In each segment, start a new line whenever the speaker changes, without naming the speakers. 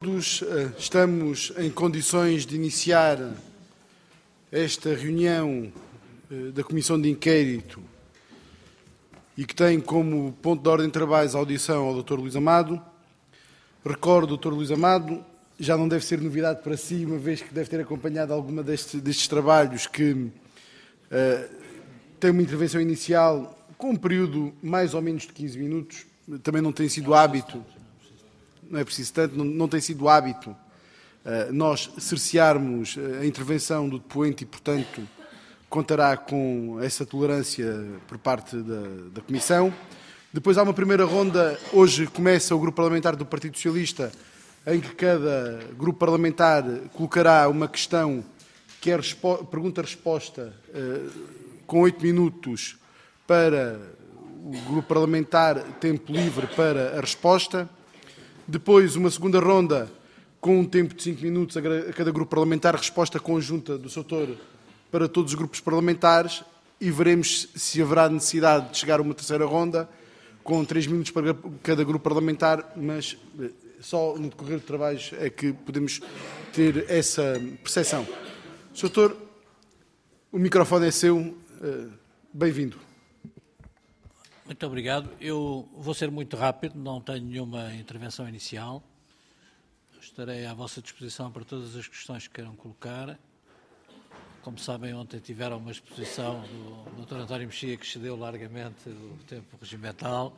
Todos estamos em condições de iniciar esta reunião da Comissão de Inquérito e que tem como ponto de ordem de trabalhos a audição ao Dr. Luís Amado. Recordo, Dr. Luís Amado, já não deve ser novidade para si, uma vez que deve ter acompanhado alguma destes trabalhos, que tem uma intervenção inicial com um período mais ou menos de 15 minutos. Também não tem sido hábito, não é preciso tanto, não tem sido hábito nós cercearmos a intervenção do depoente e, portanto, contará com essa tolerância por parte da Comissão. Depois há uma primeira ronda, hoje começa o Grupo Parlamentar do Partido Socialista, em que cada grupo parlamentar colocará uma questão que é pergunta-resposta com 8 minutos para o grupo parlamentar, tempo livre para a resposta. Depois uma segunda ronda com um tempo de 5 minutos a cada grupo parlamentar, resposta conjunta do Sr. para todos os grupos parlamentares, e veremos se haverá necessidade de chegar a uma terceira ronda com 3 minutos para cada grupo parlamentar, mas só no decorrer de trabalhos é que podemos ter essa percepção. Sr. O microfone é seu. Bem-vindo.
Muito obrigado. Eu vou ser muito rápido, não tenho nenhuma intervenção inicial. Estarei à vossa disposição para todas as questões que queiram colocar. Como sabem, ontem tiveram uma exposição do Dr. António Mexia que excedeu largamente o tempo regimental.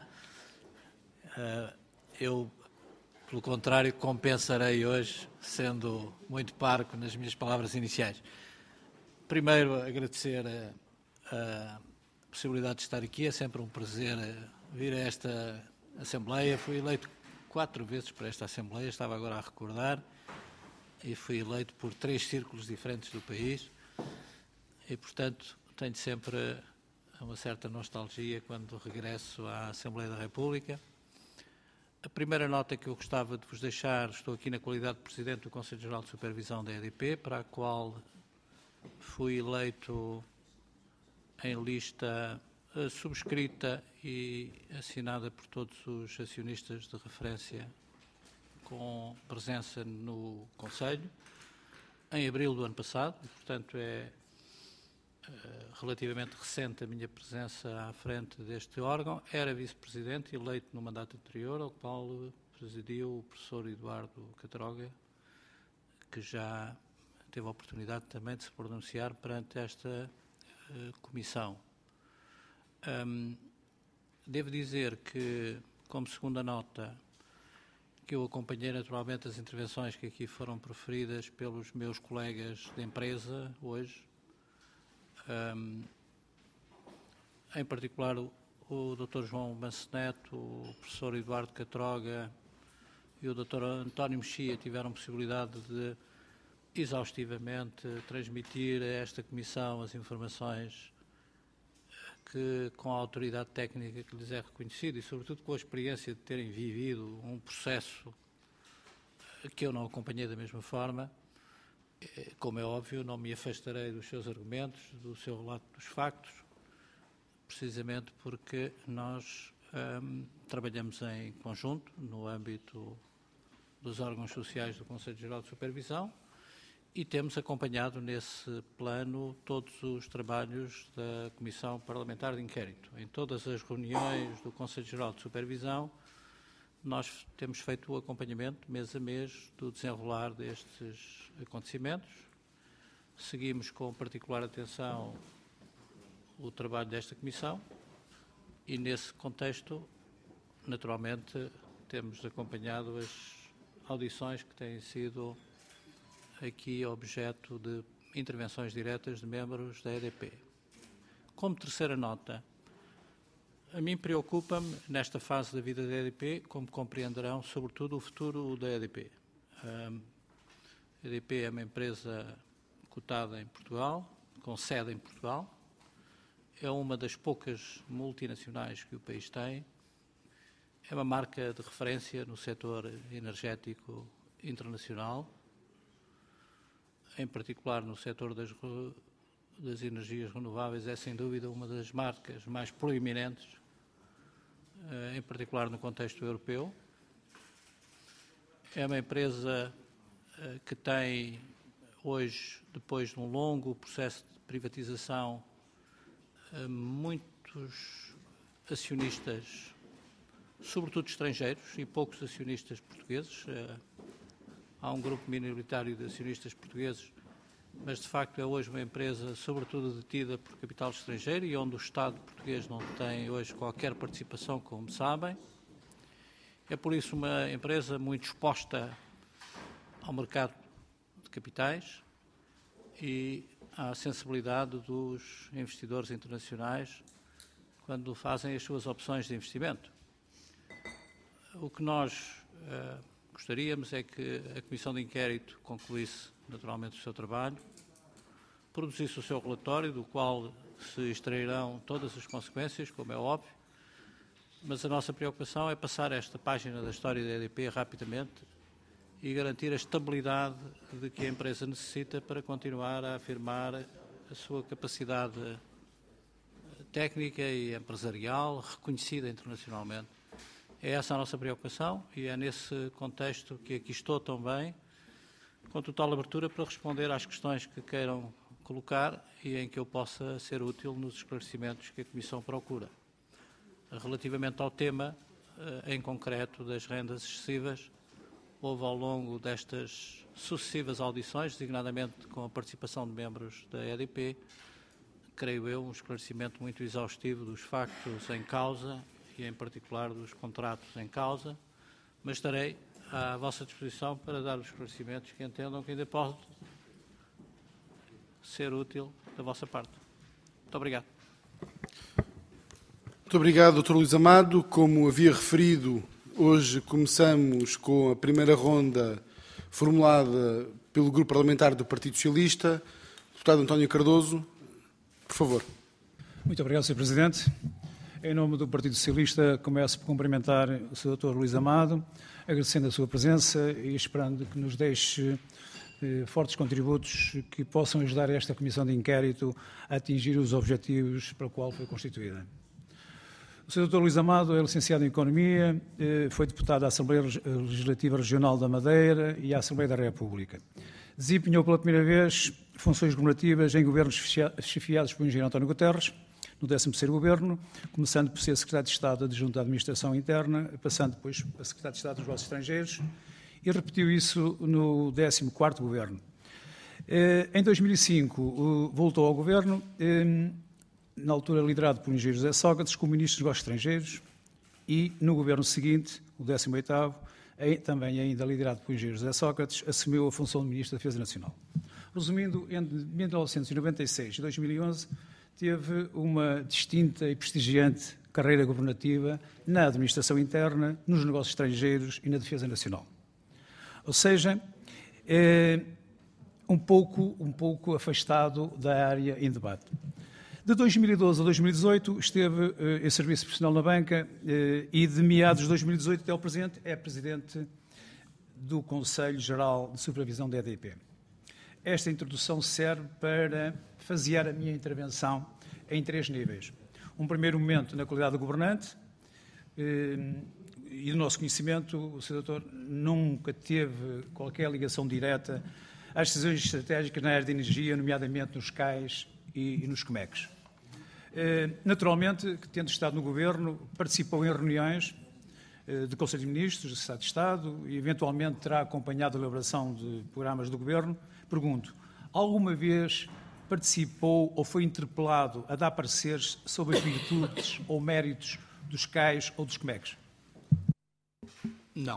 Eu, pelo contrário, compensarei hoje, sendo muito parco nas minhas palavras iniciais. Primeiro, agradecer a possibilidade de estar aqui. É sempre um prazer vir a esta Assembleia. Fui eleito 4 vezes para esta Assembleia, estava agora a recordar, e fui eleito por 3 círculos diferentes do país. E, portanto, tenho sempre uma certa nostalgia quando regresso à Assembleia da República. A primeira nota que eu gostava de vos deixar: estou aqui na qualidade de Presidente do Conselho Geral de Supervisão da EDP, para a qual fui eleito em lista subscrita e assinada por todos os acionistas de referência com presença no Conselho, em abril do ano passado. E, portanto, é relativamente recente a minha presença à frente deste órgão. Era vice-presidente, eleito no mandato anterior, ao qual presidiu o professor Eduardo Catroga, que já teve a oportunidade também de se pronunciar perante esta comissão. Devo dizer que, como segunda nota, que eu acompanhei naturalmente as intervenções que aqui foram proferidas pelos meus colegas de empresa hoje, em particular o Dr. João Manceneto, o professor Eduardo Catroga e o Dr. António Mexia tiveram possibilidade de exaustivamente transmitir a esta Comissão as informações que, com a autoridade técnica que lhes é reconhecida e, sobretudo, com a experiência de terem vivido um processo que eu não acompanhei da mesma forma. Como é óbvio, não me afastarei dos seus argumentos, do seu relato dos factos, precisamente porque nós trabalhamos em conjunto no âmbito dos órgãos sociais do Conselho Geral de Supervisão e temos acompanhado nesse plano todos os trabalhos da Comissão Parlamentar de Inquérito. Em todas as reuniões do Conselho Geral de Supervisão, nós temos feito o acompanhamento, mês a mês, do desenrolar destes acontecimentos. Seguimos com particular atenção o trabalho desta Comissão e, nesse contexto, naturalmente, temos acompanhado as audições que têm sido aqui objeto de intervenções diretas de membros da EDP. Como terceira nota, a mim preocupa-me, nesta fase da vida da EDP, como compreenderão, sobretudo o futuro da EDP. A EDP é uma empresa cotada em Portugal, com sede em Portugal, é uma das poucas multinacionais que o país tem, é uma marca de referência no setor energético internacional, em particular no setor das energias renováveis. É sem dúvida uma das marcas mais proeminentes, em particular no contexto europeu. É uma empresa que tem hoje, depois de um longo processo de privatização, muitos acionistas, sobretudo estrangeiros, e poucos acionistas portugueses. Há um grupo minoritário de acionistas portugueses, mas de facto é hoje uma empresa sobretudo detida por capital estrangeiro e onde o Estado português não tem hoje qualquer participação, como sabem. É por isso uma empresa muito exposta ao mercado de capitais e à sensibilidade dos investidores internacionais quando fazem as suas opções de investimento. O que nós gostaríamos é que a Comissão de Inquérito concluísse naturalmente o seu trabalho, produzisse o seu relatório, do qual se extrairão todas as consequências, como é óbvio, mas a nossa preocupação é passar esta página da história da EDP rapidamente e garantir a estabilidade de que a empresa necessita para continuar a afirmar a sua capacidade técnica e empresarial, reconhecida internacionalmente. É essa a nossa preocupação e é nesse contexto que aqui estou também, com total abertura para responder às questões que queiram colocar e em que eu possa ser útil nos esclarecimentos que a Comissão procura. Relativamente ao tema, em concreto, das rendas excessivas, houve ao longo destas sucessivas audições, designadamente com a participação de membros da EDP, creio eu, um esclarecimento muito exaustivo dos factos em causa e, em particular, dos contratos em causa, mas estarei à vossa disposição para dar os esclarecimentos que entendam que ainda pode ser útil da vossa parte. Muito obrigado.
Muito obrigado, Dr. Luís Amado. Como havia referido, hoje começamos com a primeira ronda formulada pelo Grupo Parlamentar do Partido Socialista. Deputado António Cardoso, por favor.
Muito obrigado, Sr. Presidente. Em nome do Partido Socialista, começo por cumprimentar o Sr. Dr. Luís Amado, agradecendo a sua presença e esperando que nos deixe fortes contributos que possam ajudar esta Comissão de Inquérito a atingir os objetivos para o qual foi constituída. O Sr. Dr. Luís Amado é licenciado em Economia, foi deputado à Assembleia Legislativa Regional da Madeira e à Assembleia da República. Desempenhou pela primeira vez funções governativas em governos chefiados por Engenheiro António Guterres, no 13º Governo, começando por ser Secretário de Estado adjunto da Administração Interna, passando depois para Secretário de Estado dos Negócios Estrangeiros, e repetiu isso no 14º Governo. Em 2005 voltou ao Governo, na altura liderado por Engenheiro José Sócrates, como Ministro dos Negócios Estrangeiros, e no Governo seguinte, o 18º, também ainda liderado por Engenheiro José Sócrates, assumiu a função de Ministro da Defesa Nacional. Resumindo, entre 1996 e 2011, teve uma distinta e prestigiante carreira governativa na administração interna, nos negócios estrangeiros e na defesa nacional. Ou seja, um pouco afastado da área em debate. De 2012 a 2018 esteve em serviço profissional na banca e de meados de 2018 até ao presente é presidente do Conselho Geral de Supervisão da EDP. Esta introdução serve para fasear a minha intervenção em 3 níveis. Um primeiro momento na qualidade de governante e do nosso conhecimento, o Sr. Doutor nunca teve qualquer ligação direta às decisões estratégicas na área de energia, nomeadamente nos CAIs e nos COMECs. Naturalmente, tendo estado no Governo, participou em reuniões de Conselho de Ministros, de Secretário de Estado e eventualmente terá acompanhado a elaboração de programas do Governo. Pergunto, alguma vez participou ou foi interpelado a dar pareceres sobre as virtudes ou méritos dos CAIs ou dos COMECs?
Não.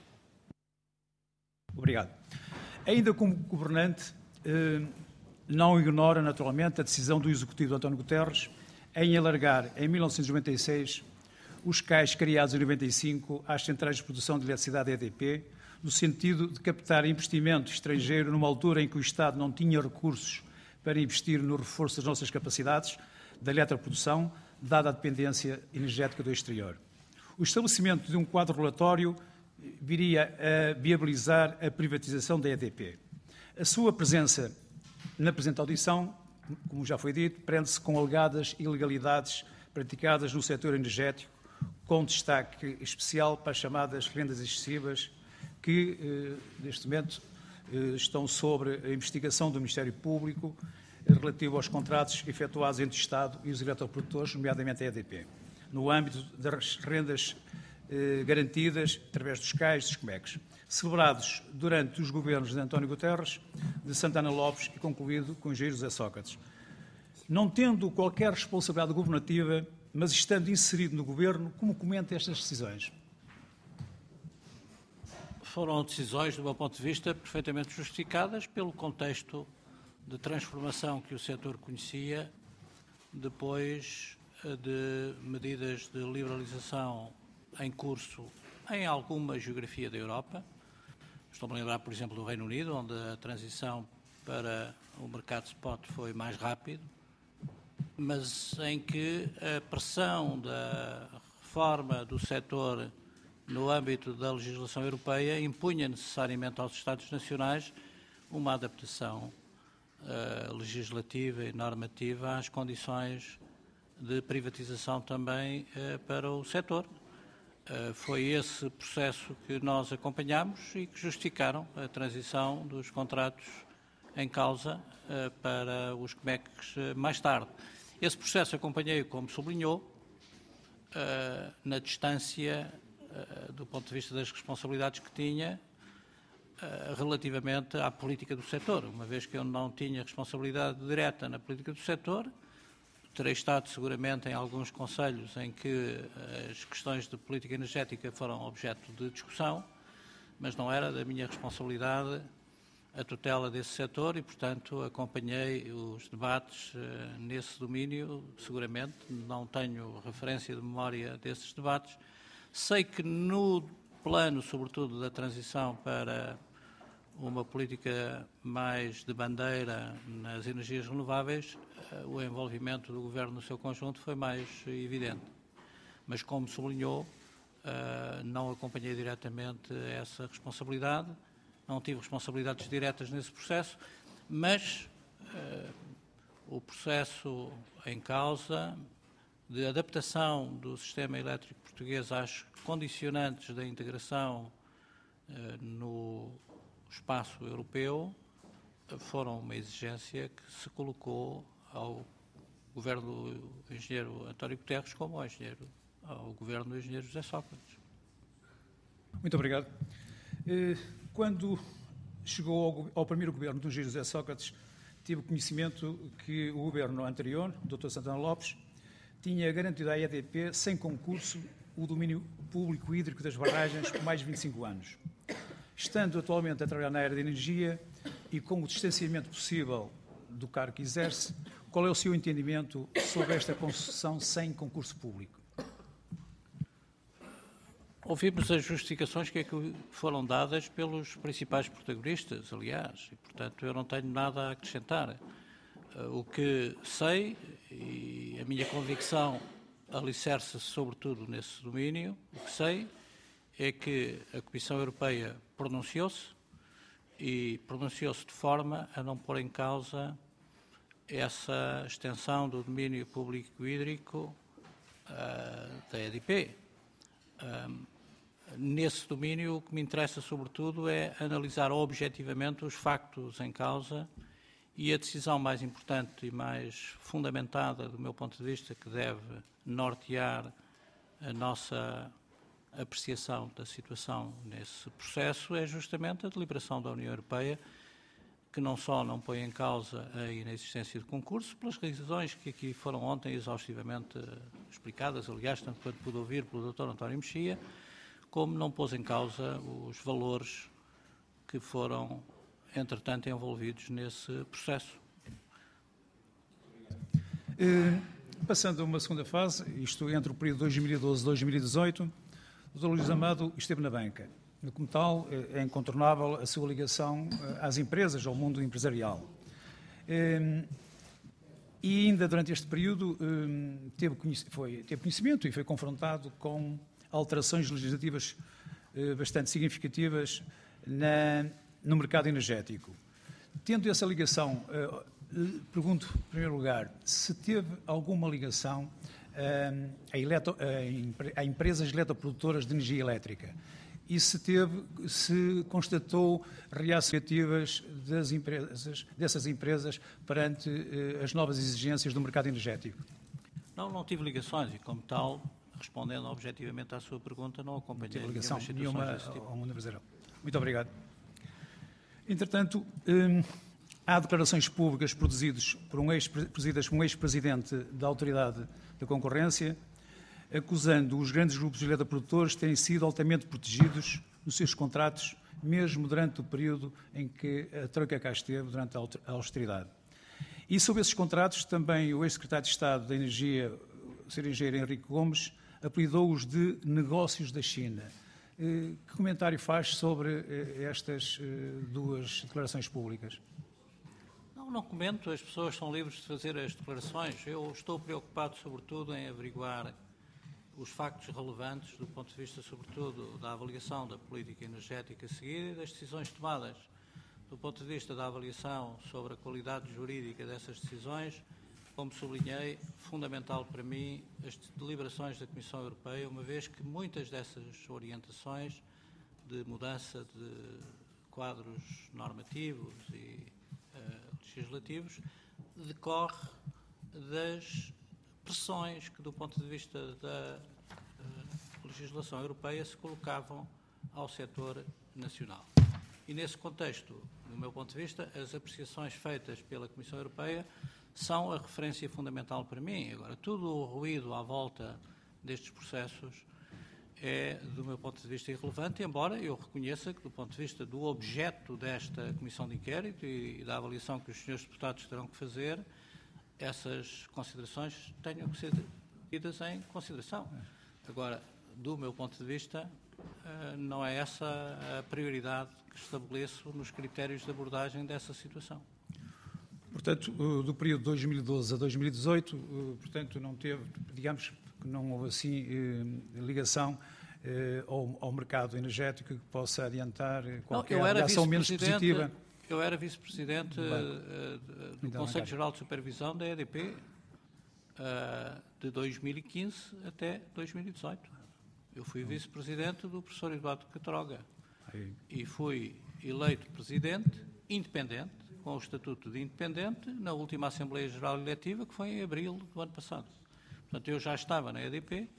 Obrigado. Ainda como governante, não ignora naturalmente a decisão do Executivo de António Guterres em alargar, em 1996, os CAIs criados em 95 às centrais de produção de eletricidade EDP, no sentido de captar investimento estrangeiro numa altura em que o Estado não tinha recursos para investir no reforço das nossas capacidades da eletroprodução, dada a dependência energética do exterior. O estabelecimento de um quadro regulatório viria a viabilizar a privatização da EDP. A sua presença na presente audição, como já foi dito, prende-se com alegadas ilegalidades praticadas no setor energético, com destaque especial para as chamadas rendas excessivas, que, neste momento, estão sobre a investigação do Ministério Público relativo aos contratos efetuados entre o Estado e os eletroprodutores, nomeadamente a EDP, no âmbito das rendas garantidas através dos CAIs e dos COMECs, celebrados durante os governos de António Guterres, de Santana Lopes e concluído com Jair José Sócrates. Não tendo qualquer responsabilidade governativa, mas estando inserido no governo, como comenta estas decisões?
Foram decisões, do meu ponto de vista, perfeitamente justificadas pelo contexto de transformação que o setor conhecia depois de medidas de liberalização em curso em alguma geografia da Europa. Estou-me a lembrar, por exemplo, do Reino Unido, onde a transição para o mercado spot foi mais rápido, mas em que a pressão da reforma do setor no âmbito da legislação europeia impunha necessariamente aos Estados nacionais uma adaptação legislativa e normativa às condições de privatização também para o setor. Foi esse processo que nós acompanhamos e que justificaram a transição dos contratos em causa para os COMECs mais tarde. Esse processo acompanhei, como sublinhou, na distância do ponto de vista das responsabilidades que tinha relativamente à política do setor. Uma vez que eu não tinha responsabilidade direta na política do setor, terei estado seguramente em alguns conselhos em que as questões de política energética foram objeto de discussão, mas não era da minha responsabilidade a tutela desse setor e, portanto, acompanhei os debates nesse domínio, seguramente. Não tenho referência de memória desses debates. Sei que no plano, sobretudo, da transição para uma política mais de bandeira nas energias renováveis, o envolvimento do Governo no seu conjunto foi mais evidente. Mas, como sublinhou, não acompanhei diretamente essa responsabilidade, não tive responsabilidades diretas nesse processo, mas o processo em causa de adaptação do sistema elétrico português às condicionantes da integração no espaço europeu foram uma exigência que se colocou ao governo do engenheiro António Guterres como ao governo do engenheiro José Sócrates.
Muito obrigado. Quando chegou ao primeiro governo do engenheiro José Sócrates, tive conhecimento que o governo anterior, o Dr. Santana Lopes, tinha garantido à EDP, sem concurso, o domínio público hídrico das barragens por mais de 25 anos. Estando atualmente a trabalhar na área da energia e com o distanciamento possível do cargo que exerce, qual é o seu entendimento sobre esta concessão sem concurso público?
Ouvimos as justificações que aqui foram dadas pelos principais protagonistas, aliás, e, portanto, eu não tenho nada a acrescentar. O que sei, e a minha convicção alicerça-se sobretudo nesse domínio, o que sei é que a Comissão Europeia pronunciou-se e pronunciou-se de forma a não pôr em causa essa extensão do domínio público hídrico da EDP. Nesse domínio, o que me interessa sobretudo é analisar objetivamente os factos em causa e a decisão mais importante e mais fundamentada, do meu ponto de vista, que deve nortear a nossa apreciação da situação nesse processo, é justamente a deliberação da União Europeia, que não só não põe em causa a inexistência de concurso, pelas razões que aqui foram ontem exaustivamente explicadas, aliás, tanto quanto pude ouvir pelo Dr. António Mexia, como não pôs em causa os valores que foram, entretanto, envolvidos nesse processo.
Passando a uma segunda fase, isto entre o período 2012 e 2018, o Dr. Luís Amado esteve na banca. Como tal, é incontornável a sua ligação às empresas, ao mundo empresarial. E ainda durante este período teve conhecimento e foi confrontado com alterações legislativas bastante significativas no mercado energético. Tendo essa ligação, pergunto, em primeiro lugar, se teve alguma ligação a empresas eletroprodutoras de energia elétrica e se constatou reações negativas dessas empresas perante as novas exigências do mercado energético.
Não tive ligações e, como tal, respondendo objetivamente à sua pergunta, não acompanhei
nenhuma desse tipo. Muito obrigado. Entretanto, há declarações públicas produzidas por um ex-presidente da Autoridade da Concorrência, acusando os grandes grupos de eletroprodutores de terem sido altamente protegidos nos seus contratos, mesmo durante o período em que a Troika cá esteve, durante a austeridade. E sobre esses contratos, também o ex-secretário de Estado da Energia, o Sr. Engenheiro Henrique Gomes, apelidou-os de negócios da China. Que comentário faz sobre estas duas declarações públicas?
Não comento, as pessoas são livres de fazer as declarações. Eu estou preocupado, sobretudo, em averiguar os factos relevantes do ponto de vista, sobretudo, da avaliação da política energética a seguir e das decisões tomadas. Do ponto de vista da avaliação sobre a qualidade jurídica dessas decisões, como sublinhei, fundamental para mim as deliberações da Comissão Europeia, uma vez que muitas dessas orientações de mudança de quadros normativos e legislativos decorre das pressões que, do ponto de vista da legislação europeia, se colocavam ao setor nacional. E, nesse contexto, do meu ponto de vista, as apreciações feitas pela Comissão Europeia são a referência fundamental para mim. Agora, tudo o ruído à volta destes processos é, do meu ponto de vista, irrelevante, embora eu reconheça que, do ponto de vista do objeto desta Comissão de Inquérito e da avaliação que os senhores deputados terão que fazer, essas considerações tenham que ser tidas em consideração. Agora, do meu ponto de vista, não é essa a prioridade que estabeleço nos critérios de abordagem dessa situação.
Portanto, do período de 2012 a 2018, portanto, não teve, digamos, que não houve assim ligação ao mercado energético que possa adiantar qualquer reação menos positiva.
Eu era vice-presidente do Conselho Geral de Supervisão da EDP de 2015 até 2018. Eu fui vice-presidente do professor Eduardo Catroga e fui eleito presidente independente, com o estatuto de independente, na última Assembleia Geral Eletiva, que foi em abril do ano passado. Portanto, eu já estava na EDP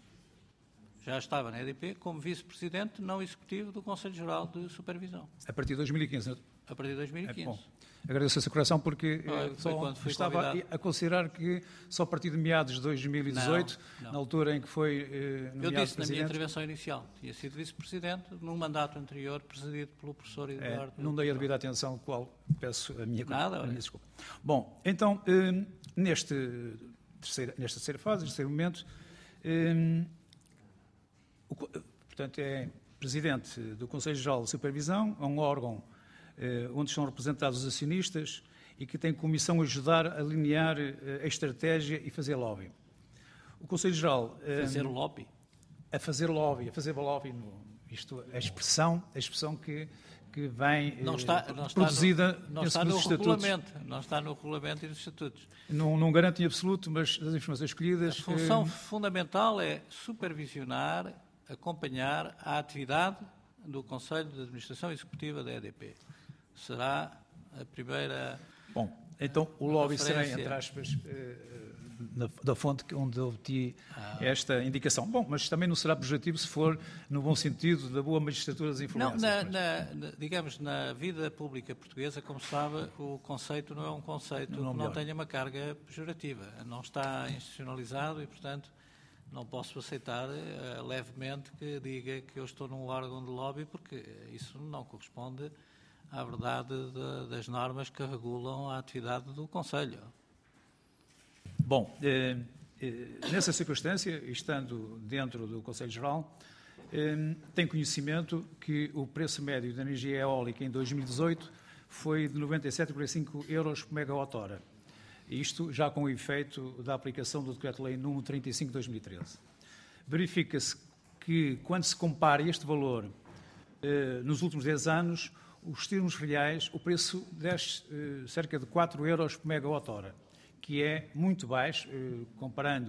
como vice-presidente não executivo do Conselho Geral de Supervisão.
A partir de 2015?
A partir de 2015.
Bom, agradeço essa correção porque estava a considerar que só a partir de meados de 2018, na altura em que foi nomeado
eu disse
presidente...
na minha intervenção inicial, tinha sido vice-presidente num mandato anterior presidido pelo professor Eduardo...
não dei a devida atenção, qual peço a minha desculpa. Bom, então, nesta terceira fase, neste terceiro momento, portanto, é presidente do Conselho Geral de Supervisão, é um órgão onde estão representados os acionistas e que tem como missão ajudar a alinhar a estratégia e fazer lobby. O Conselho Geral...
Fazer lobby?
A fazer lobby, isto, a expressão que vem produzida
não está no regulamento. Não está no regulamento e nos estatutos.
Não garanto em absoluto, mas das informações escolhidas...
A função fundamental é supervisionar, acompanhar a atividade do Conselho de Administração Executiva da EDP. Será a primeira...
Bom, então o lobby será, entre aspas, da fonte onde obtive esta indicação. Bom, mas também não será projetivo se for no bom sentido da boa magistratura das informações.
Não, digamos, na vida pública portuguesa, como sabe, o conceito não é um conceito que não tenha uma carga pejorativa. Não está institucionalizado e, portanto, não posso aceitar levemente que diga que eu estou num órgão de lobby, porque isso não corresponde à verdade das normas que regulam a atividade do Conselho.
Bom, nessa circunstância, estando dentro do Conselho Geral, tem conhecimento que o preço médio da energia eólica em 2018 foi de 97,5 euros por megawatt-hora. Isto já com o efeito da aplicação do Decreto-Lei número 35 de 2013. Verifica-se que, quando se compara este valor nos últimos 10 anos, os termos reais, o preço desce cerca de 4 euros por megawatt-hora, que é muito baixo, comparando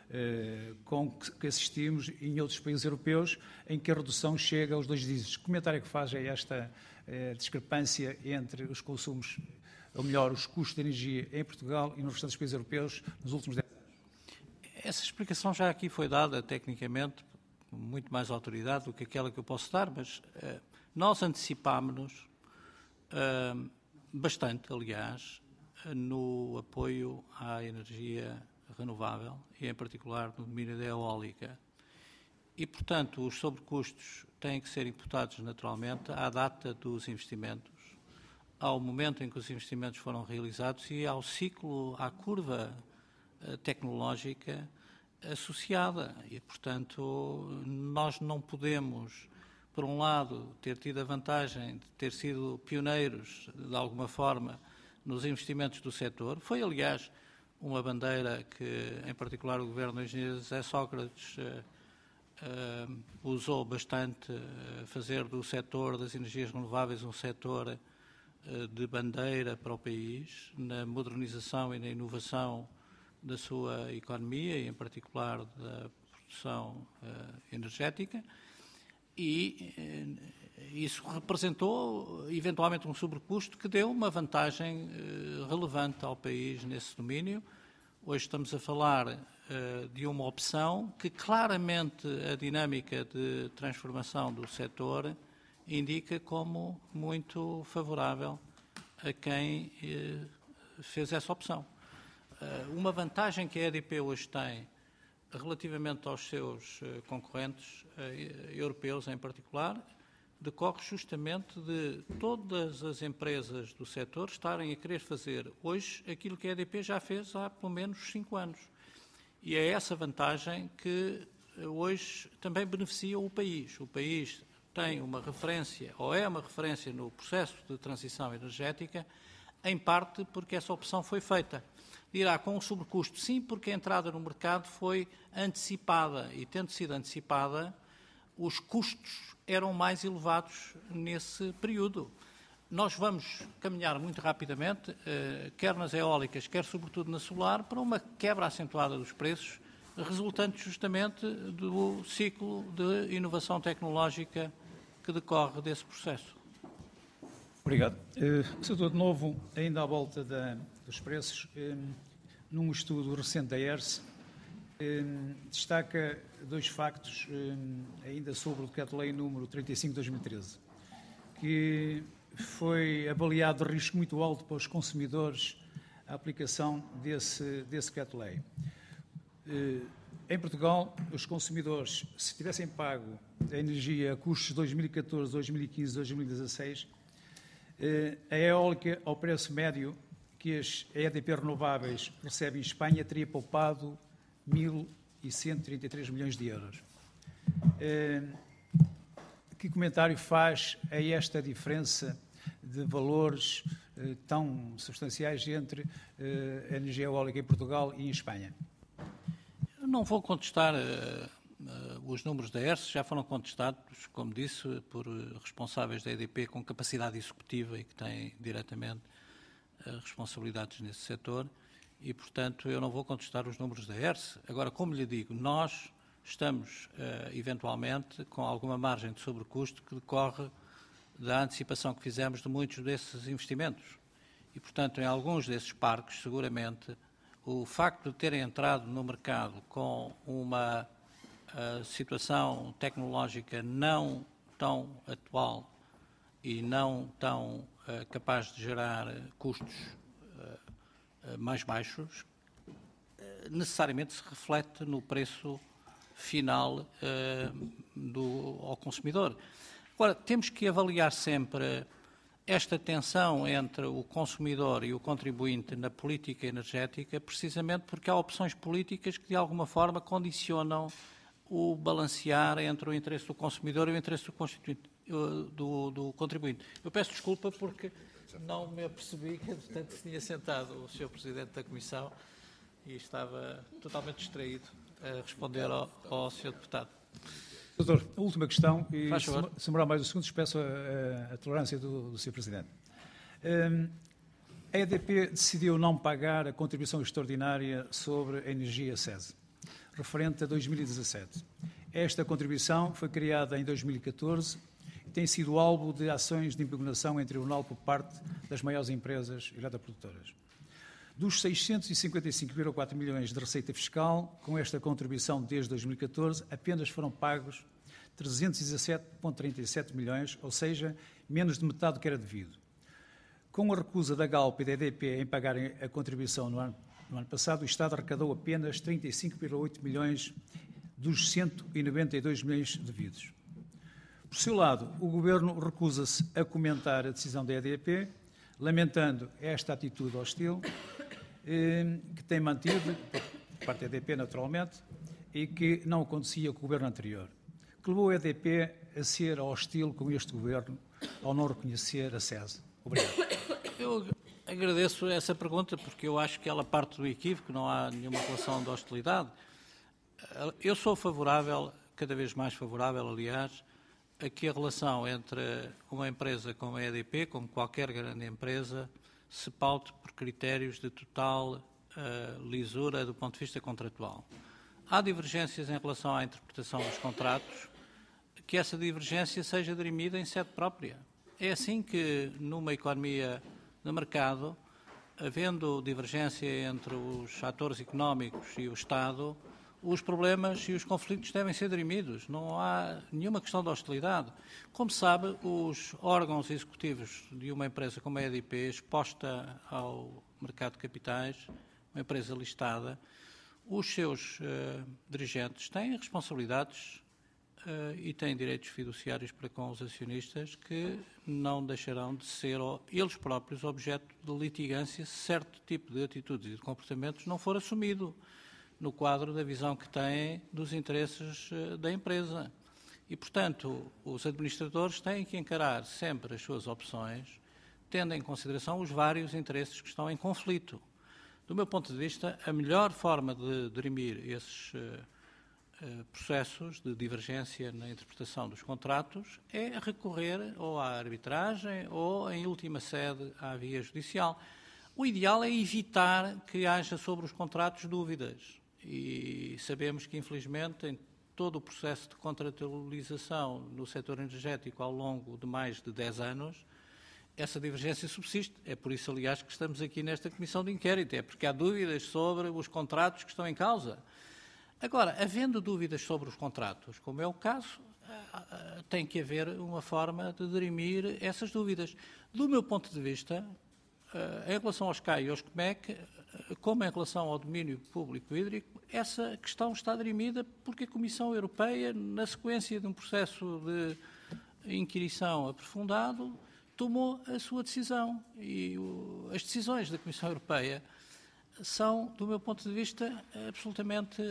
com que assistimos em outros países europeus, em que a redução chega aos 2 dígitos. Que comentário que faz a esta discrepância entre os consumos, ou melhor, os custos de energia em Portugal e nos restantes países europeus nos últimos 10 anos?
Essa explicação já aqui foi dada, tecnicamente, com muito mais autoridade do que aquela que eu posso dar, mas nós antecipámos-nos bastante, aliás, no apoio à energia renovável e, em particular, no domínio da eólica. E, portanto, os sobrecustos têm que ser imputados naturalmente à data dos investimentos, ao momento em que os investimentos foram realizados e ao ciclo, à curva tecnológica associada. E, portanto, nós não podemos, por um lado, ter tido a vantagem de ter sido pioneiros, de alguma forma, nos investimentos do setor. Foi, aliás, uma bandeira que, em particular, o Governo do Engenheiro José Sócrates usou bastante, fazer do setor das energias renováveis um setor de bandeira para o país, na modernização e na inovação da sua economia e, em particular, da produção energética. E isso representou, eventualmente, um sobrecusto que deu uma vantagem relevante ao país nesse domínio. Hoje estamos a falar de uma opção que, claramente, a dinâmica de transformação do setor indica como muito favorável a quem fez essa opção. Uma vantagem que a EDP hoje tem relativamente aos seus concorrentes europeus em particular, decorre justamente de todas as empresas do setor estarem a querer fazer hoje aquilo que a EDP já fez há pelo menos 5 anos. E é essa vantagem que hoje também beneficia o país. O país tem uma referência, ou é uma referência no processo de transição energética, em parte porque essa opção foi feita. Dirá com um sobrecusto, sim, porque a entrada no mercado foi antecipada e, tendo sido antecipada, os custos eram mais elevados nesse período. Nós vamos caminhar muito rapidamente, quer nas eólicas, quer sobretudo na solar, para uma quebra acentuada dos preços, resultante justamente do ciclo de inovação tecnológica que decorre desse processo.
Obrigado. Doutor, de novo, ainda à volta dos preços, num estudo recente da ERSE, destaca 2 factos ainda sobre o Decreto-Lei número 35 de 2013, que foi avaliado de risco muito alto para os consumidores a aplicação desse Decreto-Lei. Em Portugal, os consumidores, se tivessem pago a energia a custos de 2014, 2015, 2016, a eólica, ao preço médio que as EDP renováveis recebem em Espanha, teria poupado 1.133 milhões de euros. Que comentário faz a esta diferença de valores tão substanciais entre a energia eólica em Portugal e em Espanha?
Eu não vou contestar os números da ERSE, já foram contestados, como disse, por responsáveis da EDP com capacidade executiva e que têm diretamente responsabilidades nesse setor e, portanto, eu não vou contestar os números da ERSE. Agora, como lhe digo, nós estamos, eventualmente, com alguma margem de sobrecusto que decorre da antecipação que fizemos de muitos desses investimentos. E, portanto, em alguns desses parques, seguramente, o facto de terem entrado no mercado com uma situação tecnológica não tão atual e não tão capaz de gerar custos mais baixos, necessariamente se reflete no preço final ao consumidor. Agora, temos que avaliar sempre esta tensão entre o consumidor e o contribuinte na política energética, precisamente porque há opções políticas que, de alguma forma, condicionam o balancear entre o interesse do consumidor e o interesse do contribuinte. Eu peço desculpa porque não me apercebi que, portanto, se tinha sentado o Sr. Presidente da Comissão e estava totalmente distraído a responder ao Sr. Deputado.
Doutor, a última questão, e se demorar mais uns segundos, peço a tolerância do Sr. Presidente. A EDP decidiu não pagar a contribuição extraordinária sobre a energia SESE. referente a 2017. Esta contribuição foi criada em 2014 e tem sido alvo de ações de impugnação em tribunal por parte das maiores empresas eletroprodutoras. Dos 655,4 milhões de receita fiscal, com esta contribuição desde 2014, apenas foram pagos 317,37 milhões, ou seja, menos de metade do que era devido. Com a recusa da Galp e da EDP em pagarem a contribuição no ano passado, o Estado arrecadou apenas 35,8 milhões dos 192 milhões devidos. Por seu lado, o Governo recusa-se a comentar a decisão da EDP, lamentando esta atitude hostil que tem mantido, por parte da EDP naturalmente, e que não acontecia com o Governo anterior, que levou a EDP a ser hostil com este Governo ao não reconhecer a SESI. Obrigado.
Eu agradeço essa pergunta porque eu acho que ela parte do equívoco, não há nenhuma relação de hostilidade. Eu sou favorável, cada vez mais favorável, aliás, a que a relação entre uma empresa como a EDP, como qualquer grande empresa, se paute por critérios de total lisura do ponto de vista contratual. Há divergências em relação à interpretação dos contratos, que essa divergência seja dirimida em sede própria. É assim que, numa economia de mercado, havendo divergência entre os atores económicos e o Estado, os problemas e os conflitos devem ser dirimidos. Não há nenhuma questão de hostilidade. Como sabe, os órgãos executivos de uma empresa como a EDP, exposta ao mercado de capitais, uma empresa listada, os seus dirigentes têm responsabilidades e têm direitos fiduciários para com os acionistas que não deixarão de ser eles próprios objeto de litigância se certo tipo de atitudes e de comportamentos não for assumido no quadro da visão que têm dos interesses da empresa. E, portanto, os administradores têm que encarar sempre as suas opções, tendo em consideração os vários interesses que estão em conflito. Do meu ponto de vista, a melhor forma de dirimir esses processos de divergência na interpretação dos contratos é recorrer ou à arbitragem ou, em última sede, à via judicial. O ideal é evitar que haja sobre os contratos dúvidas. E sabemos que, infelizmente, em todo o processo de contratualização no setor energético ao longo de mais de 10 anos, essa divergência subsiste. É por isso, aliás, que estamos aqui nesta comissão de inquérito. É porque há dúvidas sobre os contratos que estão em causa. Agora, havendo dúvidas sobre os contratos, como é o caso, tem que haver uma forma de dirimir essas dúvidas. Do meu ponto de vista, em relação aos CAI e aos COMEC, como em relação ao domínio público hídrico, essa questão está dirimida porque a Comissão Europeia, na sequência de um processo de inquirição aprofundado, tomou a sua decisão. E as decisões da Comissão Europeia são, do meu ponto de vista, absolutamente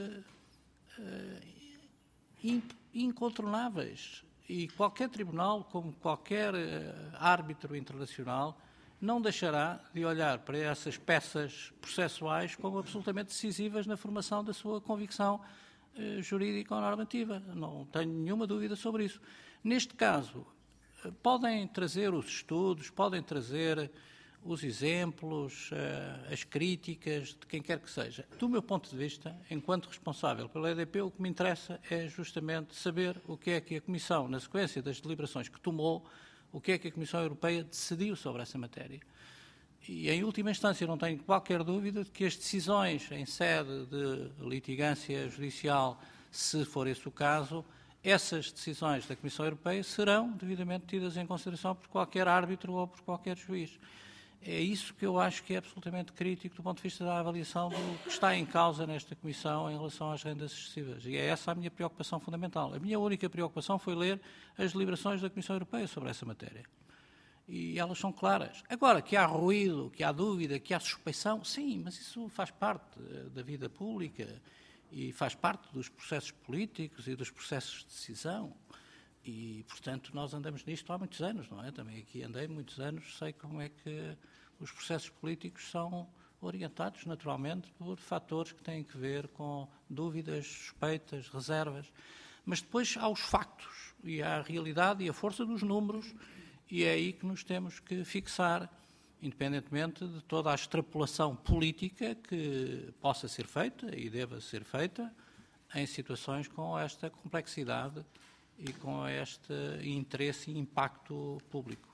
incontornáveis. E qualquer tribunal, como qualquer árbitro internacional, não deixará de olhar para essas peças processuais como absolutamente decisivas na formação da sua convicção jurídica ou normativa. Não tenho nenhuma dúvida sobre isso. Neste caso, podem trazer os estudos, podem trazer os exemplos, as críticas de quem quer que seja. Do meu ponto de vista, enquanto responsável pela EDP, o que me interessa é justamente saber o que é que a Comissão, na sequência das deliberações que tomou, o que é que a Comissão Europeia decidiu sobre essa matéria. E, em última instância, não tenho qualquer dúvida de que as decisões em sede de litigância judicial, se for esse o caso, essas decisões da Comissão Europeia serão devidamente tidas em consideração por qualquer árbitro ou por qualquer juiz. É isso que eu acho que é absolutamente crítico do ponto de vista da avaliação do que está em causa nesta Comissão em relação às rendas excessivas. E é essa a minha preocupação fundamental. A minha única preocupação foi ler as deliberações da Comissão Europeia sobre essa matéria. E elas são claras. Agora, que há ruído, que há dúvida, que há suspeição, sim, mas isso faz parte da vida pública e faz parte dos processos políticos e dos processos de decisão. E, portanto, nós andamos nisto há muitos anos, não é? Também aqui andei muitos anos, sei como é que os processos políticos são orientados, naturalmente, por fatores que têm que ver com dúvidas, suspeitas, reservas. Mas depois há os factos, e há a realidade e a força dos números, e é aí que nos temos que fixar, independentemente de toda a extrapolação política que possa ser feita e deva ser feita, em situações com esta complexidade e com este interesse e impacto público.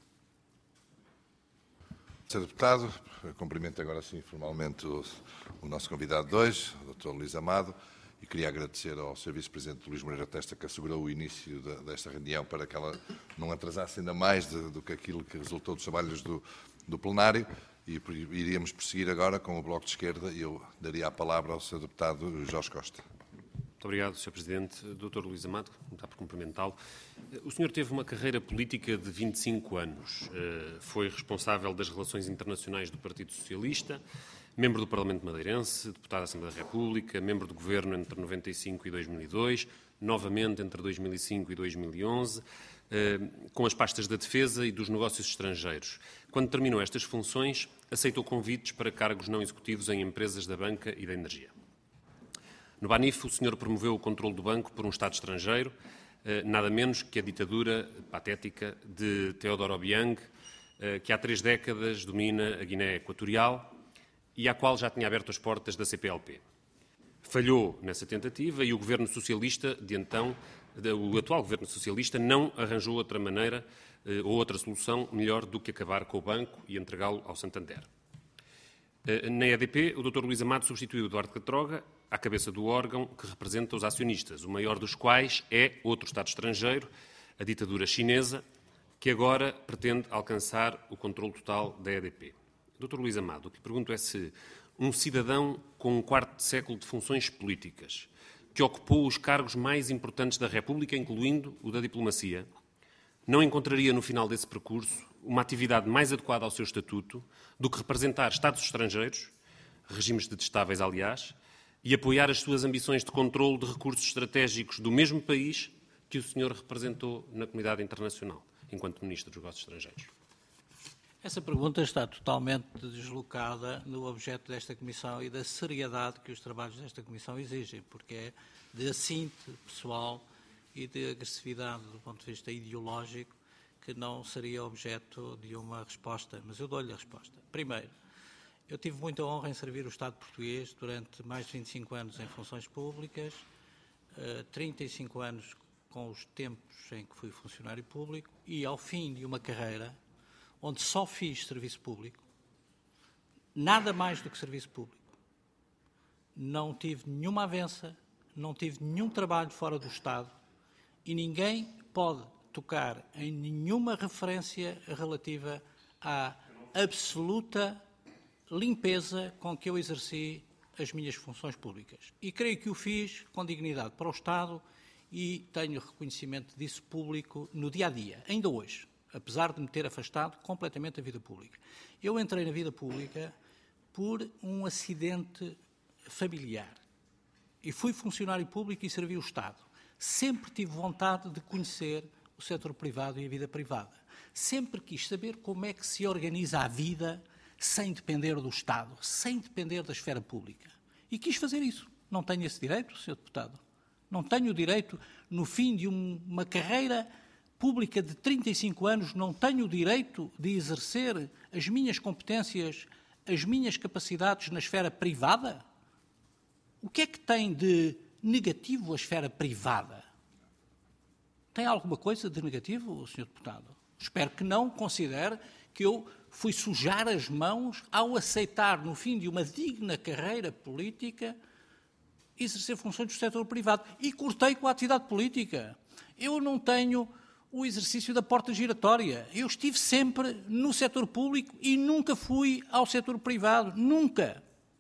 Sr. Deputado, cumprimento agora sim formalmente o nosso convidado de hoje, o Dr. Luís Amado, e queria agradecer ao Sr. Vice-Presidente Luís Moreira Testa que assegurou o início desta reunião para que ela não atrasasse ainda mais do que aquilo que resultou dos trabalhos do plenário, e iríamos prosseguir agora com o Bloco de Esquerda e eu daria a palavra ao Sr. Deputado Jorge Costa.
Muito obrigado, Sr. Presidente. Dr. Luís Amado, está por cumprimentá-lo. O senhor teve uma carreira política de 25 anos. Foi responsável das relações internacionais do Partido Socialista, membro do Parlamento Madeirense, deputado da Assembleia da República, membro do Governo entre 95 e 2002, novamente entre 2005 e 2011, com as pastas da Defesa e dos Negócios Estrangeiros. Quando terminou estas funções, aceitou convites para cargos não executivos em empresas da banca e da energia. No Banif, o senhor promoveu o controle do banco por um Estado estrangeiro, nada menos que a ditadura patética de Teodoro Obiang, que há 3 décadas domina a Guiné Equatorial e à qual já tinha aberto as portas da CPLP. Falhou nessa tentativa e o governo socialista de então, o atual governo socialista, não arranjou outra maneira ou outra solução melhor do que acabar com o banco e entregá-lo ao Santander. Na EDP, o Dr. Luís Amado substituiu Eduardo Catroga à cabeça do órgão que representa os acionistas, o maior dos quais é outro Estado estrangeiro, a ditadura chinesa, que agora pretende alcançar o controle total da EDP. Dr. Luís Amado, o que lhe pergunto é se um cidadão com um quarto de século de funções políticas, que ocupou os cargos mais importantes da República, incluindo o da diplomacia, não encontraria no final desse percurso uma atividade mais adequada ao seu estatuto do que representar Estados estrangeiros, regimes detestáveis, aliás, e apoiar as suas ambições de controle de recursos estratégicos do mesmo país que o senhor representou na comunidade internacional, enquanto Ministro dos Negócios Estrangeiros?
Essa pergunta está totalmente deslocada do objeto desta Comissão e da seriedade que os trabalhos desta Comissão exigem, porque é de assinte pessoal e de agressividade do ponto de vista ideológico que não seria objeto de uma resposta, mas eu dou-lhe a resposta. Primeiro, eu tive muita honra em servir o Estado português durante mais de 25 anos em funções públicas, 35 anos com os tempos em que fui funcionário público e ao fim de uma carreira onde só fiz serviço público, nada mais do que serviço público. Não tive nenhuma avença, não tive nenhum trabalho fora do Estado e ninguém pode tocar em nenhuma referência relativa à absoluta limpeza com que eu exerci as minhas funções públicas. E creio que o fiz com dignidade para o Estado e tenho reconhecimento disso público no dia-a-dia, ainda hoje, apesar de me ter afastado completamente da vida pública. Eu entrei na vida pública por um acidente familiar e fui funcionário público e servi o Estado. Sempre tive vontade de conhecer o setor privado e a vida privada. Sempre quis saber como é que se organiza a vida sem depender do Estado, sem depender da esfera pública. E quis fazer isso. Não tenho esse direito, Sr. Deputado. Não tenho o direito, no fim de uma carreira pública de 35 anos, não tenho o direito de exercer as minhas competências, as minhas capacidades na esfera privada? O que é que tem de negativo a esfera privada? Tem alguma coisa de negativo, Sr. Deputado? Espero que não considere que eu fui sujar as mãos ao aceitar, no fim de uma digna carreira política, exercer funções do setor privado. E cortei com a atividade política. Eu não tenho o exercício da porta giratória. Eu estive sempre no setor público e nunca fui ao setor privado. Nunca.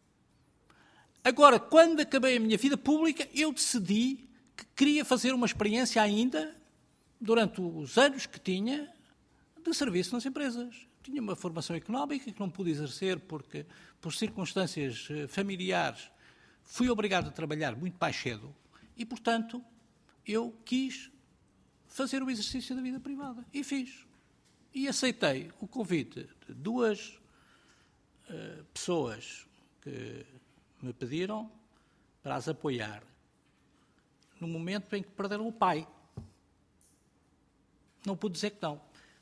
Agora, quando acabei a minha vida pública, eu decidi que queria fazer uma experiência ainda, durante os anos que tinha, de serviço nas empresas. Tinha uma formação económica que não pude exercer porque, por circunstâncias familiares, fui obrigado a trabalhar muito mais cedo e, portanto, eu quis fazer o exercício da vida privada. E fiz. E aceitei o convite de 2 pessoas que me pediram para as apoiar no momento em que perderam o pai. Não pude dizer que não.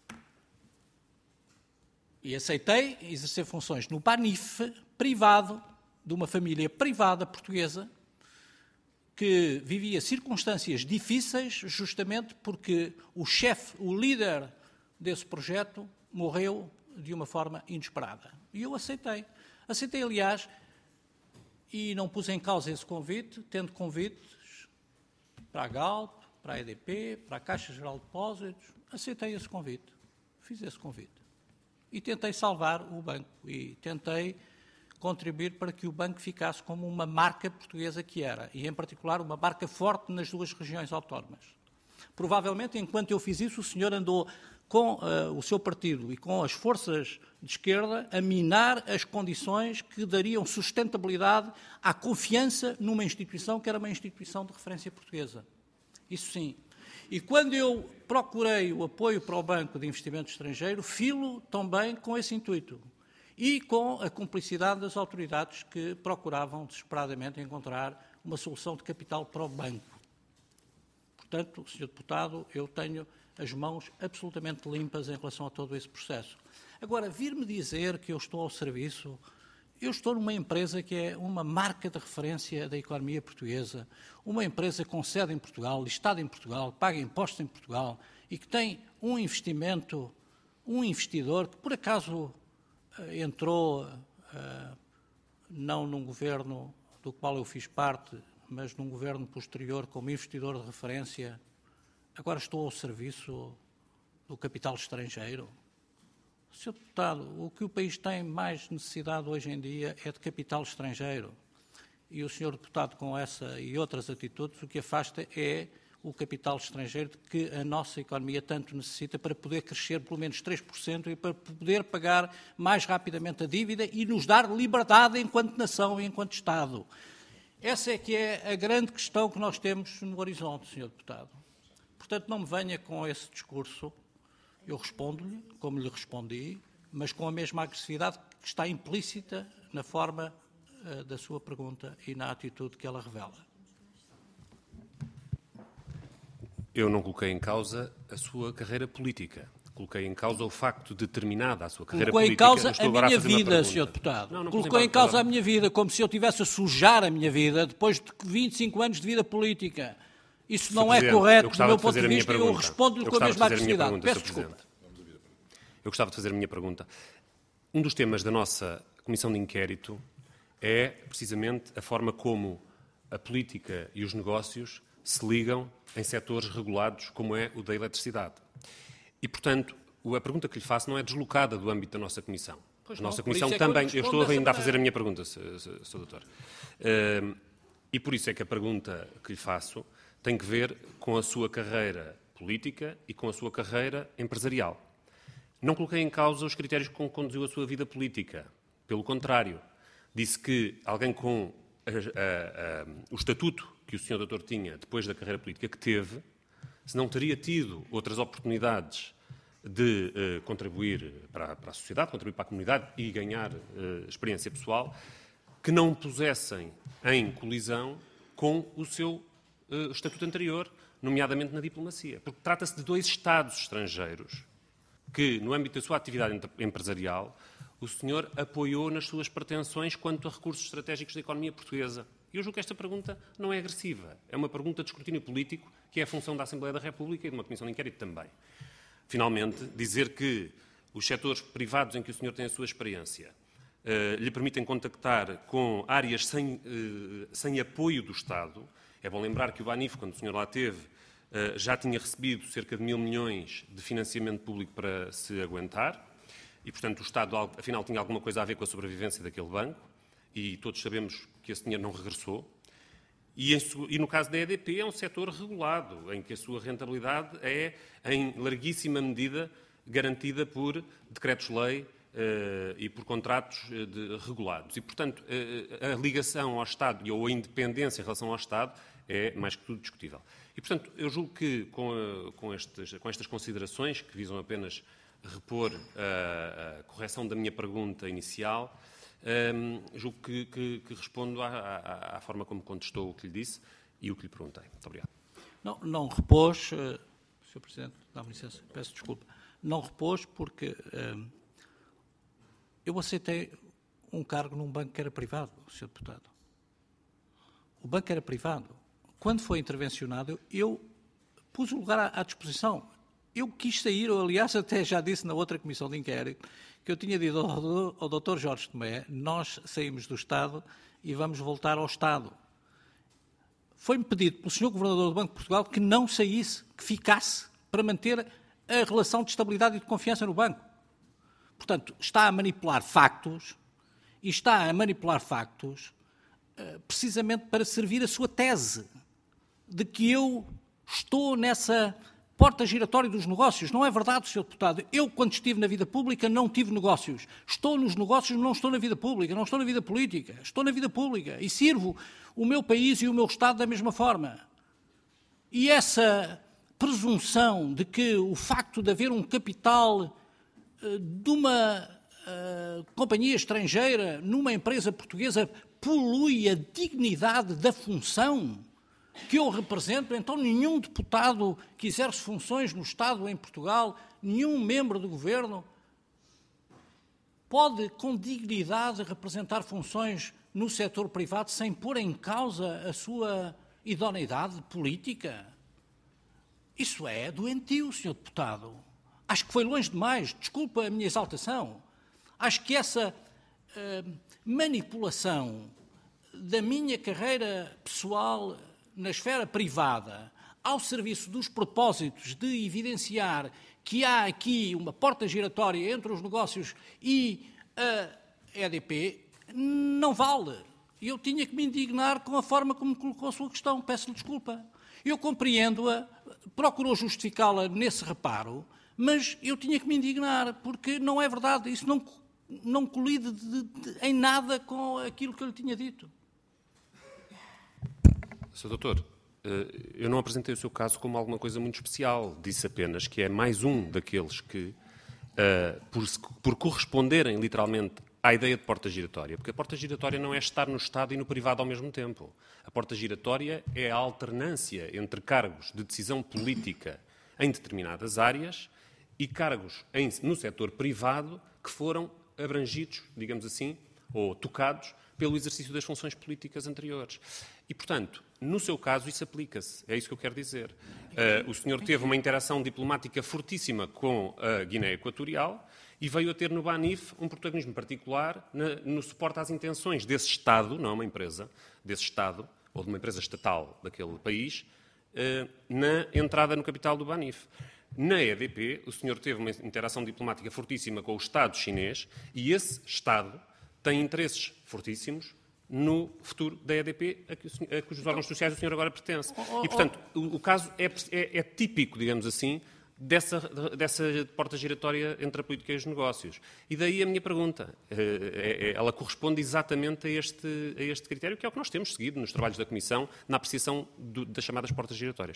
E aceitei exercer funções no Banif privado, de uma família privada portuguesa, que vivia circunstâncias difíceis justamente porque o chefe, o líder desse projeto, morreu de uma forma inesperada. E eu aceitei. Aceitei, aliás, e não pus em causa esse convite, tendo convites para a Galp, para a EDP, para a Caixa Geral de Depósitos. Aceitei esse convite. Fiz esse convite. E tentei salvar o banco. E tentei contribuir para que o banco ficasse como uma marca portuguesa que era, e em particular uma marca forte nas duas regiões autónomas. Provavelmente, enquanto eu fiz isso, o senhor andou com o seu partido e com as forças de esquerda a minar as condições que dariam sustentabilidade à confiança numa instituição que era uma instituição de referência portuguesa. Isso sim. E quando eu procurei o apoio para o Banco de Investimento Estrangeiro, filo também com esse intuito. E com a cumplicidade das autoridades que procuravam desesperadamente encontrar uma solução de capital para o banco. Portanto, Sr. Deputado, eu tenho as mãos absolutamente limpas em relação a todo esse processo. Agora, vir-me dizer que eu estou ao serviço, eu estou numa empresa que é uma marca de referência da economia portuguesa, uma empresa com sede em Portugal, listada em Portugal, que paga impostos em Portugal e que tem um investimento, um investidor que, por acaso, entrou não num governo do qual eu fiz parte, mas num governo posterior como investidor de referência. Agora estou ao serviço do capital estrangeiro. Sr. Deputado, o que o país tem mais necessidade hoje em dia é de capital estrangeiro. E o Sr. Deputado, com essa e outras atitudes, o que afasta é o capital estrangeiro de que a nossa economia tanto necessita para poder crescer pelo menos 3% e para poder pagar mais rapidamente a dívida e nos dar liberdade enquanto nação e enquanto Estado. Essa é que é a grande questão que nós temos no horizonte, Sr. Deputado. Portanto, não me venha com esse discurso. Eu respondo-lhe, como lhe respondi, mas com a mesma agressividade que está implícita na forma da sua pergunta e na atitude que ela revela.
Eu não coloquei em causa a sua carreira política. Coloquei em causa o facto de terminada a sua carreira política.
Colocou em causa a minha vida, Sr. Deputado. Colocou em causa a minha vida, como se eu tivesse a sujar a minha vida depois de 25 anos de vida política. Isso não é correto do meu ponto de vista e eu respondo-lhe com a mesma agressividade. Peço desculpa.
Eu gostava de fazer a minha pergunta. Um dos temas da nossa Comissão de Inquérito é, precisamente, a forma como a política e os negócios se ligam em setores regulados, como é o da eletricidade. E, portanto, a pergunta que lhe faço não é deslocada do âmbito da nossa Comissão. A nossa Comissão também... Eu estou ainda a fazer a minha pergunta, Sr. Doutor. E por isso é que a pergunta que lhe faço tem que ver com a sua carreira política e com a sua carreira empresarial. Não coloquei em causa os critérios com que conduziu a sua vida política. Pelo contrário, disse que alguém com o estatuto que o Sr. Doutor tinha depois da carreira política que teve, se não teria tido outras oportunidades de contribuir para a sociedade, contribuir para a comunidade e ganhar experiência pessoal, que não pusessem em colisão com o seu estatuto anterior, nomeadamente na diplomacia. Porque trata-se de dois Estados estrangeiros que, no âmbito da sua atividade empresarial, o senhor apoiou nas suas pretensões quanto a recursos estratégicos da economia portuguesa. E eu julgo que esta pergunta não é agressiva. É uma pergunta de escrutínio político, que é a função da Assembleia da República e de uma Comissão de Inquérito também. Finalmente, dizer que os setores privados em que o senhor tem a sua experiência lhe permitem contactar com áreas sem apoio do Estado. É bom lembrar que o Banif, quando o senhor lá esteve, já tinha recebido cerca de 1.000 milhões de financiamento público para se aguentar e, portanto, o Estado, afinal, tinha alguma coisa a ver com a sobrevivência daquele banco e todos sabemos que esse dinheiro não regressou. E no caso da EDP é um setor regulado, em que a sua rentabilidade é, em larguíssima medida, garantida por decretos-lei e por contratos regulados. E, portanto, a ligação ao Estado ou a independência em relação ao Estado é mais que tudo discutível. E, portanto, eu julgo que com estas considerações, que visam apenas repor a correção da minha pergunta inicial, julgo que respondo à forma como contestou o que lhe disse e o que lhe perguntei. Muito obrigado.
Não repôs, Sr. Presidente, dá-me licença, peço desculpa. Não repôs porque eu aceitei um cargo num banco que era privado, Sr. Deputado. O banco era privado. quando foi intervencionado, eu pus o lugar à disposição. Eu quis sair, ou aliás até já disse na outra comissão de inquérito, que eu tinha dito ao Dr. Jorge Tomé, nós saímos do Estado e vamos voltar ao Estado. Foi-me pedido pelo Sr. Governador do Banco de Portugal que não saísse, que ficasse, para manter a relação de estabilidade e de confiança no banco. Portanto, está a manipular factos, e está a manipular factos precisamente para servir a sua tese de que eu estou nessa porta giratória dos negócios. Não é verdade, Sr. Deputado. Eu, quando estive na vida pública, não tive negócios. Estou nos negócios, não estou na vida pública, não estou na vida política. Estou na vida pública e sirvo o meu país e o meu Estado da mesma forma. E essa presunção de que o facto de haver um capital de uma companhia estrangeira numa empresa portuguesa polui a dignidade da função que eu represento, então nenhum deputado que exerce funções no Estado em Portugal, nenhum membro do Governo, pode com dignidade representar funções no setor privado sem pôr em causa a sua idoneidade política. Isso é doentio, Sr. Deputado. Acho que foi longe demais, desculpa a minha exaltação. Acho que essa manipulação da minha carreira pessoal na esfera privada, ao serviço dos propósitos de evidenciar que há aqui uma porta giratória entre os negócios e a EDP, não vale. Eu tinha que me indignar com a forma como colocou a sua questão. Peço-lhe desculpa. Eu compreendo-a, procurou justificá-la nesse reparo, mas eu tinha que me indignar, porque não é verdade. Isso não colide em nada com aquilo que eu lhe tinha dito.
Sr. Doutor, eu não apresentei o seu caso como alguma coisa muito especial. Disse apenas que é mais um daqueles que, por corresponderem literalmente à ideia de porta giratória, porque a porta giratória não é estar no Estado e no privado ao mesmo tempo. A porta giratória é a alternância entre cargos de decisão política em determinadas áreas e cargos no setor privado que foram abrangidos, digamos assim, ou tocados pelo exercício das funções políticas anteriores. E, portanto, no seu caso, isso aplica-se. É isso que eu quero dizer. O senhor teve uma interação diplomática fortíssima com a Guiné Equatorial e veio a ter no Banif um protagonismo particular no suporte às intenções desse Estado, não uma empresa, desse Estado, ou de uma empresa estatal daquele país, na entrada no capital do Banif. Na EDP, o senhor teve uma interação diplomática fortíssima com o Estado chinês e esse Estado tem interesses fortíssimos no futuro da EDP, a cujos órgãos sociais o senhor agora pertence. E, portanto, o caso é típico, digamos assim, dessa porta giratória entre a política e os negócios. E daí a minha pergunta. Ela corresponde exatamente a este critério, que é o que nós temos seguido nos trabalhos da Comissão, na apreciação das chamadas portas giratórias.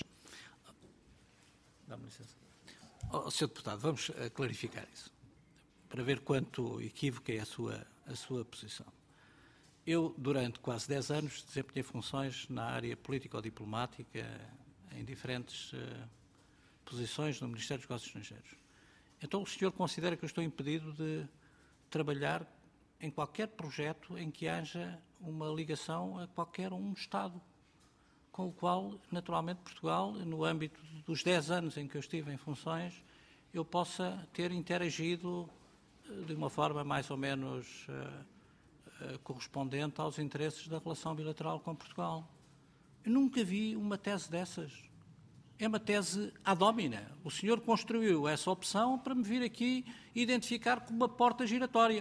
Dá-me licença. Sr. Deputado, vamos clarificar isso, para ver quanto equívoca é a sua posição. Eu, durante quase 10 anos, desempenhei funções na área político-diplomática, em diferentes posições no Ministério dos Negócios Estrangeiros. Então, o senhor considera que eu estou impedido de trabalhar em qualquer projeto em que haja uma ligação a qualquer um Estado, com o qual, naturalmente, Portugal, no âmbito dos 10 anos em que eu estive em funções, eu possa ter interagido de uma forma mais ou menos correspondente aos interesses da relação bilateral com Portugal. Eu nunca vi uma tese dessas. É uma tese ad hominem. O senhor construiu essa opção para me vir aqui identificar como uma porta giratória.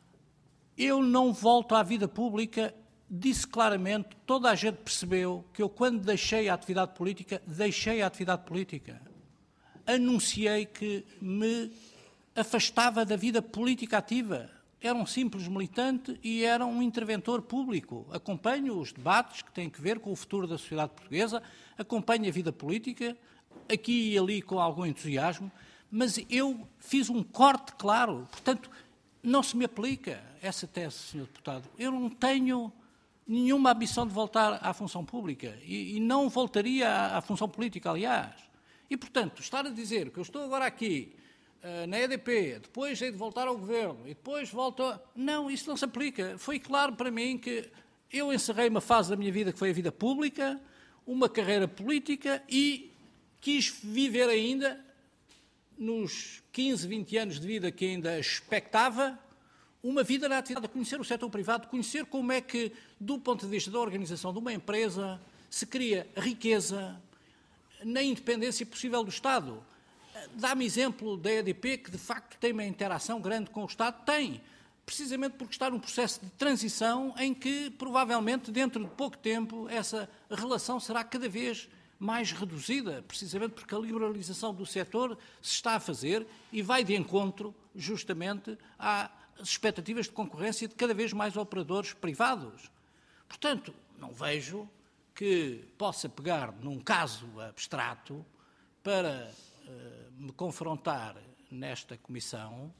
Eu não volto à vida pública, disse claramente, toda a gente percebeu que eu, quando deixei a atividade política, deixei a atividade política. Anunciei que me afastava da vida política ativa. Era um simples militante e era um interventor público. Acompanho os debates que têm a ver com o futuro da sociedade portuguesa, acompanho a vida política, aqui e ali com algum entusiasmo, mas eu fiz um corte claro. Portanto, não se me aplica essa tese, Sr. Deputado. Eu não tenho nenhuma ambição de voltar à função pública e não voltaria à função política, aliás. E, portanto, estar a dizer que eu estou agora aqui na EDP, depois hei de voltar ao Governo e depois volto a... Não, isso não se aplica. Foi claro para mim que eu encerrei uma fase da minha vida que foi a vida pública, uma carreira política e quis viver ainda, nos 15, 20 anos de vida que ainda expectava, uma vida na atividade, conhecer o setor privado, conhecer como é que, do ponto de vista da organização de uma empresa, se cria riqueza na independência possível do Estado. Dá-me exemplo da EDP, que de facto tem uma interação grande com o Estado. Tem, precisamente porque está num processo de transição em que, provavelmente, dentro de pouco tempo, essa relação será cada vez mais reduzida, precisamente porque a liberalização do setor se está a fazer e vai de encontro, justamente, às expectativas de concorrência de cada vez mais operadores privados. Portanto, não vejo que possa pegar num caso abstrato para me confrontar nesta comissão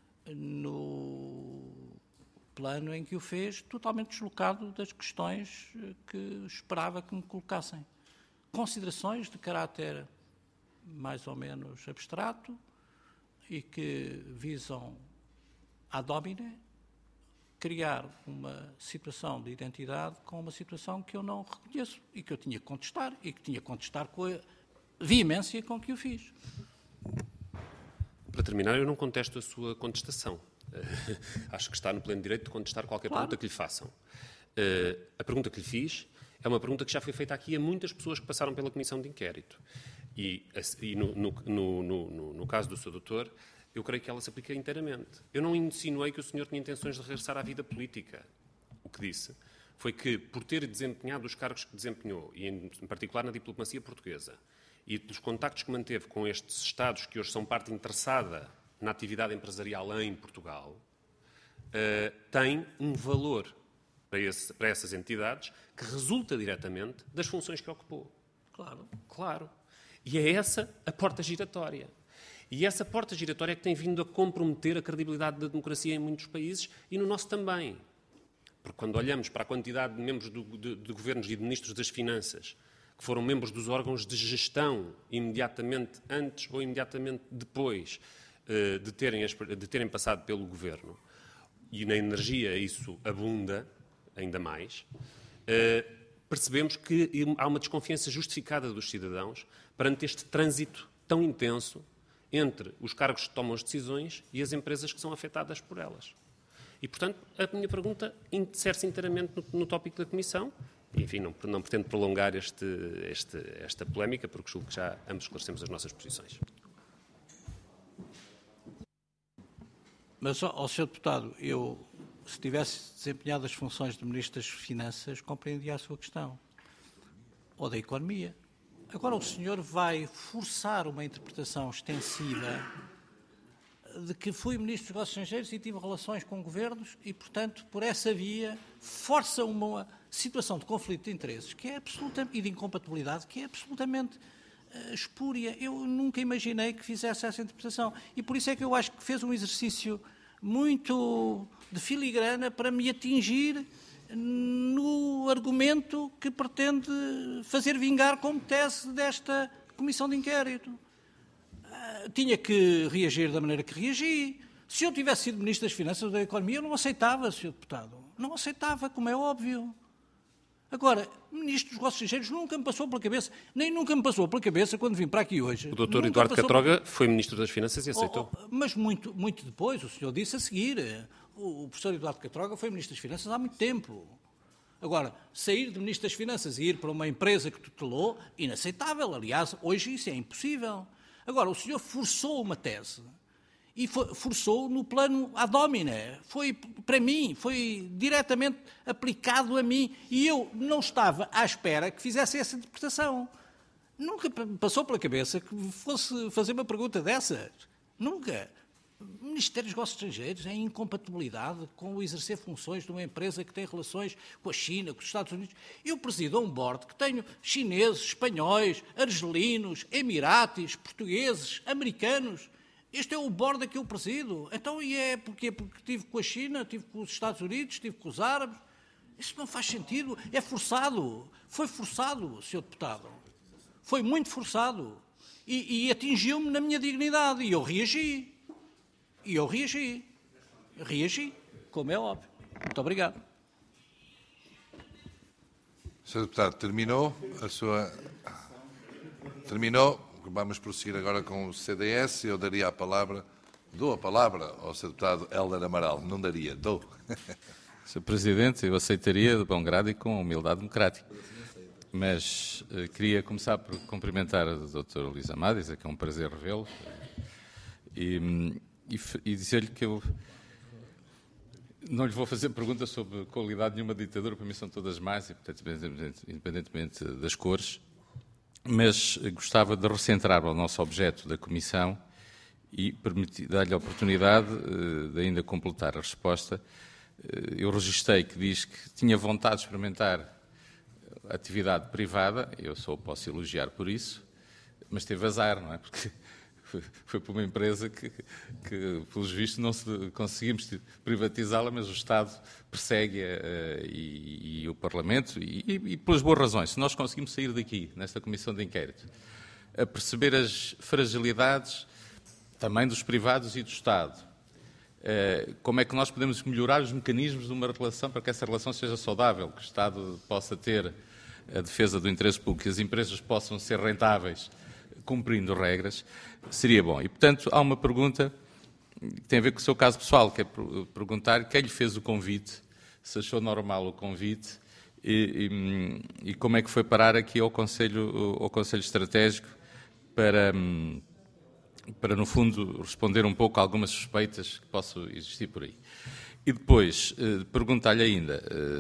no plano em que o fez, totalmente deslocado das questões que esperava que me colocassem. Considerações de caráter mais ou menos abstrato e que visam ad hominem criar uma situação de identidade com uma situação que eu não reconheço e que eu tinha que contestar, e que tinha que contestar com a veemência com que o fiz.
Para terminar, eu não contesto a sua contestação. Acho que está no pleno direito de contestar qualquer pergunta que lhe façam. A pergunta que lhe fiz é uma pergunta que já foi feita aqui a muitas pessoas que passaram pela comissão de inquérito. E no caso do Sr. Doutor, eu creio que ela se aplica inteiramente. Eu não insinuei que o senhor tinha intenções de regressar à vida política. O que disse foi que, por ter desempenhado os cargos que desempenhou, e em particular na diplomacia portuguesa, e dos contactos que manteve com estes Estados que hoje são parte interessada na atividade empresarial em Portugal, tem um valor para essas entidades que resulta diretamente das funções que ocupou. Claro. E é essa a porta giratória. E essa porta giratória é que tem vindo a comprometer a credibilidade da democracia em muitos países e no nosso também. Porque quando olhamos para a quantidade de membros de governos e de ministros das Finanças que foram membros dos órgãos de gestão imediatamente antes ou imediatamente depois de terem passado pelo governo, e na energia isso abunda ainda mais, percebemos que há uma desconfiança justificada dos cidadãos perante este trânsito tão intenso entre os cargos que tomam as decisões e as empresas que são afetadas por elas. E, portanto, a minha pergunta insere-se inteiramente no tópico da Comissão. Enfim, não pretendo prolongar esta polémica, porque julgo que já ambos esclarecemos as nossas posições.
Mas, ao Sr. Deputado, eu, se tivesse desempenhado as funções de Ministro das Finanças, compreendia a sua questão. Ou da Economia. Agora o senhor vai forçar uma interpretação extensiva de que fui Ministro dos Negócios Estrangeiros e tive relações com governos e, portanto, por essa via, força uma situação de conflito de interesses que é absolutamente, e de incompatibilidade que é absolutamente espúria. Eu nunca imaginei que fizesse essa interpretação. E por isso é que eu acho que fez um exercício muito de filigrana para me atingir no argumento que pretende fazer vingar como tese desta comissão de inquérito. Tinha que reagir da maneira que reagi. Se eu tivesse sido Ministro das Finanças ou da Economia, eu não aceitava, Sr. Deputado. Não aceitava, como é óbvio. Agora, Ministro dos Negócios Estrangeiros nunca me passou pela cabeça, nem nunca me passou pela cabeça quando vim para aqui hoje.
O Dr. Eduardo Catroga foi Ministro das Finanças e aceitou.
Mas muito depois, o senhor disse a seguir. O professor Eduardo Catroga foi Ministro das Finanças há muito tempo. Agora, sair de Ministro das Finanças e ir para uma empresa que tutelou, inaceitável. Aliás, hoje isso é impossível. Agora, o senhor forçou uma tese e forçou no plano ad hominem. Foi, para mim, foi diretamente aplicado a mim e eu não estava à espera que fizesse essa interpretação. Nunca passou pela cabeça que fosse fazer uma pergunta dessas. Nunca. O Ministério dos Negócios Estrangeiros é incompatibilidade com o exercer funções de uma empresa que tem relações com a China, com os Estados Unidos. Eu presido um board que tenho chineses, espanhóis, argelinos, emiratis, portugueses, americanos. Este é o board a que eu presido. Então, e é porque estive com a China, estive com os Estados Unidos, estive com os árabes. Isso não faz sentido. É forçado. Foi forçado, Sr. Deputado. Foi muito forçado. E atingiu-me na minha dignidade. E eu reagi. Reagi, como é óbvio. Muito obrigado.
Sr. Deputado, terminou a sua... Terminou. Vamos prosseguir agora com o CDS. Eu daria a palavra... Dou a palavra ao Sr. Deputado Hélder Amaral. Não daria, dou.
Sr. Presidente, eu aceitaria de bom grado e com humildade democrática. Mas queria começar por cumprimentar o Dr. Luís Amado, dizer que é um prazer revê-lo e dizer-lhe que eu não lhe vou fazer perguntas sobre qualidade nenhuma de ditadura, para mim são todas más, e, portanto, independentemente das cores, mas gostava de recentrar o nosso objeto da Comissão e dar-lhe a oportunidade de ainda completar a resposta. Eu registrei que diz que tinha vontade de experimentar atividade privada, eu só posso elogiar por isso, mas teve azar, não é? Porque foi por uma empresa que pelos vistos, não conseguimos privatizá-la, mas o Estado persegue-a e o Parlamento, e pelas boas razões. Se nós conseguimos sair daqui, nesta Comissão de Inquérito, a perceber as fragilidades também dos privados e do Estado, como é que nós podemos melhorar os mecanismos de uma relação para que essa relação seja saudável, que o Estado possa ter a defesa do interesse público, que as empresas possam ser rentáveis, cumprindo regras, seria bom. E, portanto, há uma pergunta que tem a ver com o seu caso pessoal, que é perguntar quem lhe fez o convite, se achou normal o convite e como é que foi parar aqui ao Conselho Estratégico para, no fundo, responder um pouco a algumas suspeitas que possam existir por aí. E depois, perguntar-lhe ainda,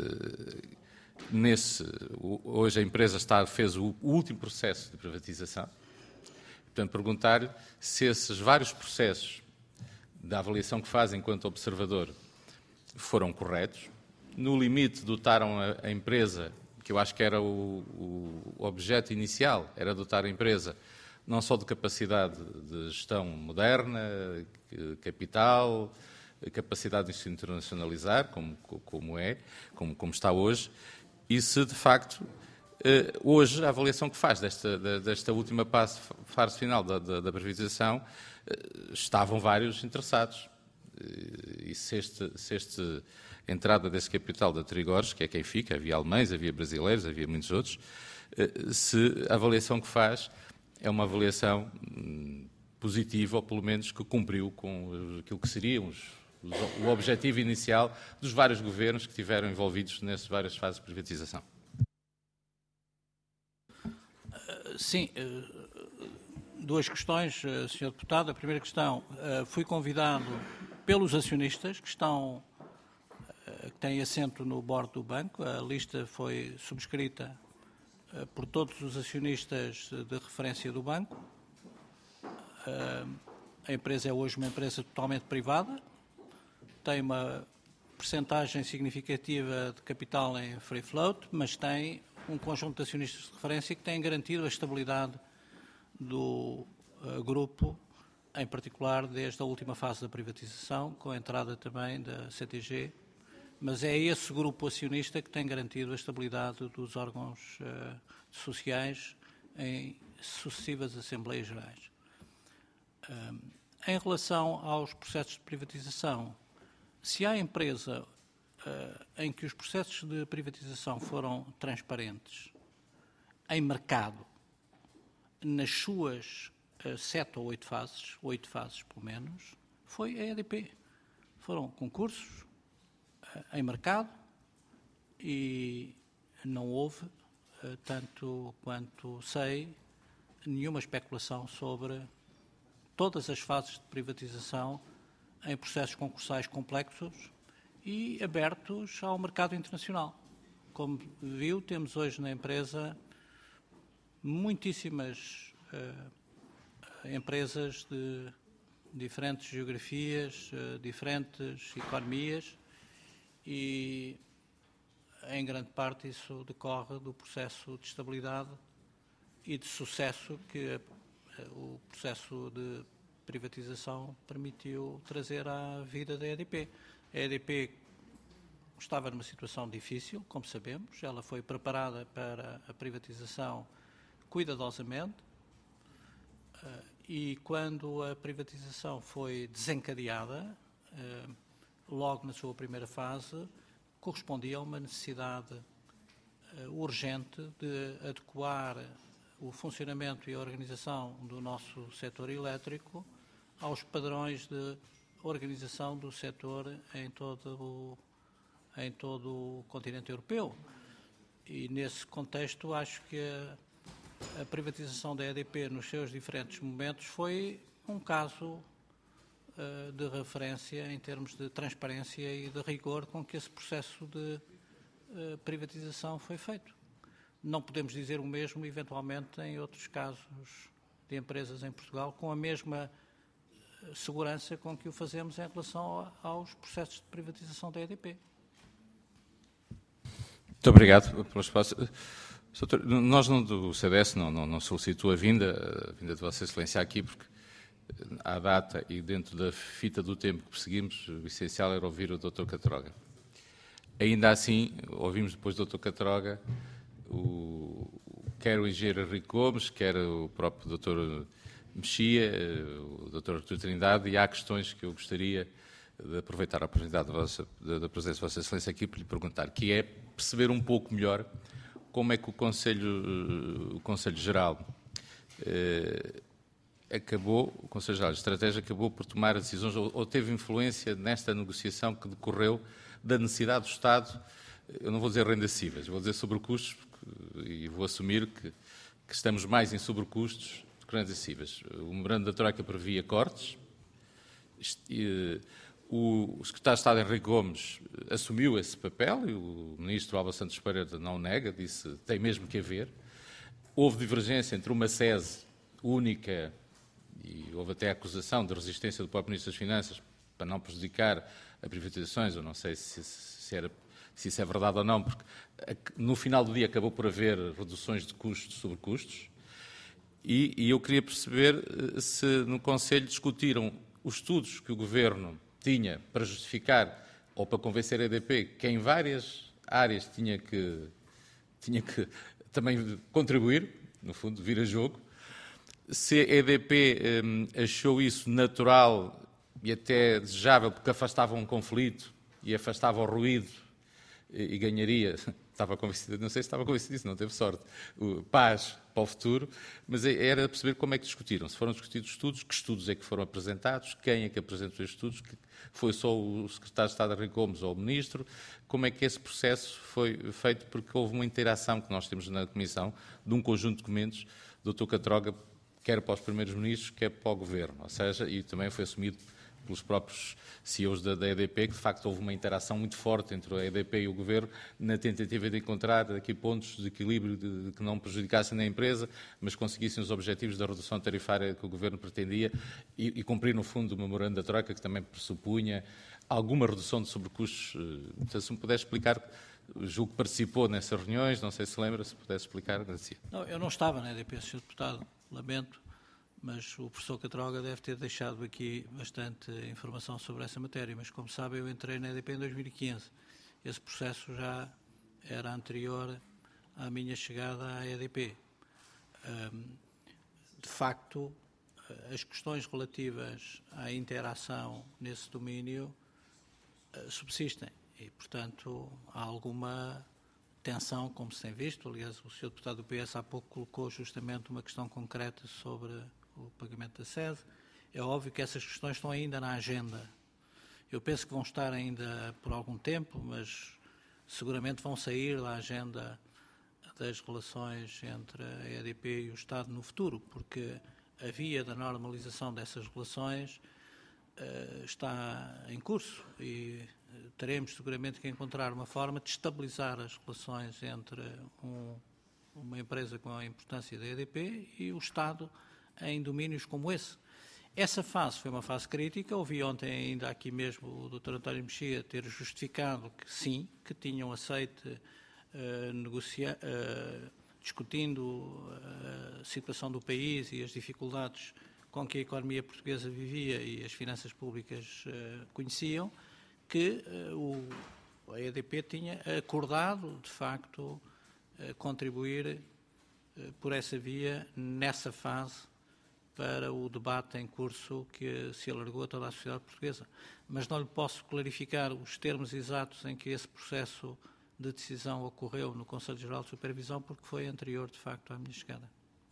hoje a empresa fez o último processo de privatização, portanto, perguntar-lhe se esses vários processos da avaliação que faz enquanto observador foram corretos, no limite dotaram a empresa, que eu acho que era o objeto inicial, era dotar a empresa não só de capacidade de gestão moderna, capital, capacidade de se internacionalizar, como está hoje, e se de facto hoje a avaliação que faz desta última fase final da privatização, estavam vários interessados. E se esta entrada desse capital da Trigores, que é quem fica, havia alemães, havia brasileiros, havia muitos outros, se a avaliação que faz é uma avaliação positiva, ou pelo menos que cumpriu com aquilo que seriam o objetivo inicial dos vários governos que estiveram envolvidos nessas várias fases de privatização.
Sim, duas questões, Sr. Deputado. A primeira questão, fui convidado pelos acionistas que têm assento no board do banco. A lista foi subscrita por todos os acionistas de referência do banco. A empresa é hoje uma empresa totalmente privada, tem uma percentagem significativa de capital em free float, mas tem um conjunto de acionistas de referência que têm garantido a estabilidade do grupo, em particular desde a última fase da privatização, com a entrada também da CTG, mas é esse grupo acionista que tem garantido a estabilidade dos órgãos sociais em sucessivas Assembleias Gerais. Em relação aos processos de privatização, se há empresa em que os processos de privatização foram transparentes, em mercado, nas suas 7 ou 8 fases pelo menos, foi a EDP. Foram concursos em mercado e não houve, tanto quanto sei, nenhuma especulação sobre todas as fases de privatização em processos concursais complexos e abertos ao mercado internacional. Como viu, temos hoje na empresa muitíssimas empresas de diferentes geografias, diferentes economias e, em grande parte, isso decorre do processo de estabilidade e de sucesso que o processo de privatização permitiu trazer à vida da EDP. A EDP estava numa situação difícil, como sabemos, ela foi preparada para a privatização cuidadosamente e quando a privatização foi desencadeada, logo na sua primeira fase, correspondia a uma necessidade urgente de adequar o funcionamento e a organização do nosso setor elétrico aos padrões de organização do setor em todo o continente europeu. E, nesse contexto, acho que a privatização da EDP nos seus diferentes momentos foi um caso de referência em termos de transparência e de rigor com que esse processo de privatização foi feito. Não podemos dizer o mesmo, eventualmente, em outros casos de empresas em Portugal, com a mesma segurança com que o fazemos em relação aos processos de privatização da EDP.
Muito obrigado pelo espaço. Doutor, nós do CDS não solicitou a vinda de Vossa Excelência aqui, porque à data e dentro da fita do tempo que perseguimos, o essencial era ouvir o Dr. Catroga. Ainda assim, ouvimos depois do Dr. Catroga quer o engenheiro Henrique Gomes, quer o próprio Dr. Mexia, o Dr. Artur Trindade, e há questões que eu gostaria de aproveitar a oportunidade da presença de Vossa Excelência aqui para lhe perguntar, que é perceber um pouco melhor como é que o Conselho Geral o Conselho Geral de Estratégia acabou por tomar decisões ou teve influência nesta negociação que decorreu da necessidade do Estado, eu não vou dizer rendas cívicas, vou dizer sobrecustos, e vou assumir que estamos mais em sobrecustos do que rendas cívicas. O memorando da Troika previa cortes, o secretário de Estado Henrique Gomes assumiu esse papel e o ministro Álvaro Santos Pereira não nega, disse tem mesmo que haver. Houve divergência entre uma SES única e houve até a acusação de resistência do próprio Ministro das Finanças para não prejudicar a privatizações, eu não sei se isso é verdade ou não, porque no final do dia acabou por haver reduções de custos sobre custos, e eu queria perceber se no Conselho discutiram os estudos que o Governo tinha para justificar ou para convencer a EDP que em várias áreas tinha que também contribuir, no fundo, vir a jogo. Se a EDP achou isso natural e até desejável porque afastava um conflito e afastava o ruído e ganharia, estava convencido, não sei se estava convencido disso, não teve sorte, paz para o futuro, mas era perceber como é que discutiram, se foram discutidos estudos, que estudos é que foram apresentados, quem é que apresentou estes estudos, que foi só o secretário de Estado Henrique Gomes ou o ministro, como é que esse processo foi feito, porque houve uma interação que nós temos na Comissão de um conjunto de documentos do Dr. Catroga, quer para os primeiros ministros, quer para o Governo, ou seja, e também foi assumido pelos próprios CEOs da EDP, que de facto houve uma interação muito forte entre a EDP e o Governo na tentativa de encontrar aqui pontos de equilíbrio de que não prejudicassem a empresa, mas conseguissem os objetivos da redução tarifária que o Governo pretendia e cumprir, no fundo, o memorando da Troika, que também pressupunha alguma redução de sobrecustos. Se me pudesse explicar, julgo que participou nessas reuniões, não sei se lembra, se pudesse explicar, agradecia.
Não, eu não estava na EDP, Sr. Deputado, lamento, mas o professor Catroga deve ter deixado aqui bastante informação sobre essa matéria, mas como sabe eu entrei na EDP em 2015. Esse processo já era anterior à minha chegada à EDP. De facto, as questões relativas à interação nesse domínio subsistem e, portanto, há alguma tensão, como se tem visto. Aliás, o Sr. Deputado do PS há pouco colocou justamente uma questão concreta sobre o pagamento da sede. É óbvio que essas questões estão ainda na agenda. Eu penso que vão estar ainda por algum tempo, mas seguramente vão sair da agenda das relações entre a EDP e o Estado no futuro, porque a via da normalização dessas relações está em curso e teremos seguramente que encontrar uma forma de estabilizar as relações entre uma empresa com a importância da EDP e o Estado em domínios como esse. Essa fase foi uma fase crítica. Ouvi ontem ainda aqui mesmo o Dr. António Mexia ter justificado que sim, que tinham aceite discutindo a situação do país e as dificuldades com que a economia portuguesa vivia e as finanças públicas conheciam, que a EDP tinha acordado, de facto, contribuir por essa via, nessa fase, para o debate em curso que se alargou a toda a sociedade portuguesa. Mas não lhe posso clarificar os termos exatos em que esse processo de decisão ocorreu no Conselho Geral de Supervisão, porque foi anterior, de facto, à minha chegada.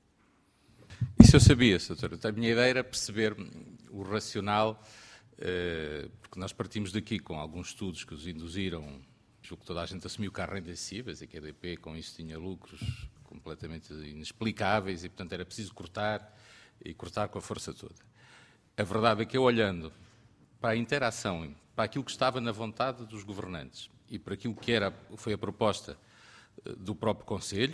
Isso eu sabia, Sr. Doutor. A minha ideia era perceber o racional, porque nós partimos daqui com alguns estudos que os induziram, julgo que toda a gente assumiu que há rendas excessivas e que a EDP com isso tinha lucros completamente inexplicáveis e, portanto, era preciso cortar e cortar com a força toda. A verdade é que eu, olhando para a interação, para aquilo que estava na vontade dos governantes e para aquilo que foi a proposta do próprio Conselho,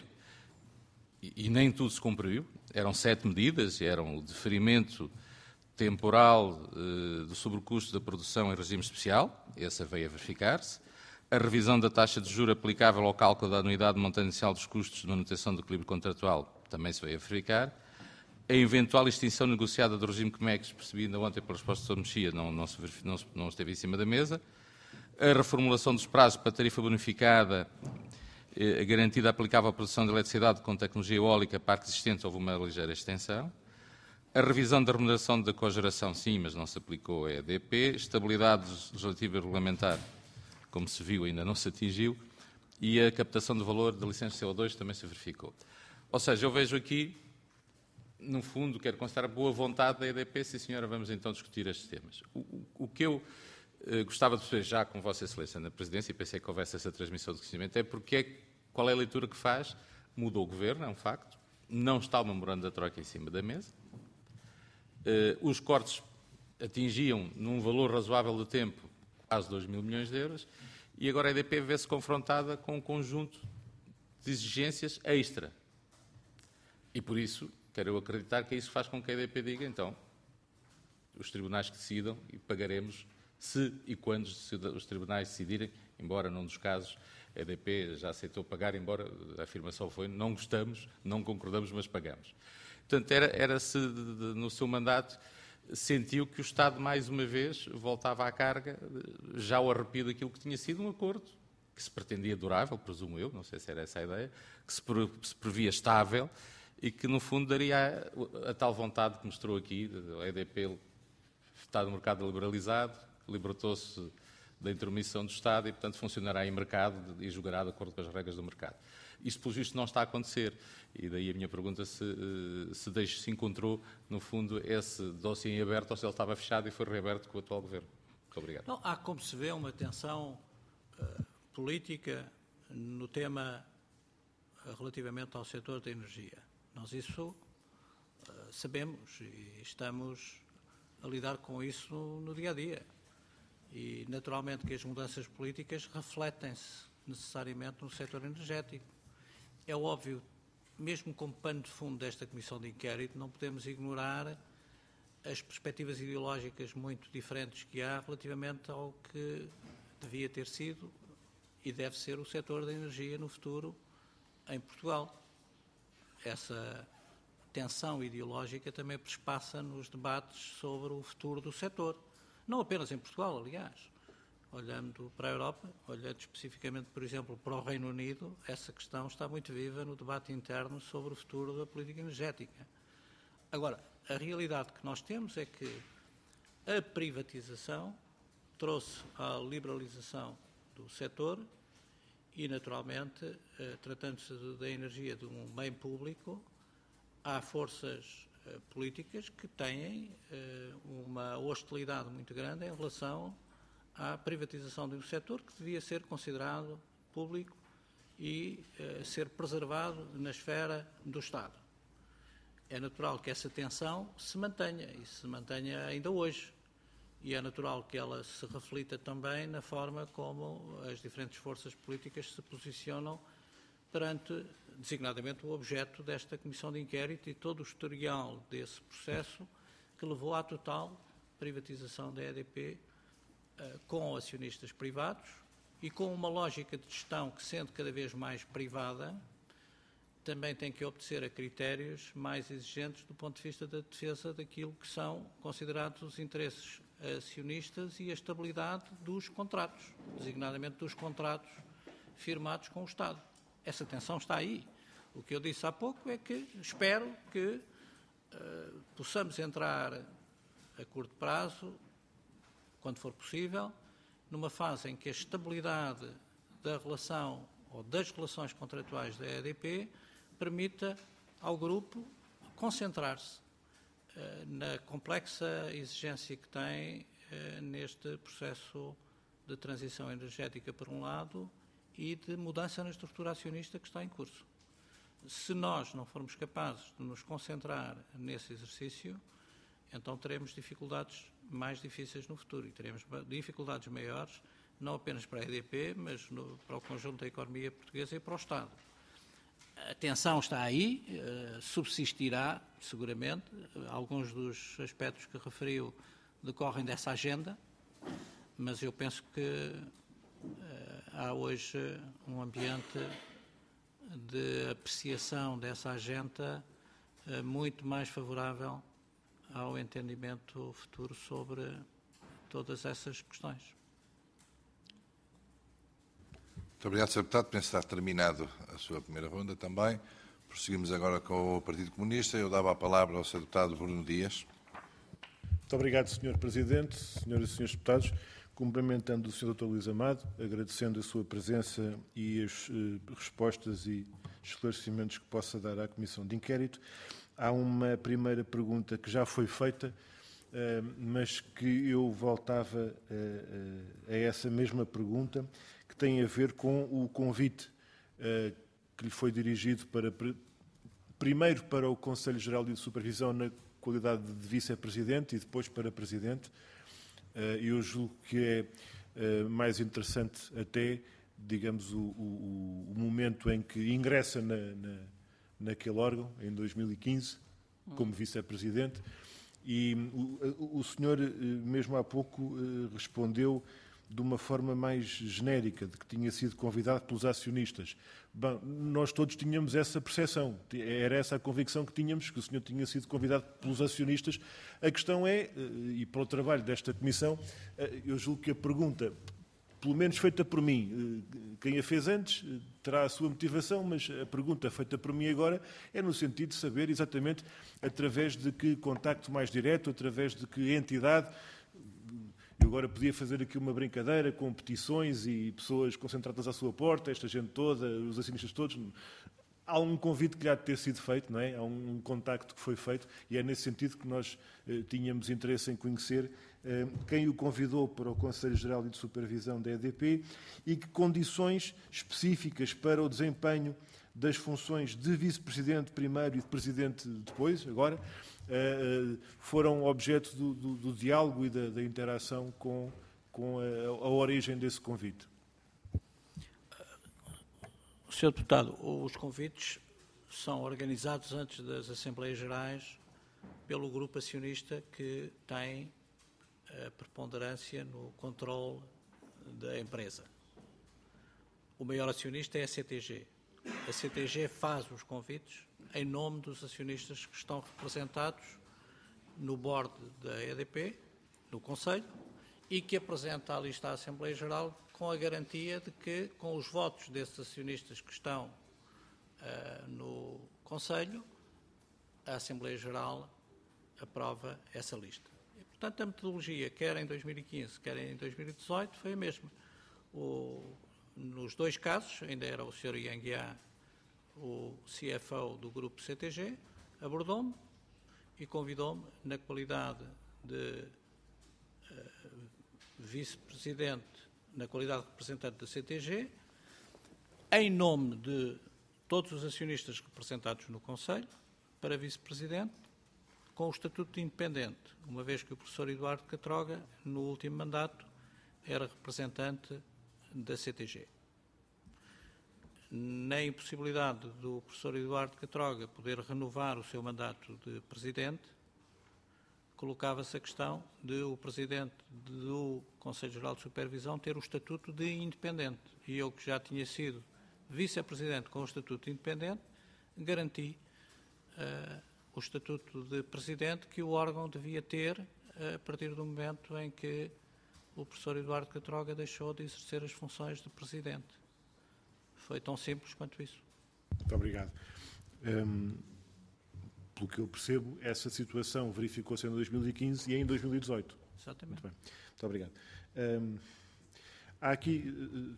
e nem tudo se cumpriu, eram 7 medidas, eram o deferimento temporal do sobrecusto da produção em regime especial, essa veio a verificar-se, a revisão da taxa de juros aplicável ao cálculo da anuidade montante inicial dos custos de manutenção do equilíbrio contratual, também se veio a verificar, a eventual extinção negociada do regime COMEX, percebi ainda ontem pela resposta do Dr. Mexia, não esteve em cima da mesa, a reformulação dos prazos para a tarifa bonificada, a garantida aplicável à produção de eletricidade com tecnologia eólica, parque existente, houve uma ligeira extensão, a revisão da remuneração da cogeração, sim, mas não se aplicou a EDP, estabilidade legislativa e regulamentar, como se viu, ainda não se atingiu, e a captação do valor da licença CO2 também se verificou. Ou seja, eu vejo aqui, no fundo, quero constatar a boa vontade da EDP, sim senhora, vamos então discutir estes temas. O que eu gostava de perceber já com Vossa Excelência na Presidência, e pensei que houvesse essa transmissão de conhecimento, é qual é a leitura que faz? Mudou o Governo, é um facto, não está o memorando da Troika em cima da mesa, os cortes atingiam, num valor razoável de tempo, quase 2 mil milhões de euros, e agora a EDP vê-se confrontada com um conjunto de exigências extra. E por isso, quero eu acreditar que é isso que faz com que a EDP diga, então, os tribunais que decidam e pagaremos se e quando os tribunais decidirem, embora num dos casos a EDP já aceitou pagar, embora a afirmação foi não gostamos, não concordamos, mas pagamos. Portanto, era se no seu mandato sentiu que o Estado, mais uma vez, voltava à carga, já ao arrepio daquilo que tinha sido um acordo, que se pretendia durável, presumo eu, não sei se era essa a ideia, que se previa estável e que, no fundo, daria a tal vontade que mostrou aqui, a EDP está no mercado liberalizado, libertou-se da intromissão do Estado e, portanto, funcionará em mercado e jogará de acordo com as regras do mercado. Isto, pelo visto, não está a acontecer. E daí a minha pergunta se encontrou, no fundo, esse dossiê em aberto ou se ele estava fechado e foi reaberto com o atual Governo. Muito obrigado.
Não, há, como se vê, uma tensão política no tema relativamente ao setor da energia. Nós isso sabemos e estamos a lidar com isso no dia-a-dia. E, naturalmente, que as mudanças políticas refletem-se necessariamente no setor energético. É óbvio, mesmo como pano de fundo desta Comissão de Inquérito, não podemos ignorar as perspectivas ideológicas muito diferentes que há relativamente ao que devia ter sido e deve ser o setor da energia no futuro em Portugal. Essa tensão ideológica também perspassa nos debates sobre o futuro do setor. Não apenas em Portugal, aliás. Olhando para a Europa, olhando especificamente, por exemplo, para o Reino Unido, essa questão está muito viva no debate interno sobre o futuro da política energética. Agora, a realidade que nós temos é que a privatização trouxe a liberalização do setor e, naturalmente, tratando-se da energia de um bem público, há forças políticas que têm uma hostilidade muito grande em relação à privatização de um setor que devia ser considerado público e ser preservado na esfera do Estado. É natural que essa tensão se mantenha e se mantenha ainda hoje. E é natural que ela se reflita também na forma como as diferentes forças políticas se posicionam perante, designadamente, o objeto desta Comissão de Inquérito e todo o historial desse processo que levou à total privatização da EDP com acionistas privados e com uma lógica de gestão que, sendo cada vez mais privada, também tem que obedecer a critérios mais exigentes do ponto de vista da defesa daquilo que são considerados os interesses acionistas e a estabilidade dos contratos, designadamente dos contratos firmados com o Estado. Essa tensão está aí. O que eu disse há pouco é que espero que possamos entrar a curto prazo, quando for possível, numa fase em que a estabilidade da relação ou das relações contratuais da EDP permita ao grupo concentrar-se na complexa exigência que tem neste processo de transição energética, por um lado, e de mudança na estrutura acionista que está em curso. Se nós não formos capazes de nos concentrar nesse exercício, então teremos dificuldades mais difíceis no futuro e teremos dificuldades maiores, não apenas para a EDP, mas para o conjunto da economia portuguesa e para o Estado. A tensão está aí, subsistirá seguramente. Alguns dos aspectos que referiu decorrem dessa agenda, mas eu penso que há hoje um ambiente de apreciação dessa agenda muito mais favorável ao entendimento futuro sobre todas essas questões.
Muito obrigado, Sr. Deputado. Penso que está terminado a sua primeira ronda também. Prosseguimos agora com o Partido Comunista. Eu dava a palavra ao Sr. Deputado Bruno Dias.
Muito obrigado, Sr. Presidente, Senhoras e Srs. Deputados. Cumprimentando o Sr. Dr. Luís Amado, agradecendo a sua presença e as respostas e esclarecimentos que possa dar à Comissão de Inquérito. Há uma primeira pergunta que já foi feita, mas que eu voltava a essa mesma pergunta, que tem a ver com o convite que lhe foi dirigido primeiro para o Conselho Geral de Supervisão na qualidade de Vice-Presidente e depois para Presidente. Eu julgo que é mais interessante até, digamos, o momento em que ingressa naquele órgão, em 2015, como Vice-Presidente, e o senhor, mesmo há pouco, respondeu de uma forma mais genérica, de que tinha sido convidado pelos acionistas. Bom, nós todos tínhamos essa percepção, era essa a convicção que tínhamos, que o senhor tinha sido convidado pelos acionistas. A questão é, e para o trabalho desta Comissão, eu julgo que a pergunta, pelo menos feita por mim, quem a fez antes terá a sua motivação, mas a pergunta feita por mim agora é no sentido de saber exatamente através de que contacto mais direto, através de que entidade. Eu agora podia fazer aqui uma brincadeira com petições e pessoas concentradas à sua porta, esta gente toda, os acionistas todos. Há um convite que lhe há de ter sido feito, não é? Há um contacto que foi feito e é nesse sentido que nós tínhamos interesse em conhecer quem o convidou para o Conselho Geral de Supervisão da EDP e que condições específicas para o desempenho das funções de Vice-Presidente primeiro e de Presidente depois, agora, foram objeto do diálogo e da interação com a origem desse convite.
Sr. Deputado, os convites são organizados antes das Assembleias Gerais pelo grupo acionista que tem a preponderância no controle da empresa. O maior acionista é a CTG. A CTG faz os convites em nome dos acionistas que estão representados no board da EDP, no Conselho, e que apresenta a lista à Assembleia Geral com a garantia de que, com os votos desses acionistas que estão no Conselho, a Assembleia Geral aprova essa lista. E, portanto, a metodologia, quer em 2015, quer em 2018, foi a mesma. Nos dois casos, ainda era o Sr. Ianguiá, o CFO do grupo CTG, abordou-me e convidou-me, na qualidade de vice-presidente, na qualidade de representante da CTG, em nome de todos os acionistas representados no Conselho, para vice-presidente, com o estatuto de independente, uma vez que o professor Eduardo Catroga, no último mandato, era representante da CTG. Na impossibilidade do professor Eduardo Catroga poder renovar o seu mandato de presidente, colocava-se a questão de o presidente do Conselho Geral de Supervisão ter o estatuto de independente. E eu, que já tinha sido vice-presidente com o estatuto de independente, garanti o estatuto de presidente que o órgão devia ter a partir do momento em que o professor Eduardo Catroga deixou de exercer as funções de presidente. Foi tão simples quanto isso.
Muito obrigado. Pelo que eu percebo, essa situação verificou-se em 2015 e em 2018.
Exatamente.
Muito bem. Muito obrigado. há aqui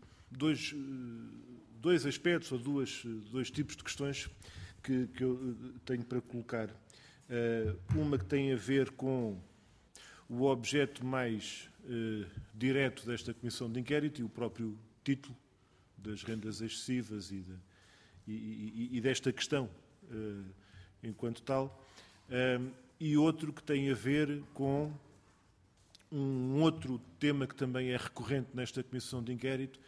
dois aspectos ou dois tipos de questões que eu tenho para colocar. Uma que tem a ver com o objeto mais direto desta comissão de inquérito e o próprio título das rendas excessivas e desta questão enquanto tal, e outro que tem a ver com um outro tema que também é recorrente nesta comissão de inquérito,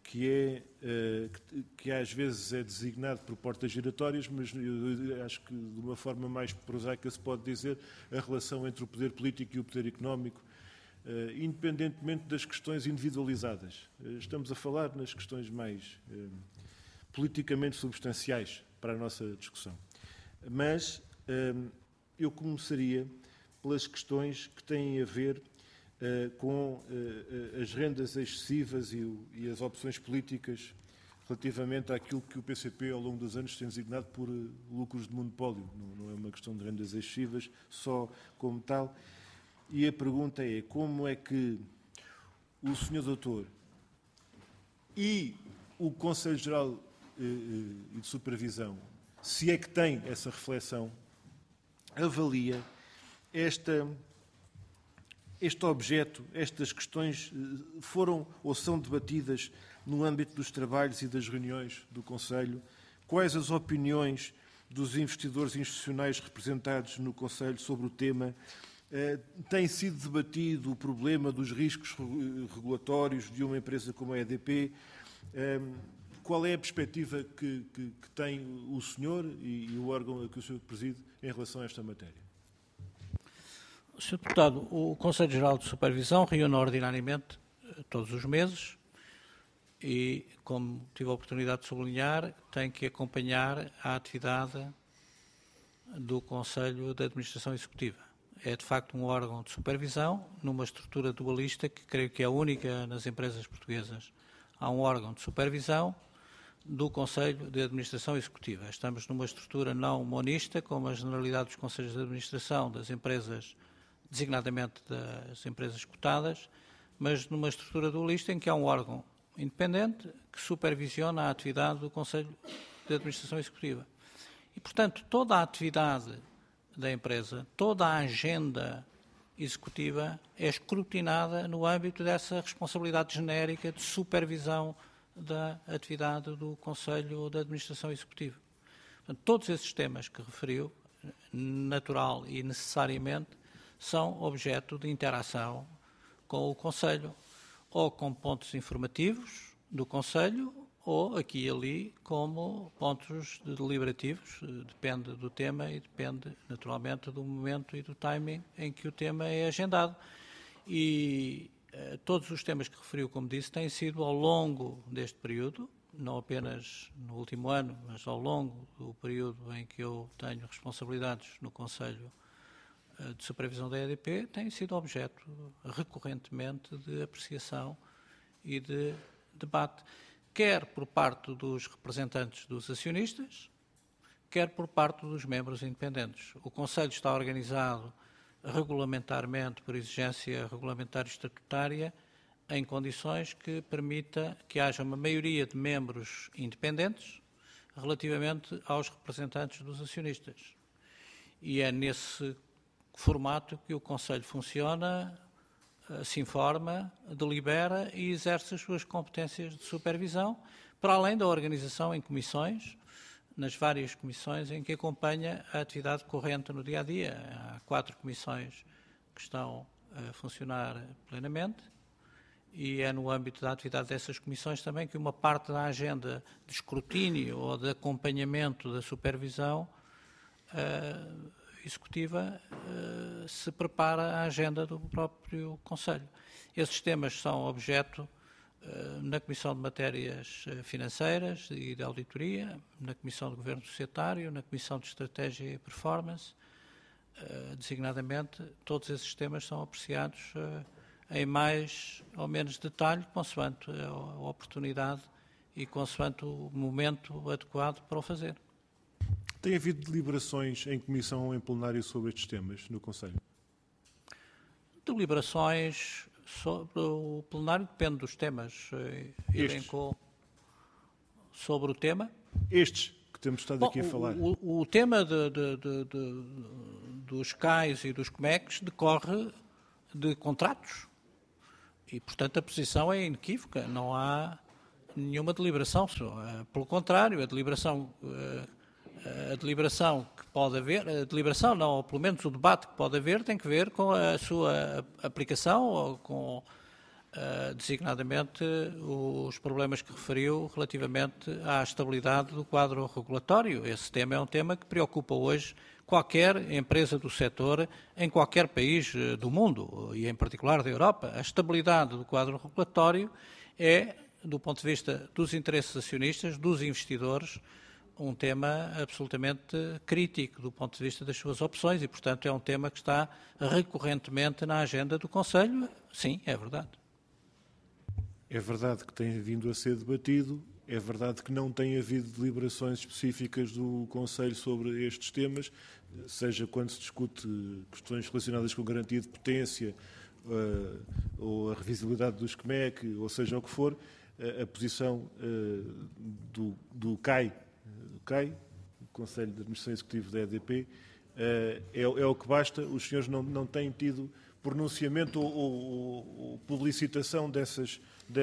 que às vezes é designado por portas giratórias, mas eu acho que de uma forma mais prosaica se pode dizer a relação entre o poder político e o poder económico, independentemente das questões individualizadas. Estamos a falar nas questões mais politicamente substanciais para a nossa discussão. Mas eu começaria pelas questões que têm a ver com as rendas excessivas e as opções políticas relativamente àquilo que o PCP ao longo dos anos tem designado por lucros de monopólio. Não é uma questão de rendas excessivas só como tal. E a pergunta é como é que o Sr. Doutor e o Conselho Geral de Supervisão, se é que tem essa reflexão, avalia este objeto, estas questões foram ou são debatidas no âmbito dos trabalhos e das reuniões do Conselho? Quais as opiniões dos investidores institucionais representados no Conselho sobre o tema? Tem sido debatido o problema dos riscos regulatórios de uma empresa como a EDP? Qual é a perspectiva que tem o senhor e o órgão a que o senhor preside em relação a esta matéria?
Sr. Deputado, o Conselho Geral de Supervisão reúne ordinariamente todos os meses e, como tive a oportunidade de sublinhar, tem que acompanhar a atividade do Conselho de Administração Executiva. É, de facto, um órgão de supervisão numa estrutura dualista que creio que é única nas empresas portuguesas. Há um órgão de supervisão do Conselho de Administração Executiva. Estamos numa estrutura não monista, como a generalidade dos Conselhos de Administração das empresas, designadamente das empresas cotadas, mas numa estrutura dualista em que há um órgão independente que supervisiona a atividade do Conselho de Administração Executiva. E, portanto, toda a atividade da empresa, toda a agenda executiva é escrutinada no âmbito dessa responsabilidade genérica de supervisão da atividade do Conselho de Administração Executiva. Portanto, todos esses temas que referiu, natural e necessariamente, são objeto de interação com o Conselho, ou com pontos informativos do Conselho, ou aqui e ali como pontos deliberativos, depende do tema e depende naturalmente do momento e do timing em que o tema é agendado. E todos os temas que referiu, como disse, têm sido ao longo deste período, não apenas no último ano, mas ao longo do período em que eu tenho responsabilidades no Conselho de Supervisão da EDP, têm sido objeto recorrentemente de apreciação e de debate, quer por parte dos representantes dos acionistas, quer por parte dos membros independentes. O Conselho está organizado regulamentarmente, por exigência regulamentar e estatutária, em condições que permita que haja uma maioria de membros independentes relativamente aos representantes dos acionistas. E é nesse formato que o Conselho funciona, se informa, delibera e exerce as suas competências de supervisão, para além da organização em comissões, nas várias comissões em que acompanha a atividade corrente no dia-a-dia. Há 4 comissões que estão a funcionar plenamente e é no âmbito da atividade dessas comissões também que uma parte da agenda de escrutínio ou de acompanhamento da supervisão executiva se prepara a agenda do próprio Conselho. Esses temas são objeto na Comissão de Matérias Financeiras e de Auditoria, na Comissão de Governo Societário, na Comissão de Estratégia e Performance, designadamente, todos esses temas são apreciados em mais ou menos detalhe, consoante a oportunidade e consoante o momento adequado para o fazer.
Tem havido deliberações em comissão ou em plenário sobre estes temas no Conselho?
Deliberações o plenário depende dos temas. Elencou sobre o tema.
Estes que temos estado aqui a falar.
O tema dos CAIs e dos COMECs decorre de contratos e, portanto, a posição é inequívoca. Não há nenhuma deliberação. Pelo contrário, a deliberação que pode haver, a deliberação não, ou pelo menos o debate que pode haver, tem que ver com a sua aplicação ou com, designadamente, os problemas que referiu relativamente à estabilidade do quadro regulatório. Esse tema é um tema que preocupa hoje qualquer empresa do setor em qualquer país do mundo e, em particular, da Europa. A estabilidade do quadro regulatório é, do ponto de vista dos interesses acionistas, dos investidores, um tema absolutamente crítico do ponto de vista das suas opções e, portanto, é um tema que está recorrentemente na agenda do Conselho. Sim, é verdade.
É verdade que tem vindo a ser debatido, é verdade que não tem havido deliberações específicas do Conselho sobre estes temas, seja quando se discute questões relacionadas com garantia de potência ou a revisibilidade dos CMEC, ou seja o que for, a posição do CAI, o Conselho de Administração Executiva da EDP, é o que basta. Os senhores não têm tido pronunciamento ou publicitação dessas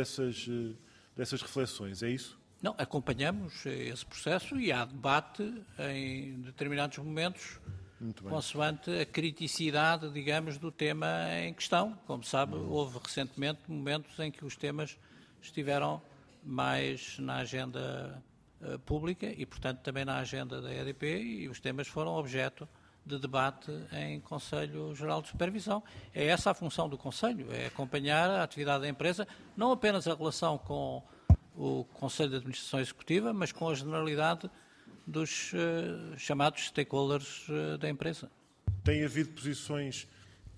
reflexões, é isso?
Não, acompanhamos esse processo e há debate em determinados momentos, consoante a criticidade, digamos, do tema em questão. Como sabe, houve recentemente momentos em que os temas estiveram mais na agenda pública e, portanto, também na agenda da EDP, e os temas foram objeto de debate em Conselho Geral de Supervisão. É essa a função do Conselho, é acompanhar a atividade da empresa, não apenas a relação com o Conselho de Administração Executiva, mas com a generalidade dos chamados stakeholders da empresa.
Tem havido posições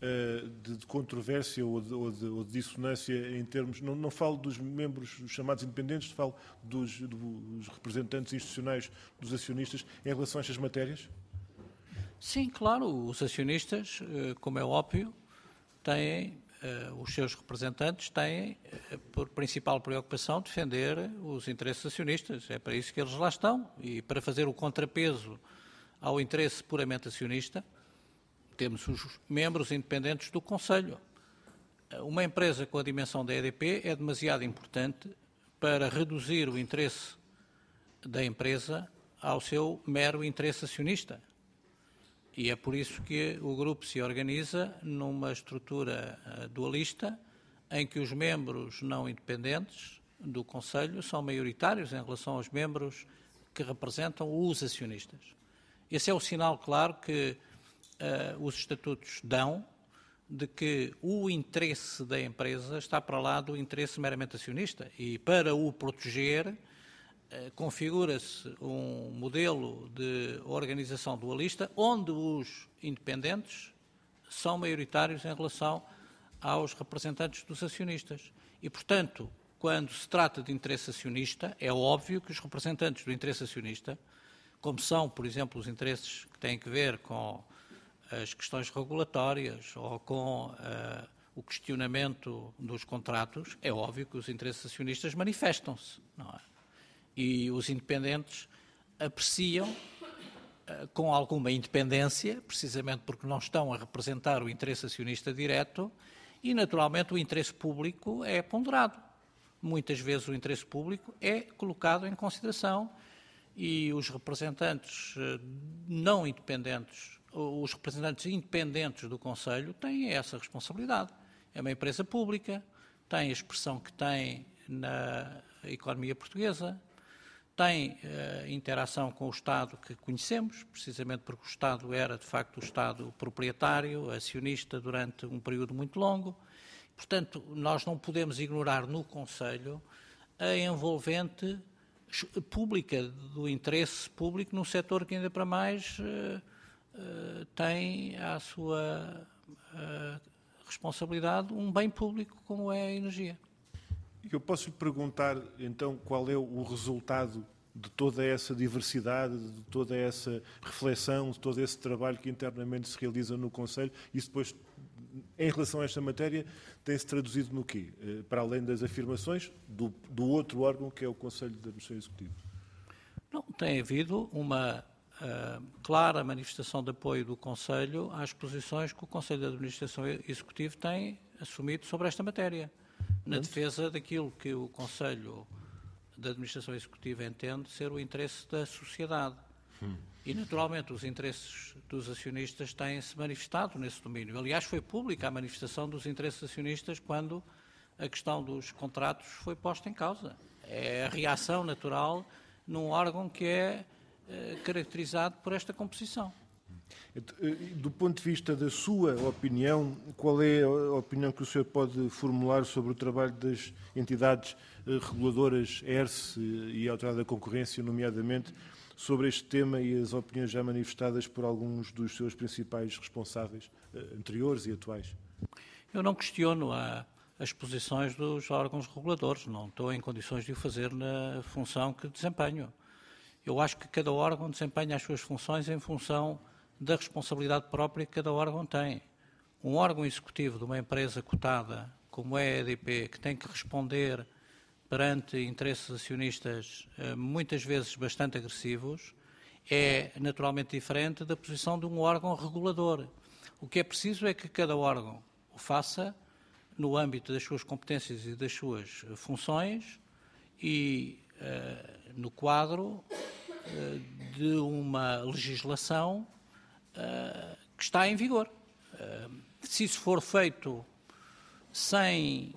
de controvérsia ou de dissonância em termos... Não falo dos membros chamados independentes, falo dos representantes institucionais dos acionistas em relação a estas matérias?
Sim, claro. Os acionistas, como é óbvio, têm... os seus representantes têm por principal preocupação defender os interesses acionistas. É para isso que eles lá estão. E para fazer o contrapeso ao interesse puramente acionista, temos os membros independentes do Conselho. Uma empresa com a dimensão da EDP é demasiado importante para reduzir o interesse da empresa ao seu mero interesse acionista. E é por isso que o grupo se organiza numa estrutura dualista em que os membros não independentes do Conselho são maioritários em relação aos membros que representam os acionistas. Esse é o sinal claro que os estatutos dão de que o interesse da empresa está para lá do interesse meramente acionista e, para o proteger, configura-se um modelo de organização dualista onde os independentes são maioritários em relação aos representantes dos acionistas. E, portanto, quando se trata de interesse acionista, é óbvio que os representantes do interesse acionista, como são, por exemplo, os interesses que têm que ver com as questões regulatórias ou com o questionamento dos contratos, é óbvio que os interesses acionistas manifestam-se, não é? E os independentes apreciam com alguma independência, precisamente porque não estão a representar o interesse acionista direto e, naturalmente, o interesse público é ponderado. Muitas vezes o interesse público é colocado em consideração e os representantes não independentes, os representantes independentes do Conselho têm essa responsabilidade. É uma empresa pública, tem a expressão que tem na economia portuguesa, tem interação com o Estado que conhecemos, precisamente porque o Estado era, de facto, o Estado proprietário, acionista durante um período muito longo. Portanto, nós não podemos ignorar no Conselho a envolvente pública, do interesse público num setor que ainda para mais tem à sua responsabilidade um bem público como é a energia.
Eu posso lhe perguntar, então, qual é o resultado de toda essa diversidade, de toda essa reflexão, de todo esse trabalho que internamente se realiza no Conselho, isso depois em relação a esta matéria, tem-se traduzido no quê? Para além das afirmações do outro órgão, que é o Conselho de Administração Executivo.
Não, tem havido uma clara manifestação de apoio do Conselho às posições que o Conselho de Administração Executivo tem assumido sobre esta matéria, na defesa daquilo que o Conselho de Administração Executiva entende ser o interesse da sociedade. E, naturalmente, os interesses dos acionistas têm-se manifestado nesse domínio. Aliás, foi pública a manifestação dos interesses acionistas quando a questão dos contratos foi posta em causa. É a reação natural num órgão que é caracterizado por esta composição.
Do ponto de vista da sua opinião, qual é a opinião que o senhor pode formular sobre o trabalho das entidades reguladoras, ERSE e a Autoridade da Concorrência, nomeadamente, sobre este tema e as opiniões já manifestadas por alguns dos seus principais responsáveis, anteriores e atuais?
Eu não questiono as posições dos órgãos reguladores, não estou em condições de o fazer na função que desempenho. Eu acho que cada órgão desempenha as suas funções em função da responsabilidade própria que cada órgão tem. Um órgão executivo de uma empresa cotada, como é a EDP, que tem que responder perante interesses acionistas muitas vezes bastante agressivos, é naturalmente diferente da posição de um órgão regulador. O que é preciso é que cada órgão o faça no âmbito das suas competências e das suas funções e no quadro de uma legislação que está em vigor. Se isso for feito sem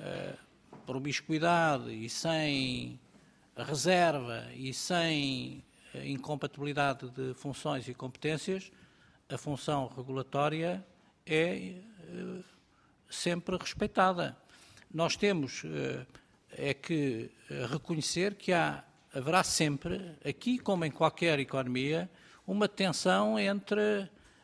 promiscuidade e sem reserva e sem incompatibilidade de funções e competências, a função regulatória é sempre respeitada. Nós temos que reconhecer que haverá sempre, aqui como em qualquer economia, uma tensão entre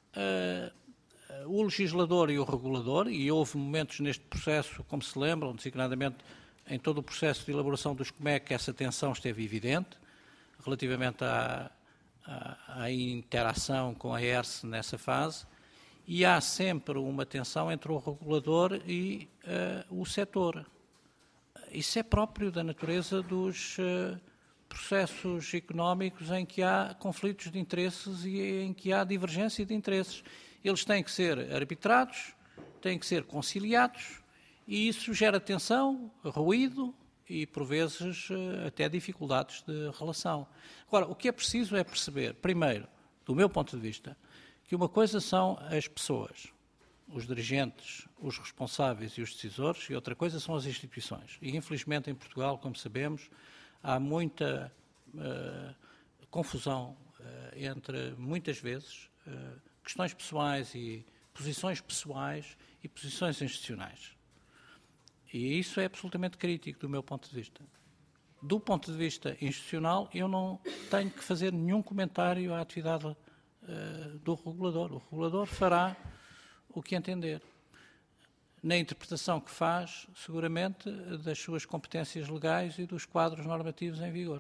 o legislador e o regulador, e houve momentos neste processo, como se lembram, designadamente em todo o processo de elaboração dos COMEC, essa tensão esteve evidente, relativamente à interação com a ERSE nessa fase, e há sempre uma tensão entre o regulador e o setor. Isso é próprio da natureza dos processos económicos em que há conflitos de interesses e em que há divergência de interesses. Eles têm que ser arbitrados, têm que ser conciliados, e isso gera tensão, ruído e, por vezes, até dificuldades de relação. Agora, o que é preciso é perceber, primeiro, do meu ponto de vista, que uma coisa são as pessoas, os dirigentes, os responsáveis e os decisores, e outra coisa são as instituições. E, infelizmente, em Portugal, como sabemos, há muita confusão entre, muitas vezes, questões pessoais e posições pessoais e posições institucionais. E isso é absolutamente crítico do meu ponto de vista. Do ponto de vista institucional, eu não tenho que fazer nenhum comentário à atividade do regulador. O regulador fará o que entender. Na interpretação que faz, seguramente, das suas competências legais e dos quadros normativos em vigor.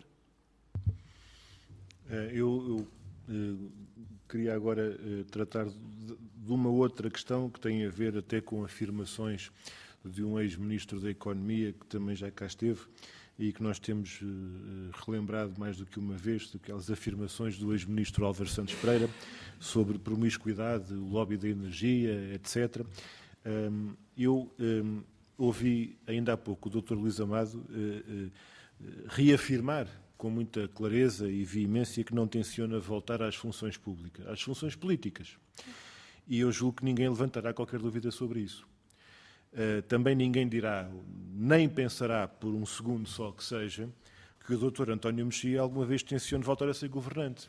Eu queria agora tratar de uma outra questão que tem a ver até com afirmações de um ex-ministro da Economia, que também já cá esteve, e que nós temos relembrado mais do que uma vez, daquelas afirmações do ex-ministro Álvaro Santos Pereira sobre promiscuidade, o lobby da energia, etc. Eu ouvi ainda há pouco o Dr. Luís Amado reafirmar com muita clareza e veemência que não tenciona voltar às funções públicas, às funções políticas. E eu julgo que ninguém levantará qualquer dúvida sobre isso. Também ninguém dirá, nem pensará por um segundo só que seja, que o Dr. António Mexia alguma vez tencione voltar a ser governante.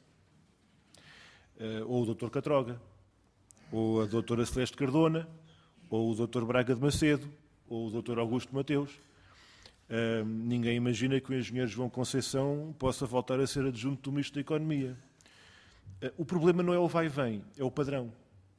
Ou o Dr. Catroga, ou a Dra. Celeste Cardona, ou o Dr. Braga de Macedo, ou o Dr. Augusto Mateus. Ninguém imagina que o engenheiro João Conceição possa voltar a ser adjunto do Ministro da Economia. O problema não é o vai-vem, é o padrão.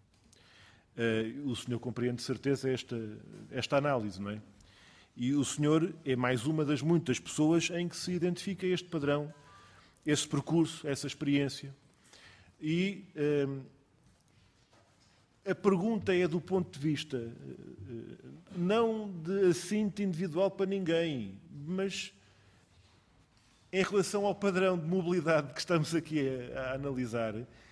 O senhor compreende de certeza esta análise, não é? E o senhor é mais uma das muitas pessoas em que se identifica este padrão, esse percurso, essa experiência. E a pergunta é do ponto de vista não de assinto individual para ninguém, mas em relação ao padrão de mobilidade que estamos aqui a analisar,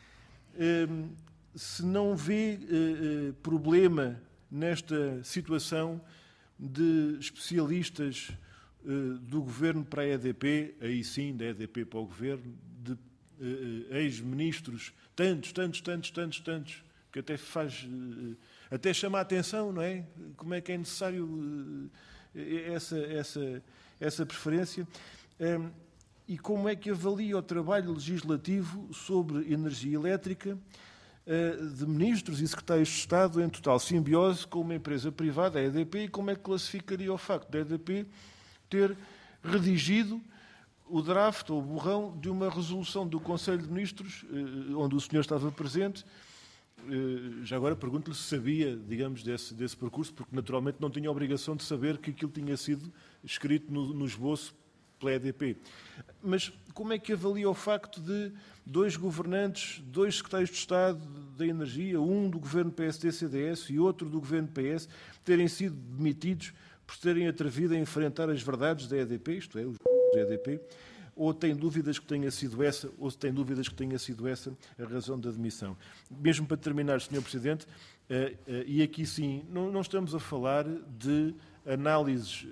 se não vê problema nesta situação de especialistas do Governo para a EDP, aí sim, da EDP para o Governo, de ex-ministros, tantos, que até chama a atenção, não é? Como é que é necessário essa preferência? E como é que avalia o trabalho legislativo sobre energia elétrica de ministros e secretários de Estado em total simbiose com uma empresa privada, a EDP, e como é que classificaria o facto da EDP ter redigido o draft ou o borrão de uma resolução do Conselho de Ministros, onde o senhor estava presente? Já agora pergunto-lhe se sabia, digamos, desse percurso, porque naturalmente não tinha a obrigação de saber que aquilo tinha sido escrito no esboço pela EDP. Mas como é que avalia o facto de dois governantes, dois secretários de Estado da Energia, um do governo PSD-CDS e outro do governo PS, terem sido demitidos por terem atrevido a enfrentar as verdades da EDP, isto é, os da EDP, ou tem dúvidas que tenha sido essa, ou se tem dúvidas que tenha sido essa a razão da demissão? Mesmo para terminar, Sr. Presidente, e aqui sim, não estamos a falar de análises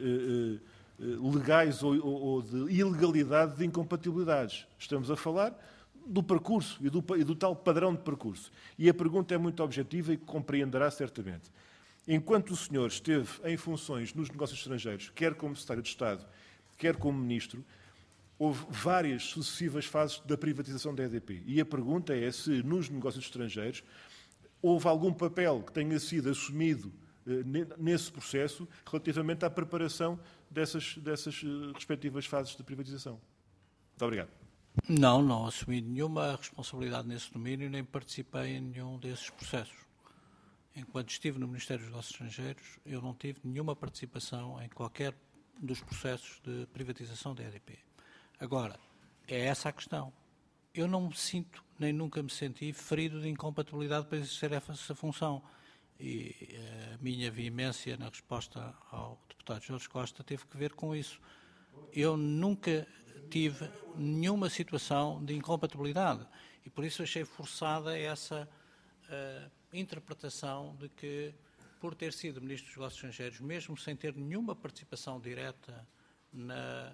legais ou de ilegalidade de incompatibilidades. Estamos a falar do percurso e do tal padrão de percurso. E a pergunta é muito objetiva e compreenderá certamente. Enquanto o senhor esteve em funções nos negócios estrangeiros, quer como secretário de Estado, quer como ministro, houve várias sucessivas fases da privatização da EDP. E a pergunta é se nos negócios estrangeiros houve algum papel que tenha sido assumido nesse processo relativamente à preparação dessas respectivas fases de privatização. Muito obrigado.
Não assumi nenhuma responsabilidade nesse domínio, nem participei em nenhum desses processos. Enquanto estive no Ministério dos Negócios Estrangeiros, eu não tive nenhuma participação em qualquer dos processos de privatização da EDP. Agora, é essa a questão. Eu não me sinto, nem nunca me senti, ferido de incompatibilidade para exercer essa função. E a minha veemência na resposta ao deputado Jorge Costa teve que ver com isso. Eu nunca tive nenhuma situação de incompatibilidade e por isso achei forçada essa interpretação de que, por ter sido Ministro dos Negócios Estrangeiros, mesmo sem ter nenhuma participação direta na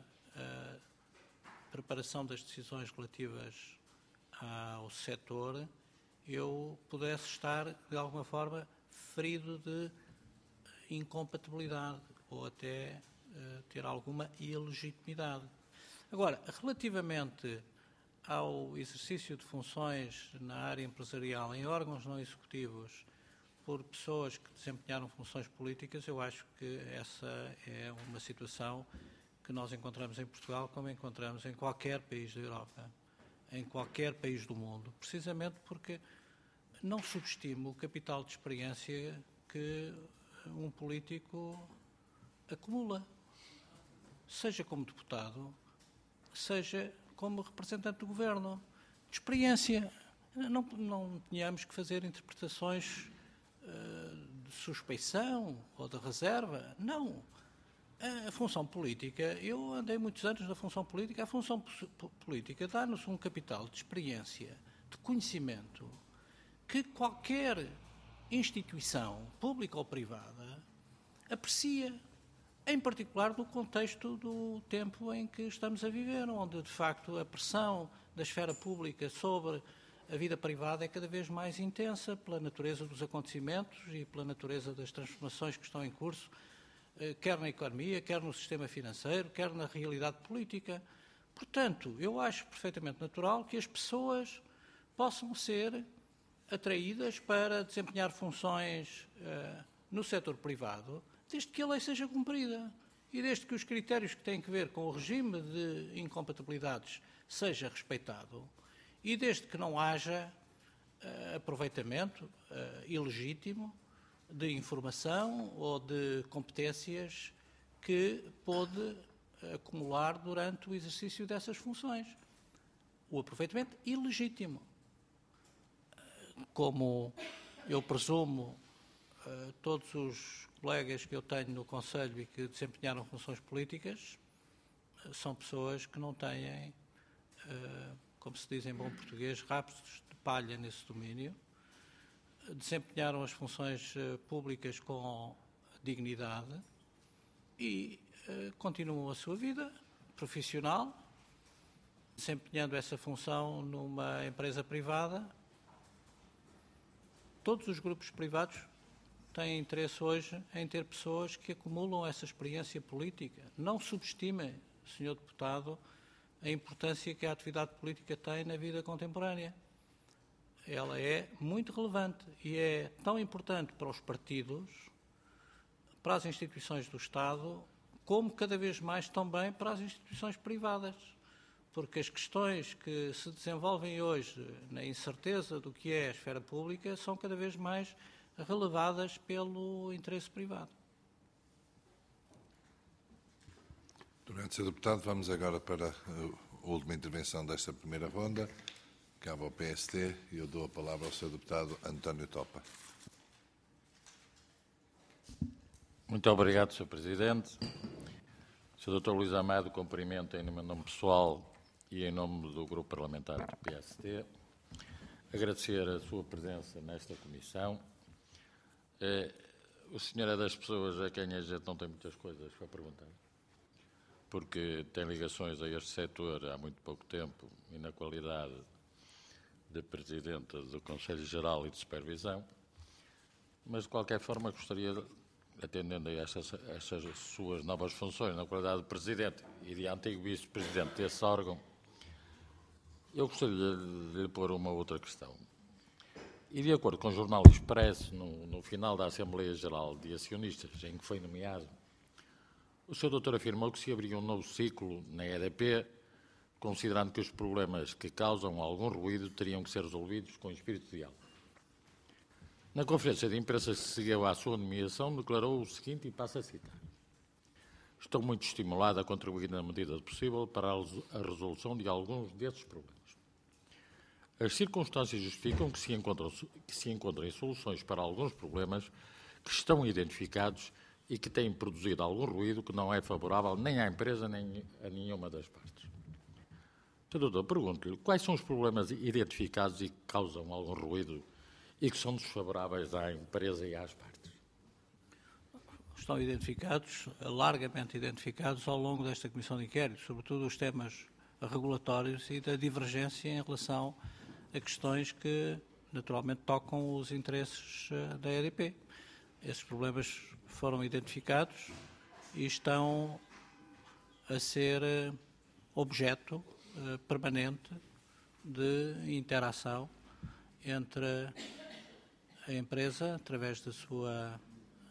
preparação das decisões relativas ao setor, eu pudesse estar, de alguma forma, ferido de incompatibilidade ou até ter alguma ilegitimidade. Agora, relativamente ao exercício de funções na área empresarial em órgãos não executivos por pessoas que desempenharam funções políticas, eu acho que essa é uma situação que nós encontramos em Portugal como encontramos em qualquer país da Europa, em qualquer país do mundo, precisamente porque não subestimo o capital de experiência que um político acumula, seja como deputado, seja como representante do governo. De experiência. Não tínhamos que fazer interpretações de suspeição ou de reserva. Não. A função política, eu andei muitos anos na função política, a função política dá-nos um capital de experiência, de conhecimento, que qualquer instituição, pública ou privada, aprecia, em particular no contexto do tempo em que estamos a viver, onde, de facto, a pressão da esfera pública sobre a vida privada é cada vez mais intensa pela natureza dos acontecimentos e pela natureza das transformações que estão em curso, quer na economia, quer no sistema financeiro, quer na realidade política. Portanto, eu acho perfeitamente natural que as pessoas possam ser atraídas para desempenhar funções no setor privado, desde que a lei seja cumprida e desde que os critérios que têm a ver com o regime de incompatibilidades seja respeitado e desde que não haja aproveitamento ilegítimo de informação ou de competências que pôde acumular durante o exercício dessas funções. O aproveitamento ilegítimo. Como eu presumo, todos os colegas que eu tenho no Conselho e que desempenharam funções políticas são pessoas que não têm, como se diz em bom português, rabos de palha nesse domínio. Desempenharam as funções públicas com dignidade e continuam a sua vida profissional, desempenhando essa função numa empresa privada. Todos os grupos privados têm interesse hoje em ter pessoas que acumulam essa experiência política. Não subestimem, Sr. Deputado, a importância que a atividade política tem na vida contemporânea. Ela é muito relevante e é tão importante para os partidos, para as instituições do Estado, como cada vez mais também para as instituições privadas. Porque as questões que se desenvolvem hoje na incerteza do que é a esfera pública são cada vez mais relevadas pelo interesse privado.
Obrigado, Sr. Deputado. Vamos agora para a última intervenção desta primeira ronda. Cabe ao PST e eu dou a palavra ao Sr. Deputado António Topa.
Muito obrigado, Sr. Presidente. Sr. Dr. Luís Amado, cumprimento em meu nome pessoal e em nome do Grupo Parlamentar do PST. Agradecer a sua presença nesta comissão. O senhor é das pessoas a quem a gente não tem muitas coisas para perguntar, porque tem ligações a este setor há muito pouco tempo e na qualidade de Presidente do Conselho Geral e de Supervisão, mas de qualquer forma gostaria, atendendo a estas suas novas funções na qualidade de Presidente e de antigo Vice-Presidente desse órgão, eu gostaria de lhe pôr uma outra questão. E de acordo com o Jornal Expresso, no final da Assembleia Geral de Acionistas, em que foi nomeado, o Sr. Doutor afirmou que se abriria um novo ciclo na EDP, considerando que os problemas que causam algum ruído teriam que ser resolvidos com espírito de diálogo. Na conferência de imprensa que seguiu à sua nomeação, declarou o seguinte, e passo a citar: estou muito estimulado a contribuir na medida do possível para a resolução de alguns desses problemas. As circunstâncias justificam que se encontrem soluções para alguns problemas que estão identificados e que têm produzido algum ruído que não é favorável nem à empresa nem a nenhuma das partes. Sr. Doutor, pergunto-lhe, quais são os problemas identificados e que causam algum ruído e que são desfavoráveis à empresa e às partes?
Estão identificados, largamente identificados, ao longo desta Comissão de Inquérito, sobretudo os temas regulatórios e da divergência em relação a questões que, naturalmente, tocam os interesses da EDP. Esses problemas foram identificados e estão a ser objeto permanente de interação entre a empresa, através da sua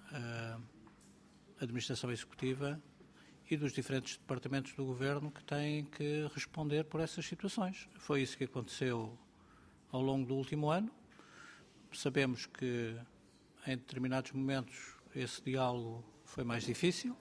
administração executiva e dos diferentes departamentos do Governo que têm que responder por essas situações. Foi isso que aconteceu ao longo do último ano. Sabemos que em determinados momentos esse diálogo foi mais difícil.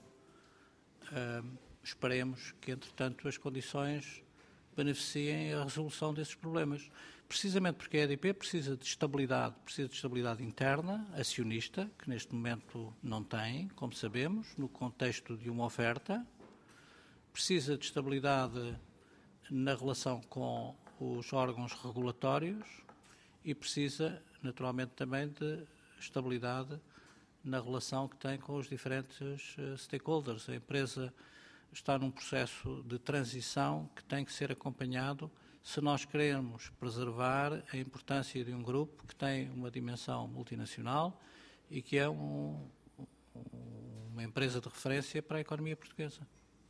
Esperemos que, entretanto, as condições beneficiem a resolução desses problemas. Precisamente porque a EDP precisa de estabilidade interna, acionista, que neste momento não tem, como sabemos, no contexto de uma oferta. Precisa de estabilidade na relação com os órgãos regulatórios e precisa, naturalmente, também de estabilidade na relação que tem com os diferentes stakeholders. A empresa está num processo de transição que tem que ser acompanhado se nós queremos preservar a importância de um grupo que tem uma dimensão multinacional e que é uma empresa de referência para a economia portuguesa.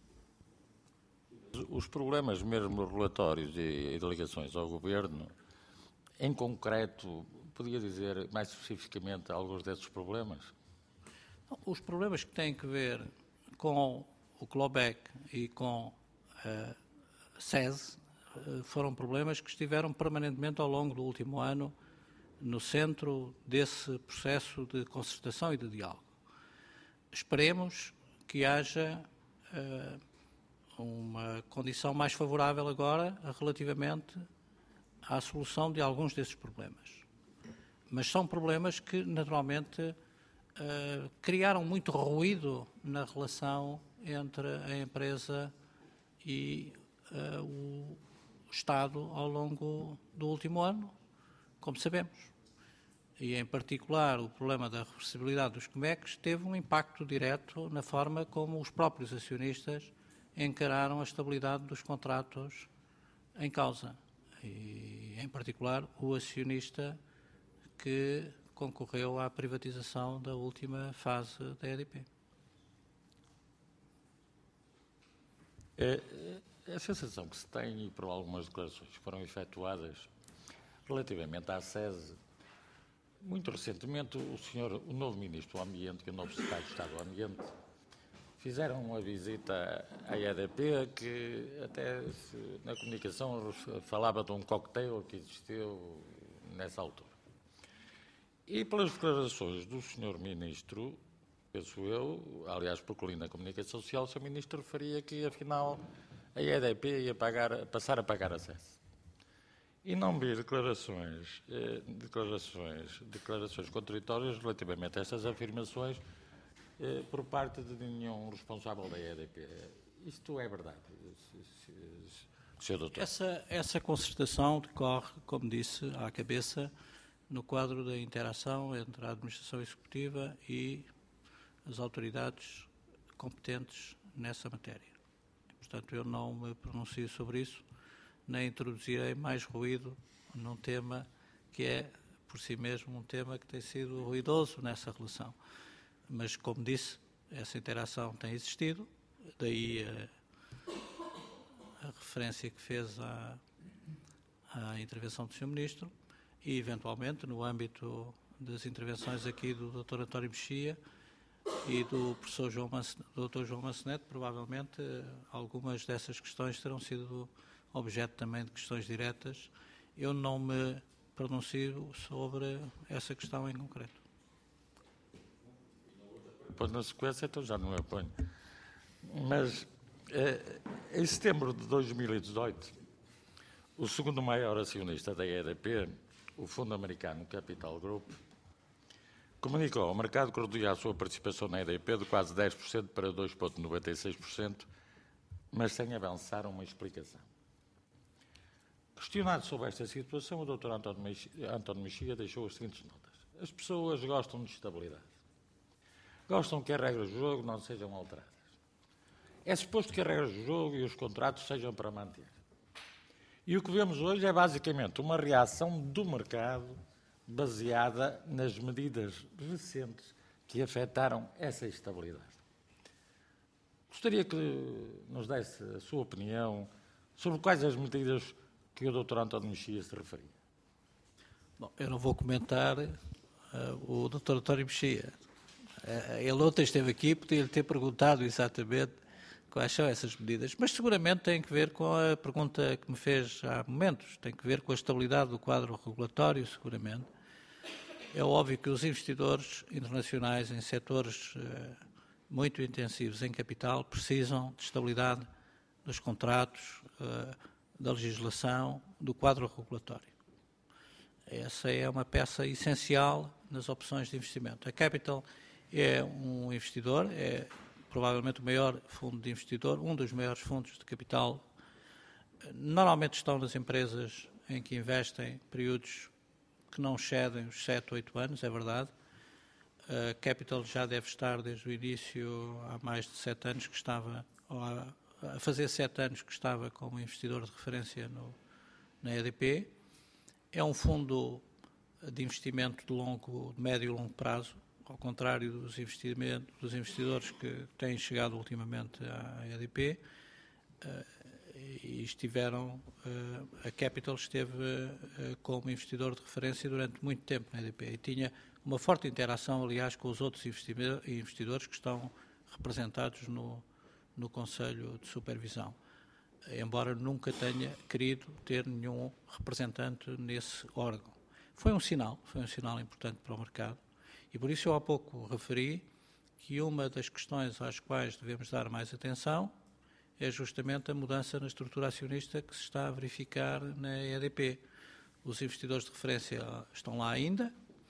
Os problemas mesmo regulatórios e de ligações ao Governo, em concreto, podia dizer mais especificamente alguns desses problemas?
Os problemas que têm que ver com o Clawback e com a SES foram problemas que estiveram permanentemente ao longo do último ano no centro desse processo de concertação e de diálogo. Esperemos que haja uma condição mais favorável agora relativamente à solução de alguns desses problemas. Mas são problemas que, naturalmente, criaram muito ruído na relação entre a empresa e o Estado ao longo do último ano, como sabemos. E, em particular, o problema da reversibilidade dos COMECs teve um impacto direto na forma como os próprios acionistas encararam a estabilidade dos contratos em causa. E, em particular, o acionista que concorreu à privatização da última fase da EDP.
A sensação que se tem, e por algumas declarações que foram efetuadas relativamente à SESE, muito recentemente o novo Ministro do Ambiente e o novo Secretário de Estado do Ambiente fizeram uma visita à EDP que até na comunicação falava de um cocktail que existiu nessa altura. E pelas declarações do Sr. Ministro, penso eu, aliás, porque li na comunicação social, o Sr. Ministro referia que, afinal, a EDP ia passar a pagar a SESE. E não vi declarações contraditórias relativamente a estas afirmações por parte de nenhum responsável da EDP. Isto é verdade, Sr. Doutor?
Essa concertação decorre, como disse, à cabeça, no quadro da interação entre a Administração Executiva e as autoridades competentes nessa matéria. Portanto, eu não me pronuncio sobre isso, nem introduzirei mais ruído num tema que é, por si mesmo, um tema que tem sido ruidoso nessa relação. Mas, como disse, essa interação tem existido, daí a referência que fez à intervenção do Sr. Ministro e, eventualmente, no âmbito das intervenções aqui do Dr. António Mexia e do professor Dr. João Manceneto, provavelmente algumas dessas questões terão sido objeto também de questões diretas. Eu não me pronuncio sobre essa questão em concreto.
Depois, na sequência, então já não me apanho. Mas, em setembro de 2018, o segundo maior acionista da EDP, o fundo americano Capital Group, comunicou ao mercado que reduzia a sua participação na EDP de quase 10% para 2,96%, mas sem avançar uma explicação. Questionado sobre esta situação, o Dr. António Mexia deixou as seguintes notas. As pessoas gostam de estabilidade. Gostam que as regras do jogo não sejam alteradas. É suposto que as regras do jogo e os contratos sejam para manter. E o que vemos hoje é basicamente uma reação do mercado baseada nas medidas recentes que afetaram essa estabilidade. Gostaria que nos desse a sua opinião sobre quais as medidas que o Dr. António Mexia se referia.
Bom, eu não vou comentar o Dr. António Mexia. Ele ontem esteve aqui, podia-lhe ter perguntado exatamente quais são essas medidas, mas seguramente tem que ver com a pergunta que me fez há momentos, tem que ver com a estabilidade do quadro regulatório, seguramente. É óbvio que os investidores internacionais em setores muito intensivos em capital precisam de estabilidade dos contratos, da legislação, do quadro regulatório. Essa é uma peça essencial nas opções de investimento. A Capital é um investidor, é provavelmente o maior fundo de investidor, um dos maiores fundos de capital. Normalmente estão nas empresas em que investem períodos que não excedem os 7, 8 anos, é verdade. A Capital já deve estar desde o início, há mais de 7 anos que estava, ou a fazer 7 anos que estava como investidor de referência na EDP. É um fundo de investimento de médio e longo prazo, ao contrário dos investidores que têm chegado ultimamente à EDP, e a Capital esteve como investidor de referência durante muito tempo na EDP e tinha uma forte interação, aliás, com os outros investidores que estão representados no Conselho de Supervisão, embora nunca tenha querido ter nenhum representante nesse órgão. Foi um sinal importante para o mercado. E por isso eu há pouco referi que uma das questões às quais devemos dar mais atenção é justamente a mudança na estrutura acionista que se está a verificar na EDP. Os investidores de referência estão lá ainda,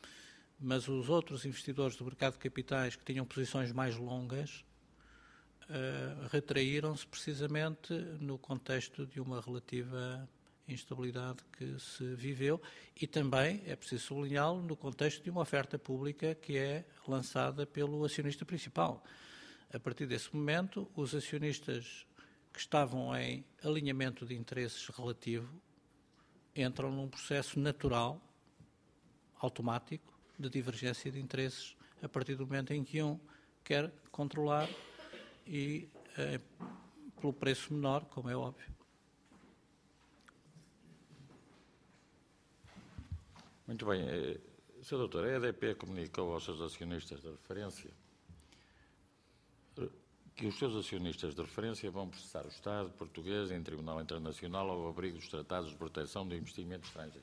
mas os outros investidores do mercado de capitais que tinham posições mais longas retraíram-se precisamente no contexto de uma relativa instabilidade que se viveu e também, é preciso sublinhá-lo, no contexto de uma oferta pública que é lançada pelo acionista principal. A partir desse momento, os acionistas que estavam em alinhamento de interesses relativo entram num processo natural, automático, de divergência de interesses a partir do momento em que um quer controlar e pelo preço menor, como é óbvio.
Muito bem. Sr. Doutor, a EDP comunicou aos seus acionistas de referência que os seus acionistas de referência vão processar o Estado português em Tribunal Internacional ao abrigo dos Tratados de Proteção do Investimento Estrangeiro.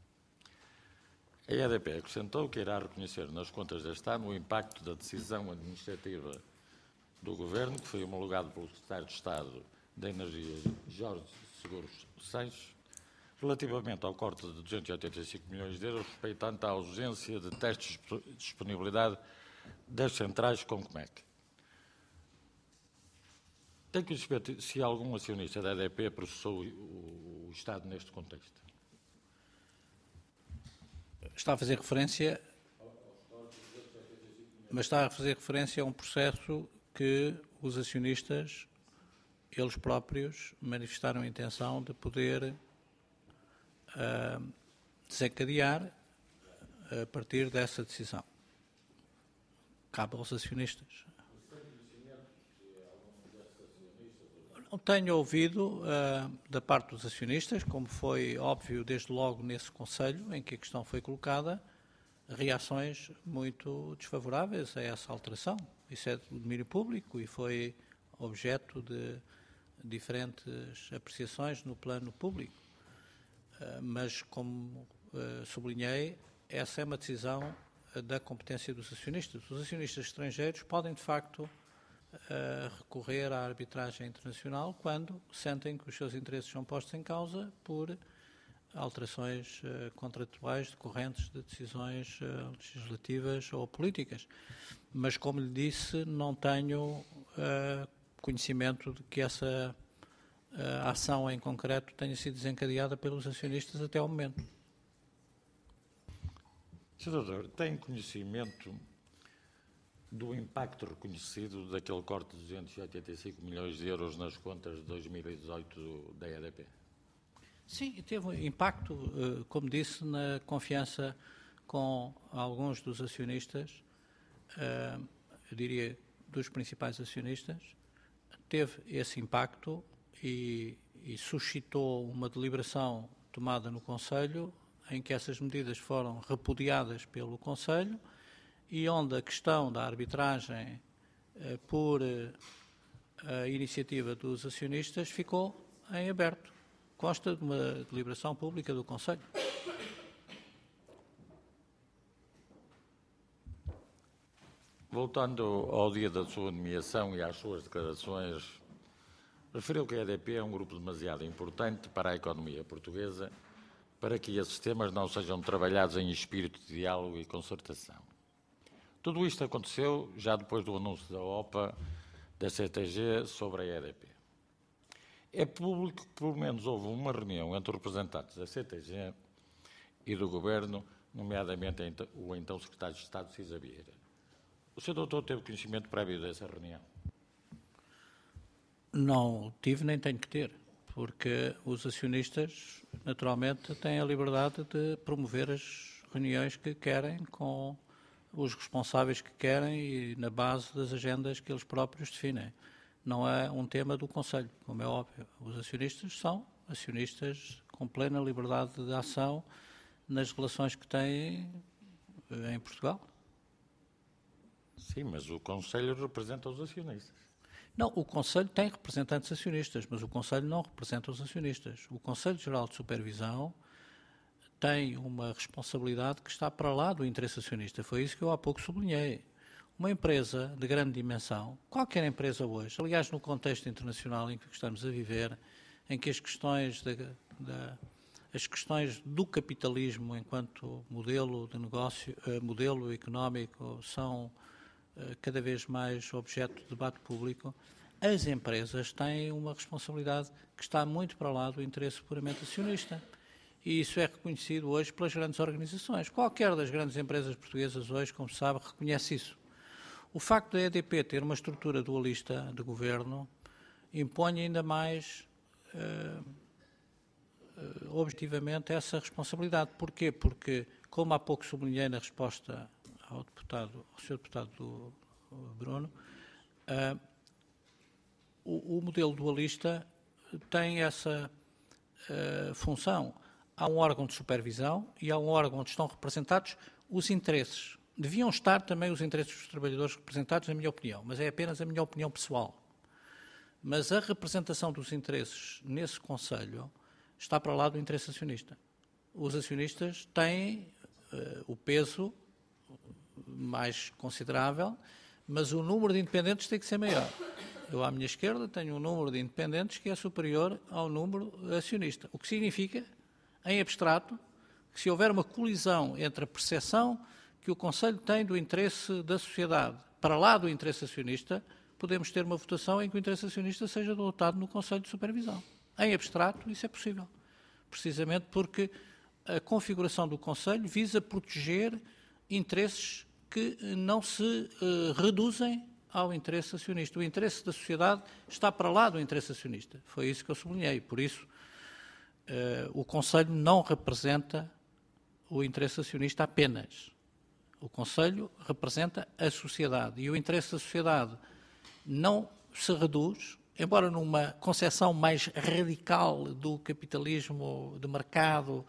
A EDP acrescentou que irá reconhecer nas contas deste ano o impacto da decisão administrativa do Governo, que foi homologado pelo Secretário de Estado da Energia, Jorge Seguros Sanches, relativamente ao corte de 285 milhões de euros, respeitante à ausência de testes de disponibilidade das centrais com Comec. Tem conhecimento se algum acionista da EDP processou o Estado neste contexto?
Está a fazer referência, mas está a fazer referência a um processo que os acionistas, eles próprios, manifestaram a intenção de poder desencadear a partir dessa decisão. Cabe aos acionistas. Não tenho ouvido da parte dos acionistas, como foi óbvio desde logo nesse Conselho em que a questão foi colocada, reações muito desfavoráveis a essa alteração. Isso é do domínio público e foi objeto de diferentes apreciações no plano público. Mas, como sublinhei, essa é uma decisão da competência dos acionistas. Os acionistas estrangeiros podem, de facto, recorrer à arbitragem internacional quando sentem que os seus interesses são postos em causa por alterações contratuais decorrentes de decisões legislativas ou políticas. Mas, como lhe disse, não tenho conhecimento de que essa a ação em concreto tenha sido desencadeada pelos acionistas até ao momento.
Sr. Doutor, tem conhecimento do impacto reconhecido daquele corte de 285 milhões de euros nas contas de 2018 da EDP?
Sim, teve um impacto, como disse, na confiança com alguns dos acionistas, eu diria dos principais acionistas, teve esse impacto e suscitou uma deliberação tomada no Conselho em que essas medidas foram repudiadas pelo Conselho e onde a questão da arbitragem por iniciativa dos acionistas ficou em aberto. Consta de uma deliberação pública do Conselho.
Voltando ao dia da sua nomeação e às suas declarações, referiu que a EDP é um grupo demasiado importante para a economia portuguesa para que esses temas não sejam trabalhados em espírito de diálogo e concertação. Tudo isto aconteceu já depois do anúncio da OPA da CTG sobre a EDP. É público que pelo menos houve uma reunião entre representantes da CTG e do Governo, nomeadamente o então Secretário de Estado, Cisa Vieira. O Sr. Doutor teve conhecimento prévio dessa reunião?
Não tive nem tenho que ter, porque os acionistas, naturalmente, têm a liberdade de promover as reuniões que querem com os responsáveis que querem e na base das agendas que eles próprios definem. Não é um tema do Conselho, como é óbvio. Os acionistas são acionistas com plena liberdade de ação nas relações que têm em Portugal.
Sim, mas o Conselho representa os acionistas.
Não, o Conselho tem representantes acionistas, mas o Conselho não representa os acionistas. O Conselho Geral de Supervisão tem uma responsabilidade que está para lá do interesse acionista. Foi isso que eu há pouco sublinhei. Uma empresa de grande dimensão, qualquer empresa hoje, aliás, no contexto internacional em que estamos a viver, em que as questões as questões do capitalismo enquanto modelo de negócio, modelo económico, são cada vez mais objeto de debate público, as empresas têm uma responsabilidade que está muito para lá do interesse puramente acionista. E isso é reconhecido hoje pelas grandes organizações. Qualquer das grandes empresas portuguesas hoje, como se sabe, reconhece isso. O facto da EDP ter uma estrutura dualista de governo impõe ainda mais objetivamente essa responsabilidade. Porquê? Porque, como há pouco sublinhei na resposta ao Sr. Deputado Bruno, o modelo dualista tem essa função. Há um órgão de supervisão e há um órgão onde estão representados os interesses. Deviam estar também os interesses dos trabalhadores representados, na minha opinião, mas é apenas a minha opinião pessoal. Mas a representação dos interesses nesse Conselho está para lá do interesse acionista. Os acionistas têm o peso mais considerável, mas o número de independentes tem que ser maior. Eu, à minha esquerda, tenho um número de independentes que é superior ao número acionista. O que significa, em abstrato, que se houver uma colisão entre a percepção que o Conselho tem do interesse da sociedade para lá do interesse acionista, podemos ter uma votação em que o interesse acionista seja adotado no Conselho de Supervisão. Em abstrato, isso é possível. Precisamente porque a configuração do Conselho visa proteger interesses que não se reduzem ao interesse acionista. O interesse da sociedade está para lá do interesse acionista. Foi isso que eu sublinhei. Por isso, o Conselho não representa o interesse acionista apenas. O Conselho representa a sociedade. E o interesse da sociedade não se reduz, embora numa concepção mais radical do capitalismo de mercado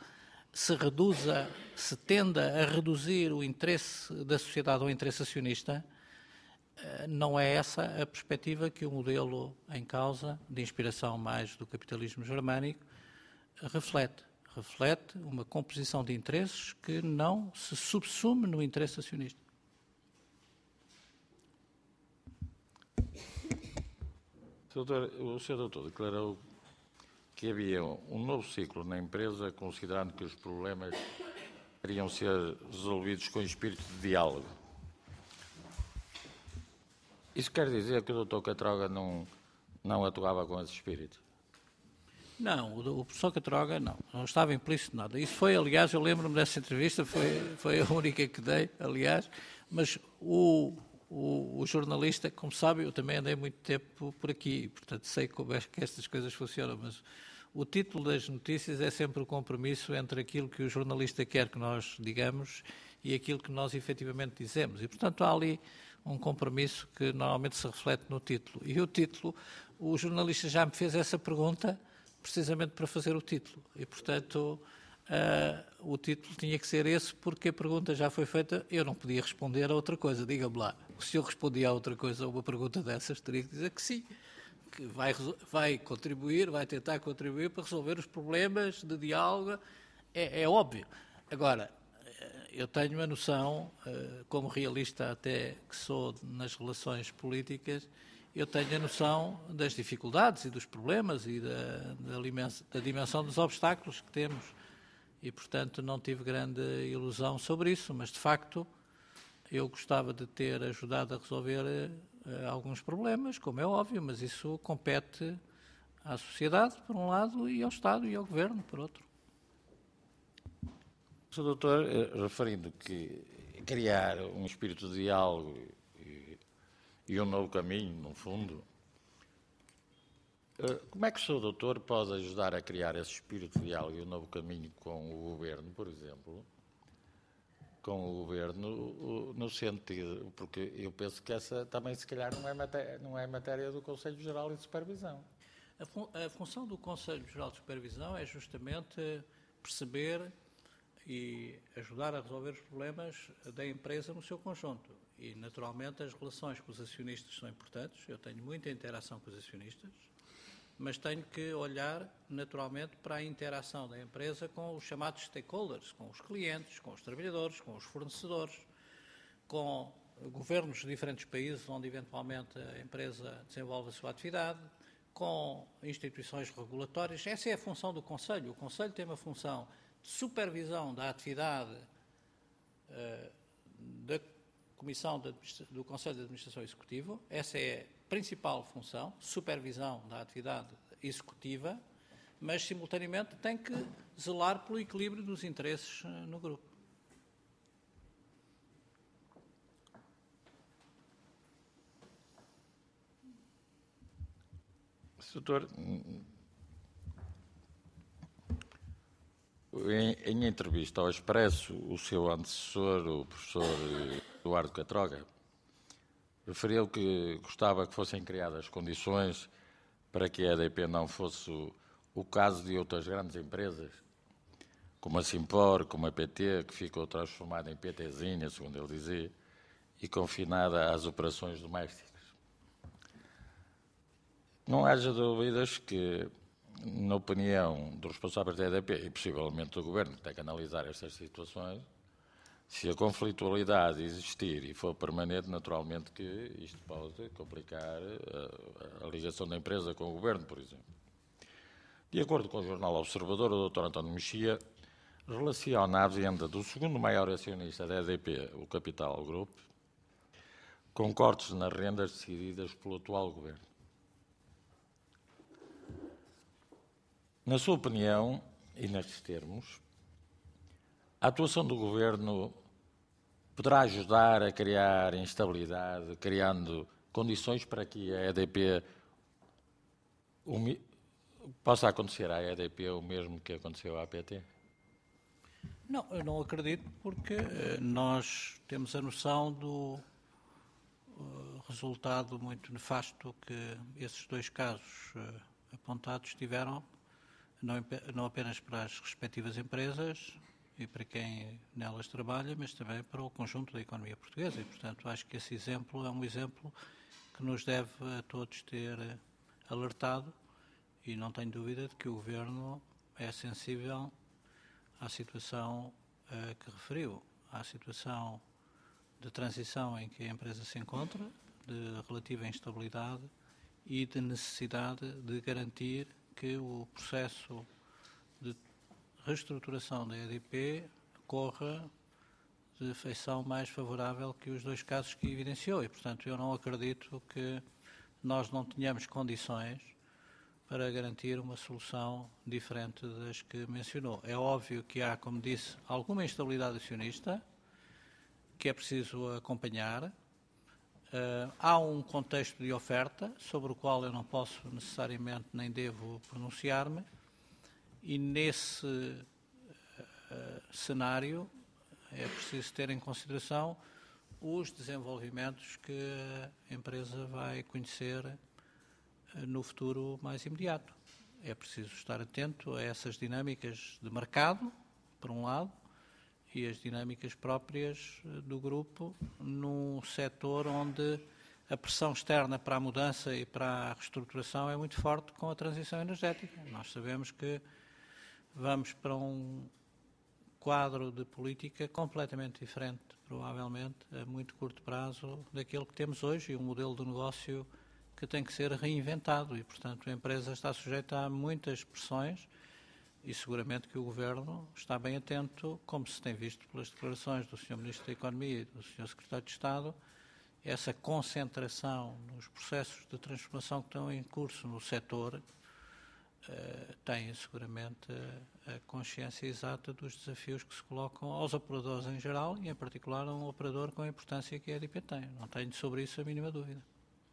se tenda a reduzir o interesse da sociedade ao interesse acionista, não é essa a perspectiva que o modelo em causa, de inspiração mais do capitalismo germânico, reflete. Reflete uma composição de interesses que não se subsume no interesse acionista.
O Sr. Doutor declarou que havia um novo ciclo na empresa, considerando que os problemas iriam ser resolvidos com espírito de diálogo. Isso quer dizer que o Dr. Catroga não atuava com esse espírito?
Não, o professor Catroga não estava implícito nada. Isso foi, aliás, eu lembro-me dessa entrevista, foi a única que dei, aliás, mas o jornalista, como sabe, eu também andei muito tempo por aqui, portanto sei como é que estas coisas funcionam, mas o título das notícias é sempre o compromisso entre aquilo que o jornalista quer que nós digamos e aquilo que nós efetivamente dizemos. E, portanto, há ali um compromisso que normalmente se reflete no título. E o título, o jornalista já me fez essa pergunta precisamente para fazer o título. E, portanto, o título tinha que ser esse, porque a pergunta já foi feita, eu não podia responder a outra coisa. Diga-me lá, se eu respondia a outra coisa, a uma pergunta dessas, teria que dizer que sim, que vai contribuir, vai tentar contribuir para resolver os problemas de diálogo, é óbvio. Agora, eu tenho uma noção, como realista até que sou nas relações políticas, eu tenho a noção das dificuldades e dos problemas e da dimensão dos obstáculos que temos. E, portanto, não tive grande ilusão sobre isso, mas, de facto, eu gostava de ter ajudado a resolver alguns problemas, como é óbvio, mas isso compete à sociedade, por um lado, e ao Estado e ao Governo, por outro.
Sr. Doutor, referindo que criar um espírito de diálogo e um novo caminho, no fundo, como é que o Sr. Doutor pode ajudar a criar esse espírito de diálogo e um novo caminho com o Governo, por exemplo? Com o Governo, no sentido, porque eu penso que essa também, se calhar, não é matéria do Conselho Geral de Supervisão.
A função do Conselho Geral de Supervisão é justamente perceber e ajudar a resolver os problemas da empresa no seu conjunto. E, naturalmente, as relações com os acionistas são importantes. Eu tenho muita interação com os acionistas, mas tenho que olhar, naturalmente, para a interação da empresa com os chamados stakeholders, com os clientes, com os trabalhadores, com os fornecedores, com governos de diferentes países onde, eventualmente, a empresa desenvolve a sua atividade, com instituições regulatórias. Essa é a função do Conselho. O Conselho tem uma função de supervisão da atividade da Comissão do Conselho de Administração Executivo. Essa é a principal função, supervisão da atividade executiva, mas, simultaneamente, tem que zelar pelo equilíbrio dos interesses no grupo.
Doutor, em entrevista ao Expresso, o seu antecessor, o professor Eduardo Catroga, referiu que gostava que fossem criadas condições para que a EDP não fosse o caso de outras grandes empresas, como a Simpor, como a PT, que ficou transformada em PTzinha, segundo ele dizia, e confinada às operações domésticas. Não haja dúvidas que, na opinião dos responsáveis da EDP e possivelmente do Governo, que tem que analisar estas situações, se a conflitualidade existir e for permanente, naturalmente que isto pode complicar a ligação da empresa com o Governo, por exemplo. De acordo com o jornal Observador, o Dr. António Mexia relaciona a venda do segundo maior acionista da EDP, o Capital Group, com cortes nas rendas decididas pelo atual Governo. Na sua opinião, e nestes termos, a atuação do Governo poderá ajudar a criar instabilidade, criando condições para que a EDP possa acontecer à EDP o mesmo que aconteceu à PT?
Não, eu não acredito, porque nós temos a noção do resultado muito nefasto que esses dois casos apontados tiveram, não apenas para as respectivas empresas e para quem nelas trabalha, mas também para o conjunto da economia portuguesa. E, portanto, acho que esse exemplo é um exemplo que nos deve a todos ter alertado, e não tenho dúvida de que o Governo é sensível à situação que referiu, à situação de transição em que a empresa se encontra, de relativa instabilidade e de necessidade de garantir que o processo de reestruturação da EDP corra de feição mais favorável que os dois casos que evidenciou. E, portanto, eu não acredito que nós não tenhamos condições para garantir uma solução diferente das que mencionou. É óbvio que há, como disse, alguma instabilidade acionista que é preciso acompanhar. Há um contexto de oferta sobre o qual eu não posso necessariamente nem devo pronunciar-me, e nesse cenário é preciso ter em consideração os desenvolvimentos que a empresa vai conhecer no futuro mais imediato. É preciso estar atento a essas dinâmicas de mercado, por um lado, e as dinâmicas próprias do grupo num setor onde a pressão externa para a mudança e para a reestruturação é muito forte com a transição energética. Nós sabemos que vamos para um quadro de política completamente diferente, provavelmente, a muito curto prazo, daquele que temos hoje, e um modelo de negócio que tem que ser reinventado. E, portanto, a empresa está sujeita a muitas pressões, e seguramente que o Governo está bem atento, como se tem visto pelas declarações do Sr. Ministro da Economia e do Sr. Secretário de Estado, essa concentração nos processos de transformação que estão em curso no setor, tem seguramente a consciência exata dos desafios que se colocam aos operadores em geral e, em particular, a um operador com a importância que a EDP tem. Não tenho sobre isso a mínima dúvida.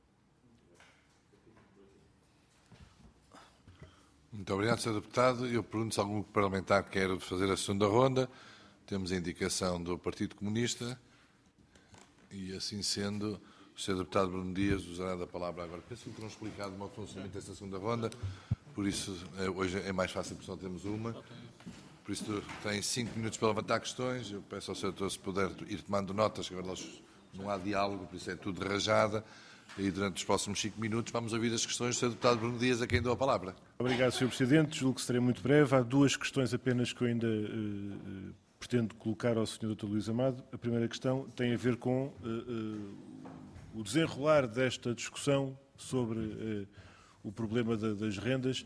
Muito obrigado, Sr. Deputado. Eu pergunto se algum parlamentar quer fazer a segunda ronda. Temos a indicação do Partido Comunista e, assim sendo, o Sr. Deputado Bruno Dias usará da palavra agora. Penso que terão explicado o funcionamento desta segunda ronda, por isso hoje é mais fácil, porque só temos uma. Por isso tem 5 minutos para levantar questões. Eu peço ao Sr. Doutor se puder ir tomando notas, que agora não há diálogo, por isso é tudo de rajada. E durante os próximos 5 minutos vamos ouvir as questões do Sr. Deputado Bruno Dias, a quem dou a palavra.
Obrigado, Sr. Presidente. Julgo que serei muito breve. Há 2 questões apenas que eu ainda pretendo colocar ao Sr. Dr. Luís Amado. A primeira questão tem a ver com o desenrolar desta discussão sobre o problema das rendas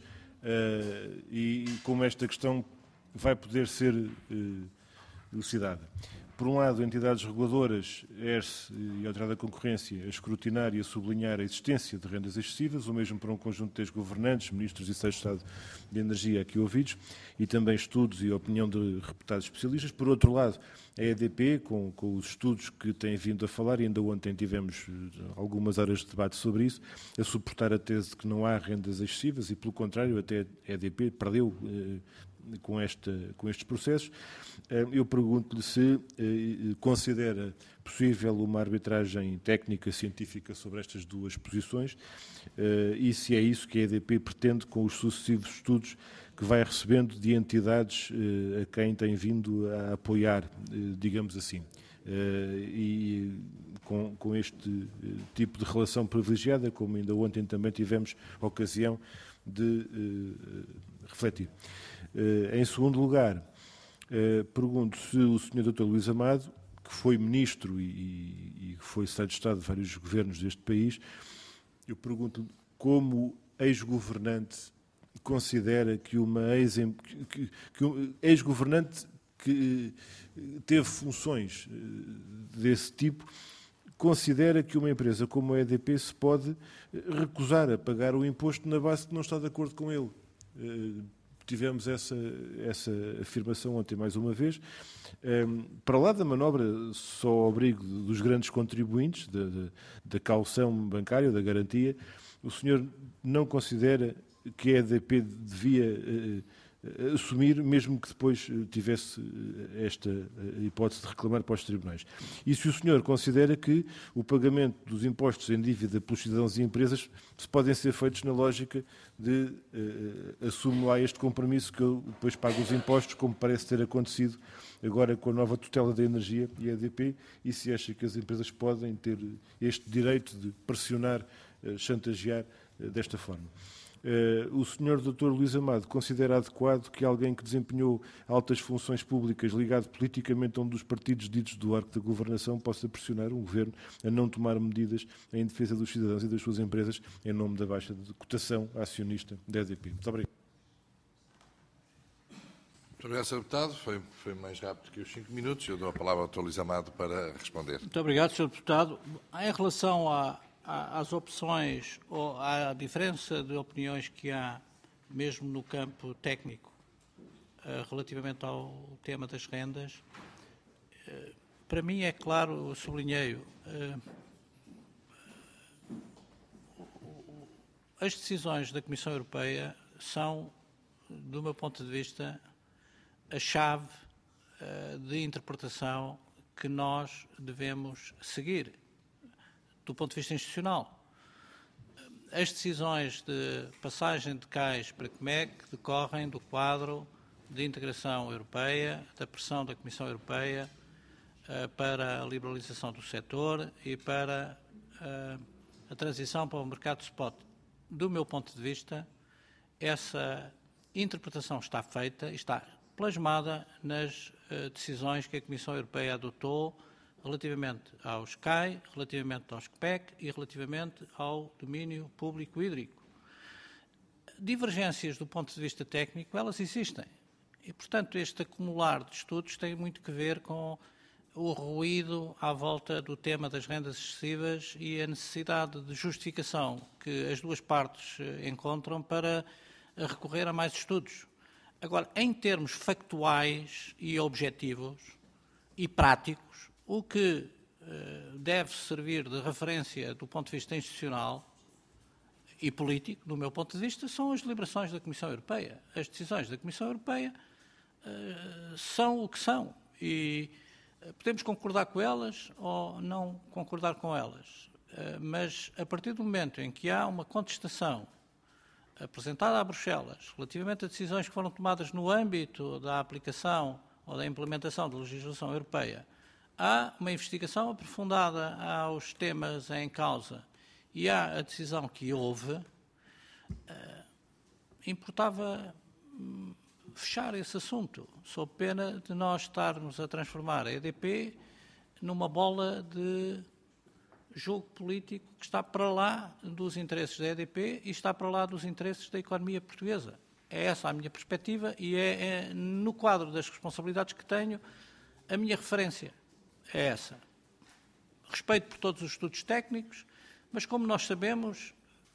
e como esta questão vai poder ser elucidada. Por um lado, entidades reguladoras, ERSE e a Autoridade da Concorrência, a escrutinar e a sublinhar a existência de rendas excessivas, o mesmo para um conjunto de ex-governantes, ministros e Secretários de Estado de Energia aqui ouvidos, e também estudos e opinião de reputados especialistas. Por outro lado, a EDP, com os estudos que têm vindo a falar, e ainda ontem tivemos algumas horas de debate sobre isso, a suportar a tese de que não há rendas excessivas e, pelo contrário, até a EDP perdeu com estes processos. Eu pergunto-lhe se considera possível uma arbitragem técnica, científica sobre estas duas posições e se é isso que a EDP pretende com os sucessivos estudos que vai recebendo de entidades a quem tem vindo a apoiar, digamos assim. E com este tipo de relação privilegiada, como ainda ontem também tivemos ocasião de refletir. Em segundo lugar, pergunto se o Sr. Dr. Luís Amado, que foi Ministro e que foi Secretário de Estado de vários governos deste país, eu pergunto como ex-governante considera que uma ex-governante que teve funções desse tipo considera que uma empresa como a EDP se pode recusar a pagar o imposto na base de não estar de acordo com ele. Tivemos essa afirmação ontem mais uma vez. Para lá da manobra, só ao abrigo dos grandes contribuintes, da caução bancária, da garantia, o senhor não considera que a EDP devia assumir, mesmo que depois tivesse esta hipótese de reclamar para os tribunais. E se o senhor considera que o pagamento dos impostos em dívida pelos cidadãos e empresas se podem ser feitos na lógica de assumo lá este compromisso que eu depois pago os impostos, como parece ter acontecido agora com a nova tutela da energia e a EDP, e se acha que as empresas podem ter este direito de pressionar, chantagear desta forma. O Sr. Dr. Luís Amado considera adequado que alguém que desempenhou altas funções públicas ligado politicamente a um dos partidos ditos do arco da governação possa pressionar um governo a não tomar medidas em defesa dos cidadãos e das suas empresas em nome da baixa de cotação acionista da EDP. Muito obrigado.
Muito obrigado, Sr. Deputado. Foi mais rápido que os 5 minutos. Eu dou a palavra ao Dr. Luís Amado para responder.
Muito obrigado, Sr. Deputado. Em relação às opções ou à diferença de opiniões que há, mesmo no campo técnico, relativamente ao tema das rendas, para mim é claro, eu sublinhei, as decisões da Comissão Europeia são, do meu ponto de vista, a chave de interpretação que nós devemos seguir, do ponto de vista institucional. As decisões de passagem de CAIs para CMEC decorrem do quadro de integração europeia, da pressão da Comissão Europeia para a liberalização do setor e para a transição para o mercado spot. Do meu ponto de vista, essa interpretação está feita, está plasmada nas decisões que a Comissão Europeia adotou relativamente aos CAI, relativamente aos CPEC e relativamente ao domínio público hídrico. Divergências do ponto de vista técnico, elas existem. E, portanto, este acumular de estudos tem muito que ver com o ruído à volta do tema das rendas excessivas e a necessidade de justificação que as duas partes encontram para recorrer a mais estudos. Agora, em termos factuais e objetivos e práticos, o que deve servir de referência do ponto de vista institucional e político, do meu ponto de vista, são as deliberações da Comissão Europeia. As decisões da Comissão Europeia são o que são e podemos concordar com elas ou não concordar com elas, mas a partir do momento em que há uma contestação apresentada a Bruxelas relativamente a decisões que foram tomadas no âmbito da aplicação ou da implementação da legislação europeia, há uma investigação aprofundada aos temas em causa e há a decisão que houve, importava fechar esse assunto, sob pena de nós estarmos a transformar a EDP numa bola de jogo político que está para lá dos interesses da EDP e está para lá dos interesses da economia portuguesa. É essa a minha perspectiva e é no quadro das responsabilidades que tenho, a minha referência é essa. Respeito por todos os estudos técnicos, mas como nós sabemos,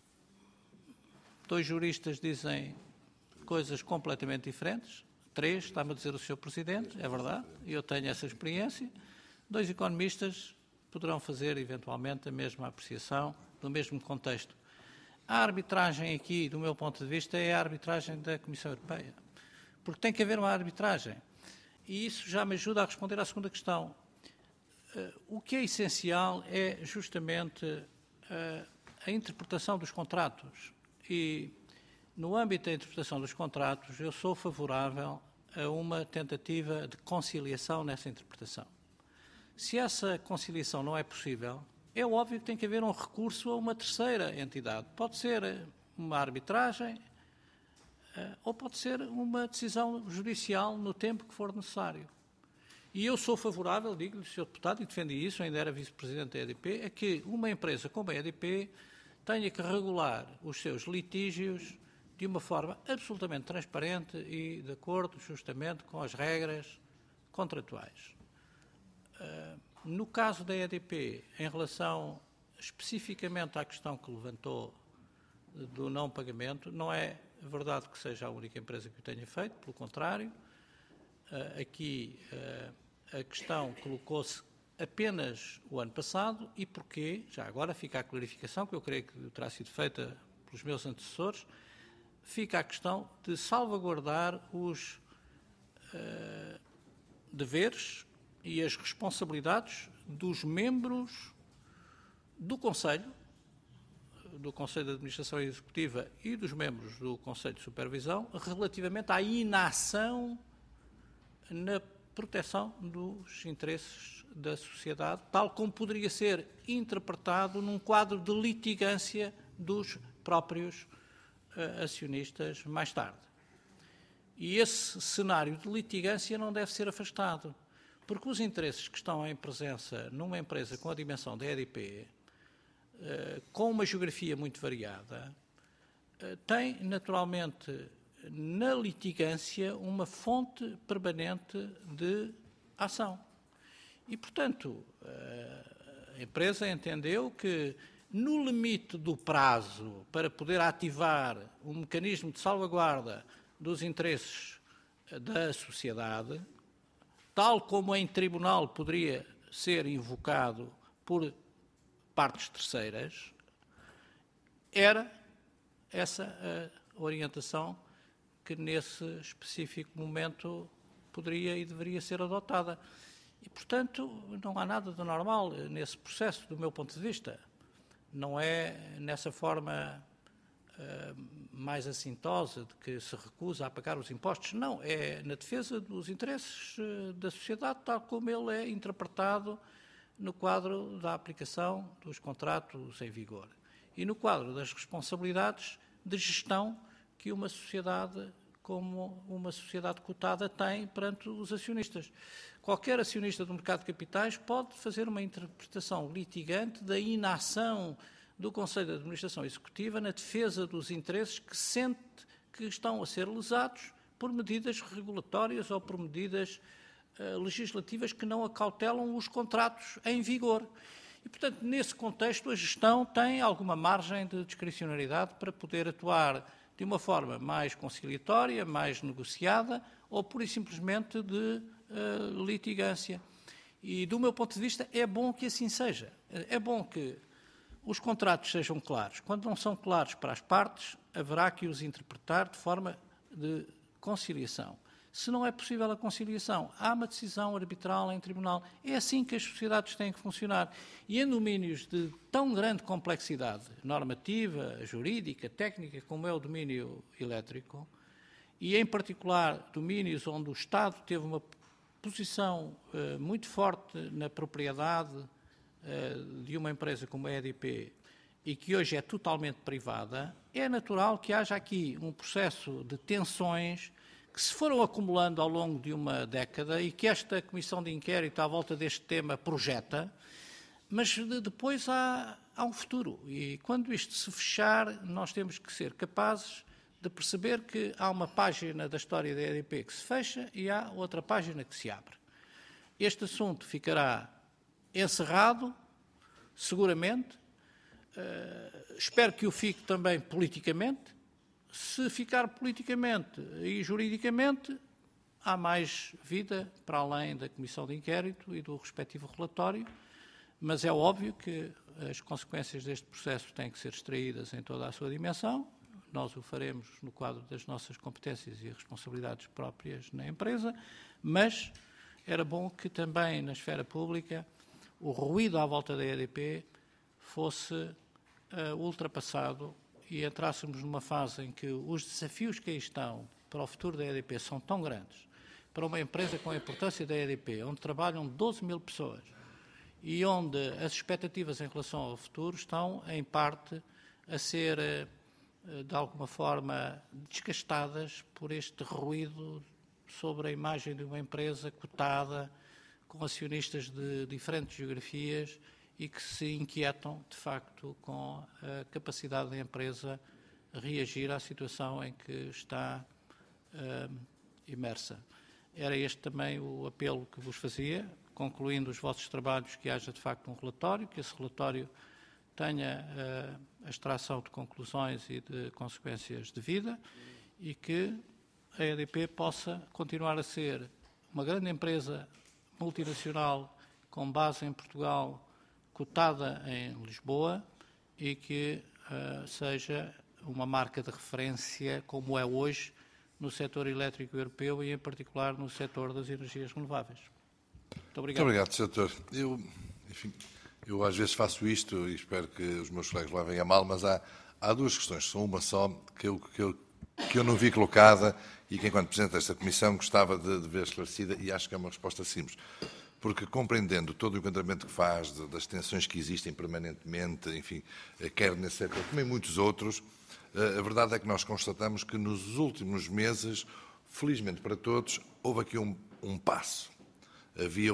2 juristas dizem coisas completamente diferentes, 3, está-me a dizer o Sr. Presidente, é verdade, e eu tenho essa experiência. 2 economistas poderão fazer, eventualmente, a mesma apreciação, no mesmo contexto. A arbitragem aqui, do meu ponto de vista, é a arbitragem da Comissão Europeia. Porque tem que haver uma arbitragem. E isso já me ajuda a responder à segunda questão. O que é essencial é justamente a interpretação dos contratos. E, no âmbito da interpretação dos contratos, eu sou favorável a uma tentativa de conciliação nessa interpretação. Se essa conciliação não é possível, é óbvio que tem que haver um recurso a uma terceira entidade. Pode ser uma arbitragem ou pode ser uma decisão judicial no tempo que for necessário. E eu sou favorável, digo-lhe, Sr. Deputado, e defendi isso, ainda era Vice-Presidente da EDP, a que uma empresa como a EDP tenha que regular os seus litígios de uma forma absolutamente transparente e de acordo justamente com as regras contratuais. No caso da EDP, em relação especificamente à questão que levantou do não pagamento, não é verdade que seja a única empresa que o tenha feito, pelo contrário, aqui a questão colocou-se apenas o ano passado e porquê, já agora fica a clarificação, que eu creio que terá sido feita pelos meus antecessores, fica a questão de salvaguardar os deveres e as responsabilidades dos membros do Conselho de Administração Executiva e dos membros do Conselho de Supervisão relativamente à inação na proteção dos interesses da sociedade, tal como poderia ser interpretado num quadro de litigância dos próprios acionistas mais tarde. E esse cenário de litigância não deve ser afastado, porque os interesses que estão em presença numa empresa com a dimensão da EDP, com uma geografia muito variada, têm naturalmente na litigância uma fonte permanente de ação. E, portanto, a empresa entendeu que, no limite do prazo para poder ativar um mecanismo de salvaguarda dos interesses da sociedade, tal como em tribunal poderia ser invocado por partes terceiras, era essa a orientação que nesse específico momento poderia e deveria ser adotada. E, portanto, não há nada de normal nesse processo, do meu ponto de vista. Não é nessa forma mais assintosa de que se recusa a pagar os impostos. Não, é na defesa dos interesses da sociedade, tal como ele é interpretado no quadro da aplicação dos contratos em vigor e no quadro das responsabilidades de gestão que uma sociedade como uma sociedade cotada tem perante os acionistas. Qualquer acionista do mercado de capitais pode fazer uma interpretação litigante da inação do Conselho de Administração Executiva na defesa dos interesses que sente que estão a ser lesados por medidas regulatórias ou por medidas legislativas que não acautelam os contratos em vigor. E, portanto, nesse contexto, a gestão tem alguma margem de discricionariedade para poder atuar de uma forma mais conciliatória, mais negociada ou, pura e simplesmente, de litigância. E, do meu ponto de vista, é bom que assim seja. É bom que os contratos sejam claros. Quando não são claros para as partes, haverá que os interpretar de forma de conciliação. Se não é possível a conciliação, há uma decisão arbitral em tribunal. É assim que as sociedades têm que funcionar. E em domínios de tão grande complexidade normativa, jurídica, técnica, como é o domínio elétrico, e em particular domínios onde o Estado teve uma posição muito forte na propriedade de uma empresa como a EDP e que hoje é totalmente privada, é natural que haja aqui um processo de tensões que se foram acumulando ao longo de uma década e que esta Comissão de Inquérito à volta deste tema projeta, Mas depois há um futuro. E quando isto se fechar, nós temos que ser capazes de perceber que há uma página da história da EDP que se fecha e há outra página que se abre. Este assunto ficará encerrado, seguramente. Espero que o fique também politicamente. Se ficar politicamente e juridicamente, há mais vida para além da Comissão de Inquérito e do respectivo relatório, mas é óbvio que as consequências deste processo têm que ser extraídas em toda a sua dimensão. Nós o faremos no quadro das nossas competências e responsabilidades próprias na empresa, mas era bom que também na esfera pública o ruído à volta da EDP fosse ultrapassado e entrássemos numa fase em que os desafios que aí estão para o futuro da EDP são tão grandes, para uma empresa com a importância da EDP, onde trabalham 12 mil pessoas e onde as expectativas em relação ao futuro estão, em parte, a ser, de alguma forma, desgastadas por este ruído sobre a imagem de uma empresa cotada, com acionistas de diferentes geografias e que se inquietam, de facto, com a capacidade da empresa reagir à situação em que está imersa. Era este também o apelo que vos fazia, concluindo os vossos trabalhos, que haja, de facto, um relatório, que esse relatório tenha a extração de conclusões e de consequências de vida e que a EDP possa continuar a ser uma grande empresa multinacional com base em Portugal, cotada em Lisboa e que seja uma marca de referência, como é hoje, no setor elétrico europeu e, em particular, no setor das energias renováveis. Muito obrigado.
Muito obrigado, Sr. Doutor. Eu às vezes faço isto e espero que os meus colegas levem a mal, mas há duas questões, são uma só, que eu não vi colocada e que, enquanto Presidente desta Comissão, gostava de ver esclarecida e acho que é uma resposta simples. Porque, compreendendo todo o enquadramento que faz, das tensões que existem permanentemente, enfim, quer nesse setor como em muitos outros, a verdade é que nós constatamos que nos últimos meses, felizmente para todos, houve aqui um passo. Havia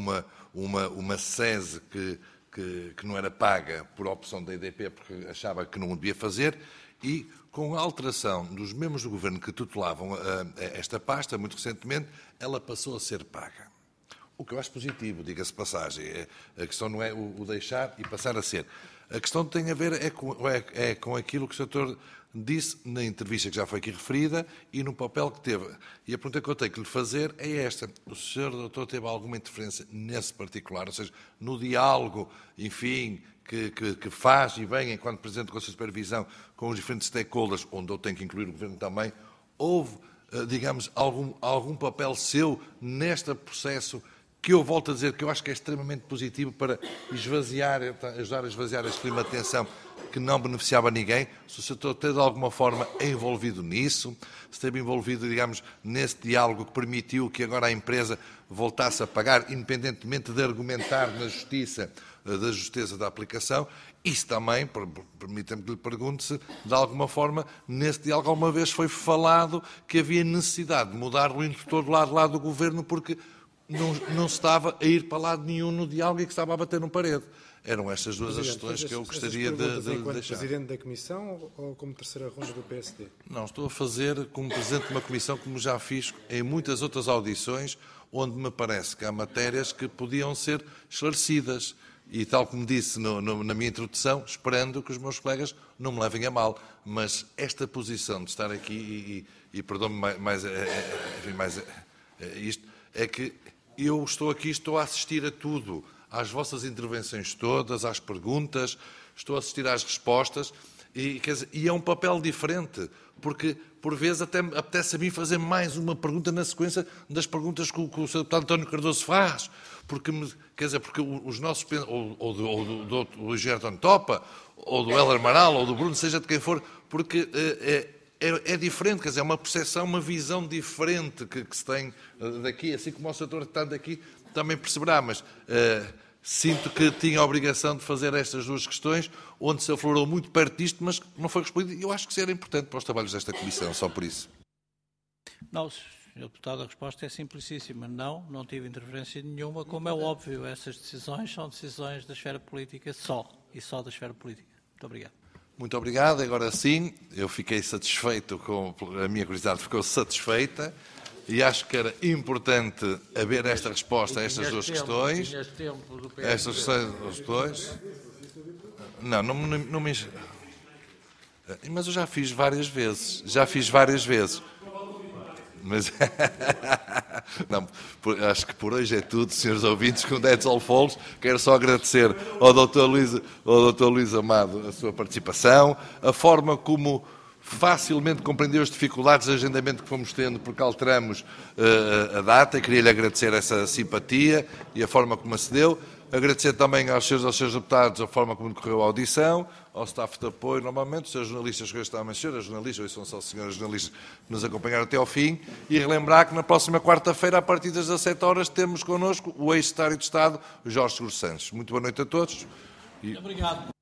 uma SESE que não era paga por opção da EDP porque achava que não o devia fazer e, com a alteração dos membros do Governo que tutelavam esta pasta, muito recentemente, ela passou a ser paga. O que eu acho positivo, diga-se de passagem. A questão não é o deixar e passar a ser. A questão tem a ver com aquilo que o Sr. disse na entrevista que já foi aqui referida e no papel que teve. E a pergunta que eu tenho que lhe fazer é esta. O Sr. Doutor teve alguma interferência nesse particular? Ou seja, no diálogo, enfim, que faz e vem enquanto Presidente do Conselho de Supervisão com os diferentes stakeholders, onde eu tenho que incluir o Governo também, houve, digamos, algum papel seu neste processo que eu volto a dizer que eu acho que é extremamente positivo para ajudar a esvaziar este clima de tensão que não beneficiava ninguém, se o setor teve de alguma forma envolvido nisso, se esteve envolvido, digamos, nesse diálogo que permitiu que agora a empresa voltasse a pagar, independentemente de argumentar na justiça, da justeza da aplicação, isso também, permita-me que lhe pergunte se, de alguma forma, nesse diálogo alguma vez foi falado que havia necessidade de mudar o interlocutor do lado do Governo porque não se estava a ir para lado nenhum no diálogo e que estava a bater numa parede. Eram estas duas as questões que eu gostaria de deixar.
Presidente da Comissão ou como terceira ronda do PSD?
Não, estou a fazer como Presidente de uma Comissão, como já fiz em muitas outras audições, onde me parece que há matérias que podiam ser esclarecidas. E tal como disse na minha introdução, esperando que os meus colegas não me levem a mal. Mas esta posição de estar aqui, e perdão-me mais isto, é que eu estou aqui, estou a assistir a tudo, às vossas intervenções todas, às perguntas, estou a assistir às respostas, e é um papel diferente, porque, por vezes, até me apetece a mim fazer mais uma pergunta na sequência das perguntas que o Sr. Deputado António Cardoso faz, porque os nossos, ou do Luís Gerton Topa, ou do Heller Amaral, ou do Bruno, seja de quem for, porque é diferente, quer dizer, é uma percepção, uma visão diferente que se tem daqui, assim como o setor que está daqui também perceberá, mas sinto que tinha a obrigação de fazer estas duas questões, onde se aflorou muito perto disto, mas não foi respondido, e eu acho que isso era importante para os trabalhos desta Comissão, só por isso.
Não, Sr. Deputado, a resposta é simplicíssima. Não tive interferência nenhuma. Como é óbvio, essas decisões são decisões da esfera política só, e só da esfera política. Muito obrigado.
Muito obrigado. Agora sim, eu fiquei satisfeito, a minha curiosidade ficou satisfeita e acho que era importante haver esta resposta a estas duas questões. Estas questões. Não me... Mas eu já fiz várias vezes. Mas não, acho que por hoje é tudo, senhores ouvintes, com That's All Folks. Quero só agradecer ao Dr. Luís Amado a sua participação, a forma como facilmente compreendeu as dificuldades de agendamento que fomos tendo porque alteramos a data. Queria-lhe agradecer essa simpatia e a forma como acedeu. Agradecer também aos seus deputados a forma como decorreu a audição, ao staff de apoio, normalmente, os seus jornalistas que hoje estão a mencionar, as jornalistas, hoje são só senhoras jornalistas que nos acompanharam até ao fim, e relembrar que na próxima quarta-feira, a partir das 17 horas, temos connosco o ex-secretário de Estado, Jorge Seguro Santos. Muito boa noite a todos.
Obrigado.